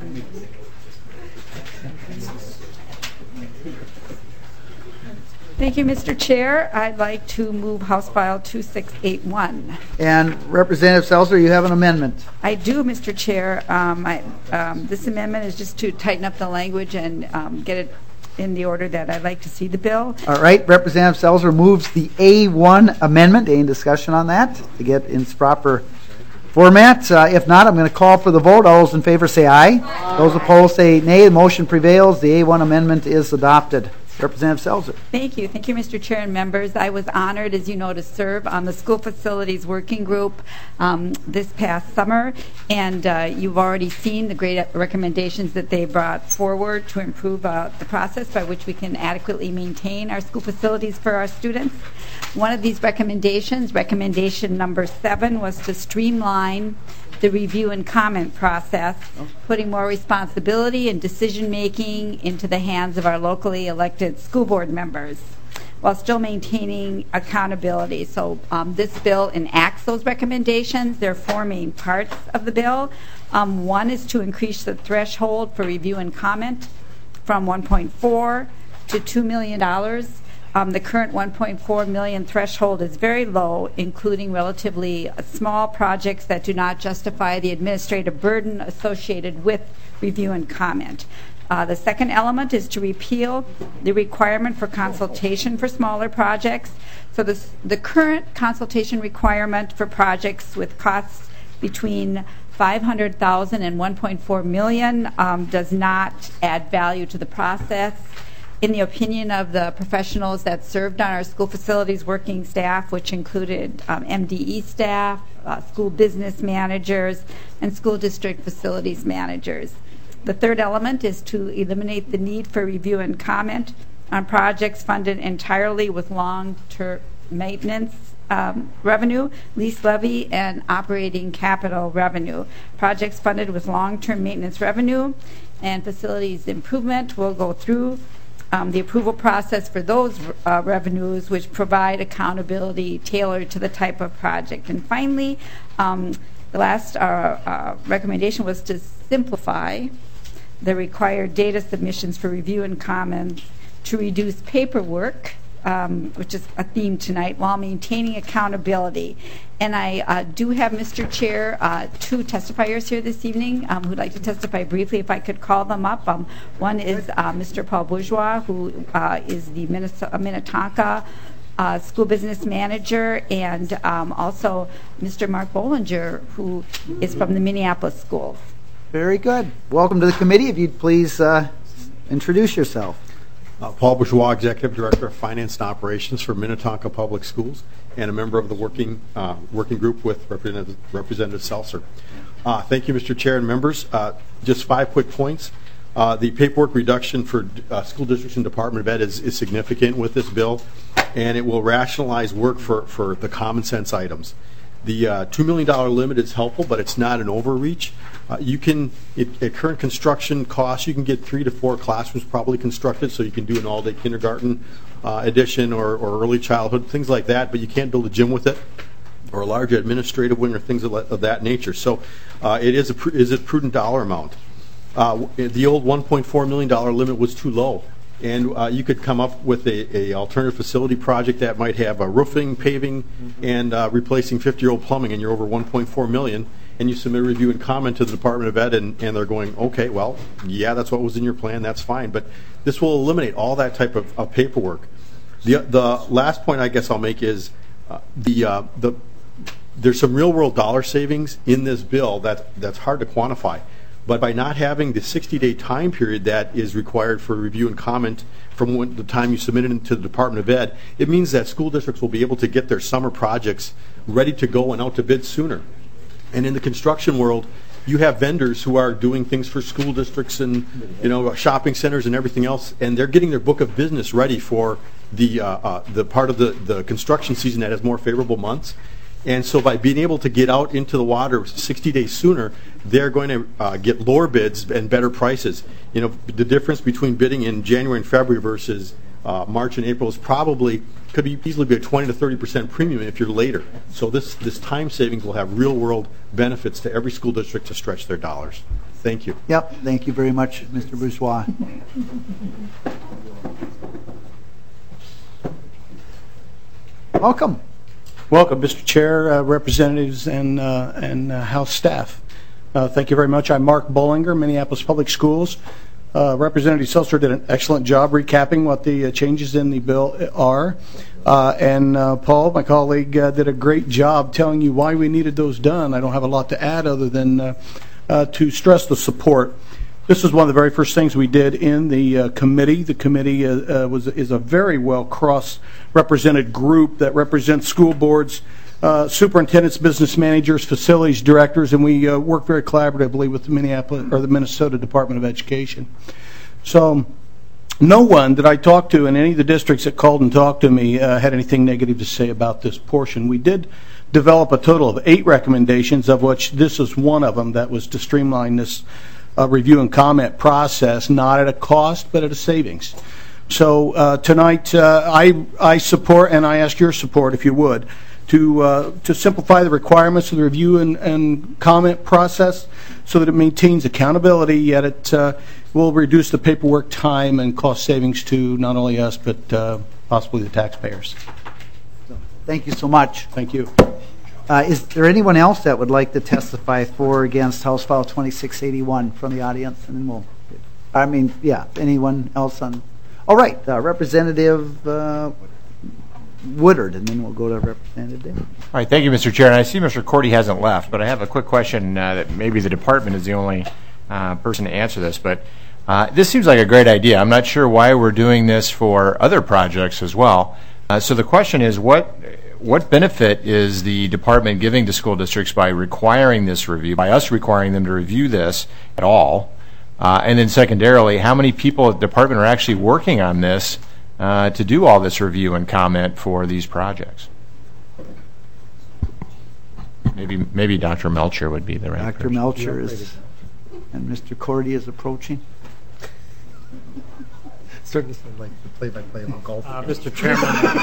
Thank you, Mister Chair. I'd like to move House File twenty-six eighty-one. And Representative Selzer, you have an amendment. I do, Mister Chair. Um, I, um, this amendment is just to tighten up the language and um, get it in the order that I'd like to see the bill. All right. Representative Selzer moves the A one amendment. Any discussion on that to get in its proper format? Uh, if not, I'm going to call for the vote. All those in favor say aye. Aye. Those opposed say nay. The motion prevails. The A one amendment is adopted. Representative Selzer. Thank you. Thank you, Mister Chair and members. I was honored, as you know, to serve on the School Facilities Working Group um, this past summer, and uh, you've already seen the great recommendations that they brought forward to improve uh, the process by which we can adequately maintain our school facilities for our students. One of these recommendations, recommendation number seven, was to streamline the review and comment process, putting more responsibility and decision-making into the hands of our locally elected school board members, while still maintaining accountability. So um, this bill enacts those recommendations. There are four main parts of the bill. Um, one is to increase the threshold for review and comment from one point four to two million dollars. Um, the current one point four million dollars threshold is very low, including relatively small projects that do not justify the administrative burden associated with review and comment. Uh, the second element is to repeal the requirement for consultation for smaller projects. So this, the current consultation requirement for projects with costs between five hundred thousand dollars and one point four million dollars um, does not add value to the process. In the opinion of the professionals that served on our school facilities working staff, which included um, M D E staff, uh, school business managers, and school district facilities managers. The third element is to eliminate the need for review and comment on projects funded entirely with long-term maintenance um, revenue, lease levy, and operating capital revenue. Projects funded with long-term maintenance revenue and facilities improvement will go through Um, the approval process for those uh, revenues, which provide accountability tailored to the type of project. And finally, um, The last uh, uh, recommendation was to simplify the required data submissions for review and comments to reduce paperwork, um, which is a theme tonight, while maintaining accountability. And I uh, do have, Mister Chair, uh, two testifiers here this evening um, who'd like to testify briefly, if I could call them up. Um, one is uh, Mister Paul Bourgeois, who uh, is the Minnesota, Minnetonka uh, school business manager, and um, also Mister Mark Bollinger, who is from the Minneapolis schools. Very good. Welcome to the committee. If you'd please uh, introduce yourself. Uh, Paul Bourgeois, Executive Director of Finance and Operations for Minnetonka Public Schools, and a member of the working uh, working group with Representative, Representative Seltzer. Uh, thank you, Mister Chair and members. Uh, just five quick points. Uh, the paperwork reduction for uh, school districts and Department of Ed is, is significant with this bill, and it will rationalize work for, for the common sense items. The uh, two million dollars limit is helpful, but it's not an overreach. Uh, you can, it, at current construction costs, you can get three to four classrooms probably constructed, so you can do an all-day kindergarten uh, edition or, or early childhood, things like that, but you can't build a gym with it or a large administrative wing or things of, of that nature. So uh, it is a, pr is a prudent dollar amount. Uh, the old one point four million dollars limit was too low. And uh, you could come up with a, a alternative facility project that might have a roofing, paving, mm-hmm. and uh, replacing fifty-year-old plumbing, and you're over one point four million dollars, and you submit a review and comment to the Department of Ed, and, and they're going, okay, well, yeah, that's what was in your plan, that's fine. But this will eliminate all that type of, of paperwork. The, the last point I guess I'll make is uh, the, uh, the there's some real-world dollar savings in this bill that, that's hard to quantify. But by not having the sixty-day time period that is required for review and comment from when, the time you submit it into the Department of Ed, it means that school districts will be able to get their summer projects ready to go and out to bid sooner. And in the construction world, you have vendors who are doing things for school districts and you know shopping centers and everything else, and they're getting their book of business ready for the uh, uh, the part of the, the construction season that has more favorable months. And so by being able to get out into the water sixty days sooner, they're going to uh, get lower bids and better prices. You know, the difference between bidding in January and February versus uh, March and April is probably, could be easily be a twenty to thirty percent premium if you're later. So this, this time savings will have real world benefits to every school district to stretch their dollars. Thank you. Yep, thank you very much, Mister Bourgeois. Welcome. Welcome, Mister Chair, uh, representatives, and, uh, and uh, House staff. Uh, thank you very much. I'm Mark Bollinger, Minneapolis Public Schools. Uh, Representative Seltzer did an excellent job recapping what the uh, changes in the bill are. Uh, and uh, Paul, my colleague, uh, did a great job telling you why we needed those done. I don't have a lot to add other than uh, uh, to stress the support. This is one of the very first things we did in the uh, committee. The committee uh, uh, was is a very well cross-represented group that represents school boards, uh, superintendents, business managers, facilities directors, and we uh, work very collaboratively with the Minneapolis or the Minnesota Department of Education. So, no one that I talked to in any of the districts that called and talked to me uh, had anything negative to say about this portion. We did develop a total of eight recommendations, of which this is one of them, that was to streamline this Uh, review and comment process, not at a cost, but at a savings. So uh, tonight, uh, I, I support, and I ask your support, if you would, to uh, to simplify the requirements of the review and, and comment process so that it maintains accountability, yet it uh, will reduce the paperwork time and cost savings to not only us, but uh, possibly the taxpayers. Thank you so much. Thank you. Uh, is there anyone else that would like to testify for or against House File twenty-six eighty-one from the audience? And then we'll, I mean, yeah, anyone else on? All right, uh, Representative uh, Woodard, and then we'll go to Representative Davis. All right, thank you, Mister Chair. And I see Mister Cordy hasn't left, but I have a quick question uh, that maybe the department is the only uh, person to answer this. But uh, this seems like a great idea. I'm not sure why we're doing this for other projects as well. Uh, so the question is, what what benefit is the department giving to school districts by requiring this review, by us requiring them to review this at all? Uh, and then secondarily, how many people at the department are actually working on this uh, to do all this review and comment for these projects? Maybe maybe Doctor Melcher would be the right Doctor person. Melcher is, and Mister Cordy is approaching. Certainly sound like the play-by-play of a golf. Uh, Mister Chairman,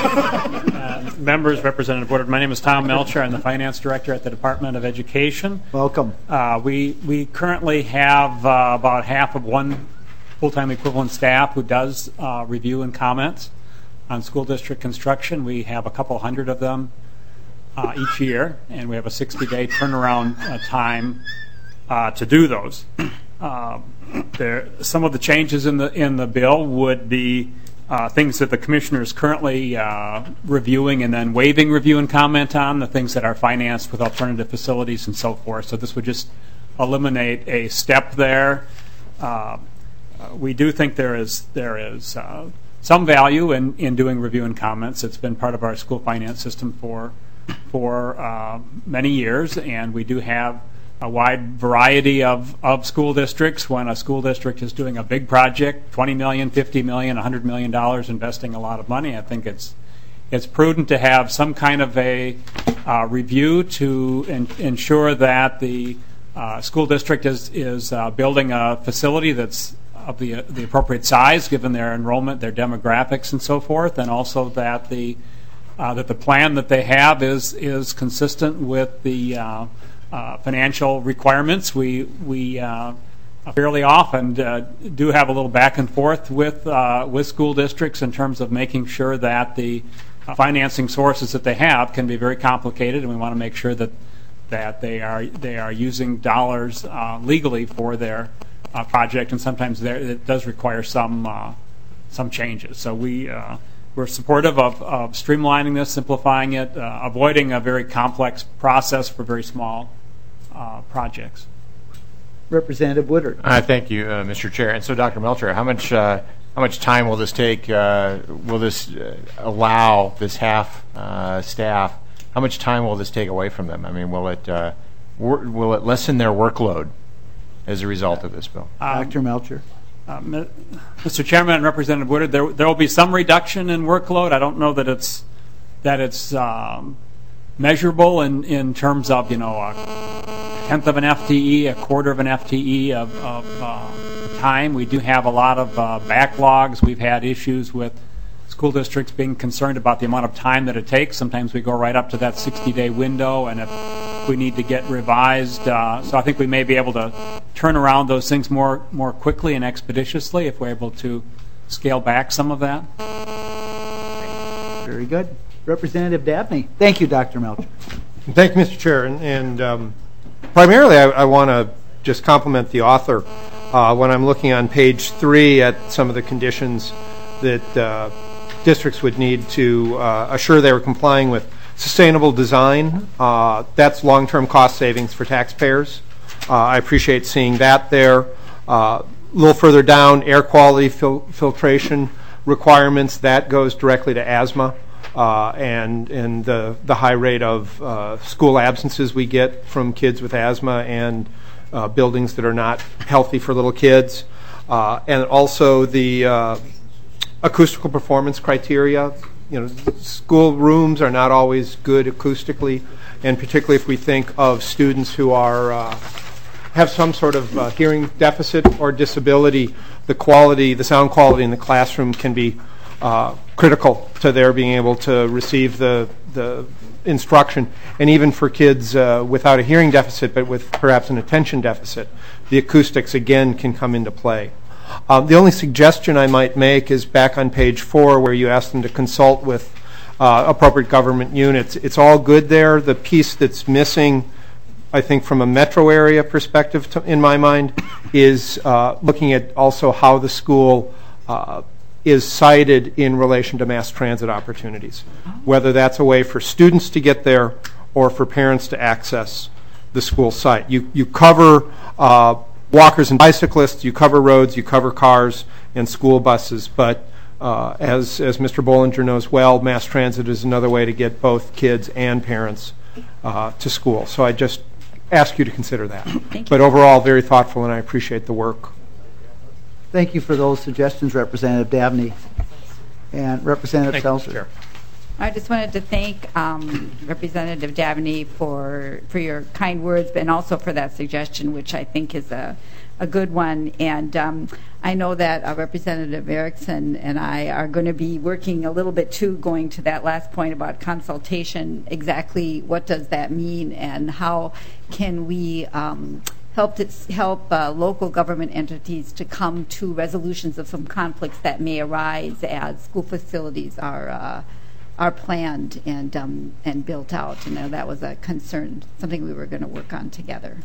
uh, members, Representative Woodard, my name is Tom Melcher. I'm the Finance Director at the Department of Education. Welcome. Uh, we, we currently have uh, about half of one full-time equivalent staff who does uh, review and comments on school district construction. We have a couple hundred of them uh, each year, and we have a sixty-day turnaround uh, time uh, to do those. Uh, there, some of the changes in the in the bill would be uh, things that the commissioner is currently uh, reviewing and then waiving review and comment on, the things that are financed with alternative facilities and so forth. So this would just eliminate a step there. Uh, we do think there is there is uh, some value in, in doing review and comments. It's been part of our school finance system for for uh, many years, and we do have a wide variety of, of school districts. When a school district is doing a big project, twenty million dollars, fifty million dollars, one hundred million dollars, investing a lot of money, I think it's it's prudent to have some kind of a uh, review to in, ensure that the uh, school district is, is uh, building a facility that's of the, uh, the appropriate size given their enrollment, their demographics, and so forth, and also that the uh, that the plan that they have is is consistent with the uh, Uh, financial requirements. We we uh, fairly often uh, do have a little back and forth with uh, with school districts in terms of making sure that the uh, financing sources that they have can be very complicated, and we want to make sure that that they are they are using dollars uh, legally for their uh, project, and sometimes there, it does require some uh, some changes. So we. Uh, We're supportive of, of streamlining this, simplifying it, uh, avoiding a very complex process for very small uh, projects. Representative Woodard. Uh, thank you, uh, Mister Chair. And so, Doctor Melcher, how much uh, how much time will this take? Uh, will this uh, allow this half uh, staff? How much time will this take away from them? I mean, will it uh, wor- will it lessen their workload as a result of this bill? Um, Doctor Melcher. Uh, Mister Chairman and Representative Woodard, there there will be some reduction in workload. I don't know that it's that it's um, measurable in, in terms of you know a tenth of an F T E, a quarter of an F T E of, of uh, time. We do have a lot of uh, backlogs. We've had issues with school districts being concerned about the amount of time that it takes. Sometimes we go right up to that sixty-day window, and if we need to get revised. Uh, so I think we may be able to turn around those things more more quickly and expeditiously if we're able to scale back some of that. Very good. Representative Dabney. Thank you, Doctor Melcher. Thank you, Mister Chair. And, and um, primarily I, I want to just compliment the author. Uh, when I'm looking on page three at some of the conditions that uh, districts would need to uh, assure they were complying with sustainable design, uh, that's long-term cost savings for taxpayers. Uh, I appreciate seeing that there. Uh, a little further down, air quality fil- filtration requirements, that goes directly to asthma uh, and, and the, the high rate of uh, school absences we get from kids with asthma and uh, buildings that are not healthy for little kids. Uh, and also the uh, acoustical performance criteria. You know, school rooms are not always good acoustically, and particularly if we think of students who are uh, have some sort of uh, hearing deficit or disability, the quality, the sound quality in the classroom can be uh, critical to their being able to receive the the instruction. And even for kids uh, without a hearing deficit, but with perhaps an attention deficit, the acoustics again can come into play. Um, the only suggestion I might make is back on page four where you ask them to consult with uh, appropriate government units. It's all good there. The piece that's missing, I think from a metro area perspective to, in my mind, is uh, looking at also how the school uh, is cited in relation to mass transit opportunities, whether that's a way for students to get there or for parents to access the school site. You, you cover uh, walkers and bicyclists, you cover roads, you cover cars and school buses, but uh, as, as Mister Bollinger knows well, mass transit is another way to get both kids and parents uh, to school. So I just ask you to consider that. Thank but you. Overall, very thoughtful, and I appreciate the work. Thank you for those suggestions, Representative Dabney. And Representative Thank you, Seltzer. I just wanted to thank um, Representative Dabney for for your kind words, and also for that suggestion, which I think is a, a good one. And um, I know that uh, Representative Erickson and I are going to be working a little bit too, going to that last point about consultation. Exactly what does that mean, and how can we um, help to, help uh, local government entities to come to resolutions of some conflicts that may arise as school facilities are uh, are planned and um, and built out. And you know, that was a concern, something we were going to work on together.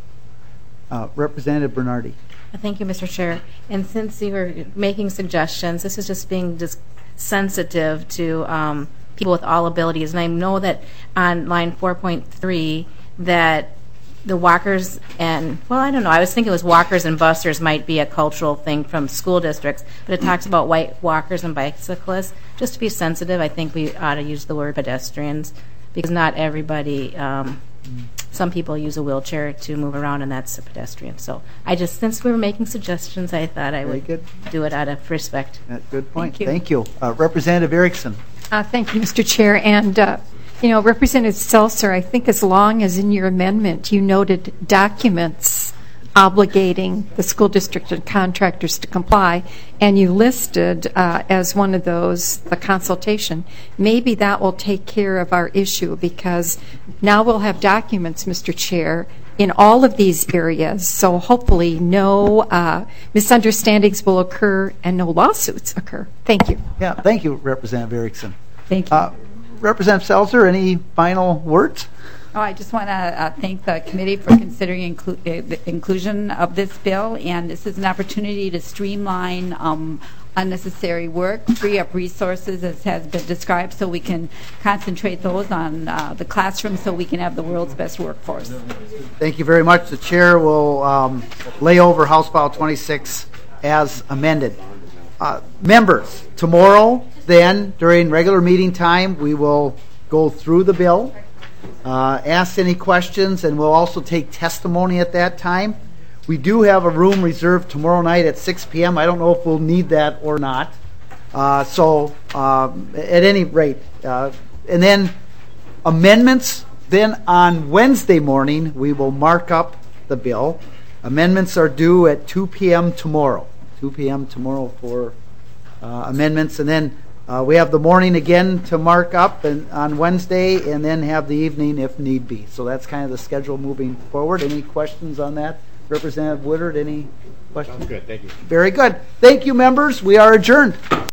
Uh, Representative Bernardi. Thank you, Mister Chair. And since you were making suggestions, this is just being just sensitive to um, people with all abilities. And I know that on line four point three that the walkers and, well, I don't know, I was thinking it was walkers and busters might be a cultural thing from school districts, but it talks about white walkers and bicyclists. Just to be sensitive, I think we ought to use the word pedestrians, because not everybody, um, some people use a wheelchair to move around, and that's a pedestrian. So I just, since we were making suggestions, I thought I Very would good. do it out of respect. That's a good point. Thank you. Thank you. Uh, Representative Erickson. Uh, thank you, Mister Chair. And, uh, you know, Representative Seltzer, I think as long as in your amendment you noted documents obligating the school district and contractors to comply, and you listed uh, as one of those the consultation, maybe that will take care of our issue, because now we'll have documents, Mister Chair, in all of these areas, so hopefully no uh, misunderstandings will occur and no lawsuits occur. Thank you. Yeah, thank you, Representative Erickson. Thank you. Uh, Representative Seltzer, any final words? Oh, I just want to uh, thank the committee for considering inclu- uh, the inclusion of this bill, and this is an opportunity to streamline um, unnecessary work, free up resources, as has been described, so we can concentrate those on uh, the classroom, so we can have the world's best workforce. Thank you very much. The chair will um, lay over House File twenty-six as amended. Uh, members, tomorrow, then, during regular meeting time, we will go through the bill, uh, ask any questions, and we'll also take testimony at that time. We do have a room reserved tomorrow night at six p.m. I don't know if we'll need that or not. Uh, so, uh, at any rate, uh, and then amendments, then on Wednesday morning, we will mark up the bill. Amendments are due at two p.m. tomorrow. two p.m. tomorrow for uh, amendments, and then Uh, we have the morning again to mark up and on Wednesday, and then have the evening if need be. So that's kind of the schedule moving forward. Any questions on that? Representative Woodard, any questions? Sounds good. Thank you. Very good. Thank you, members. We are adjourned.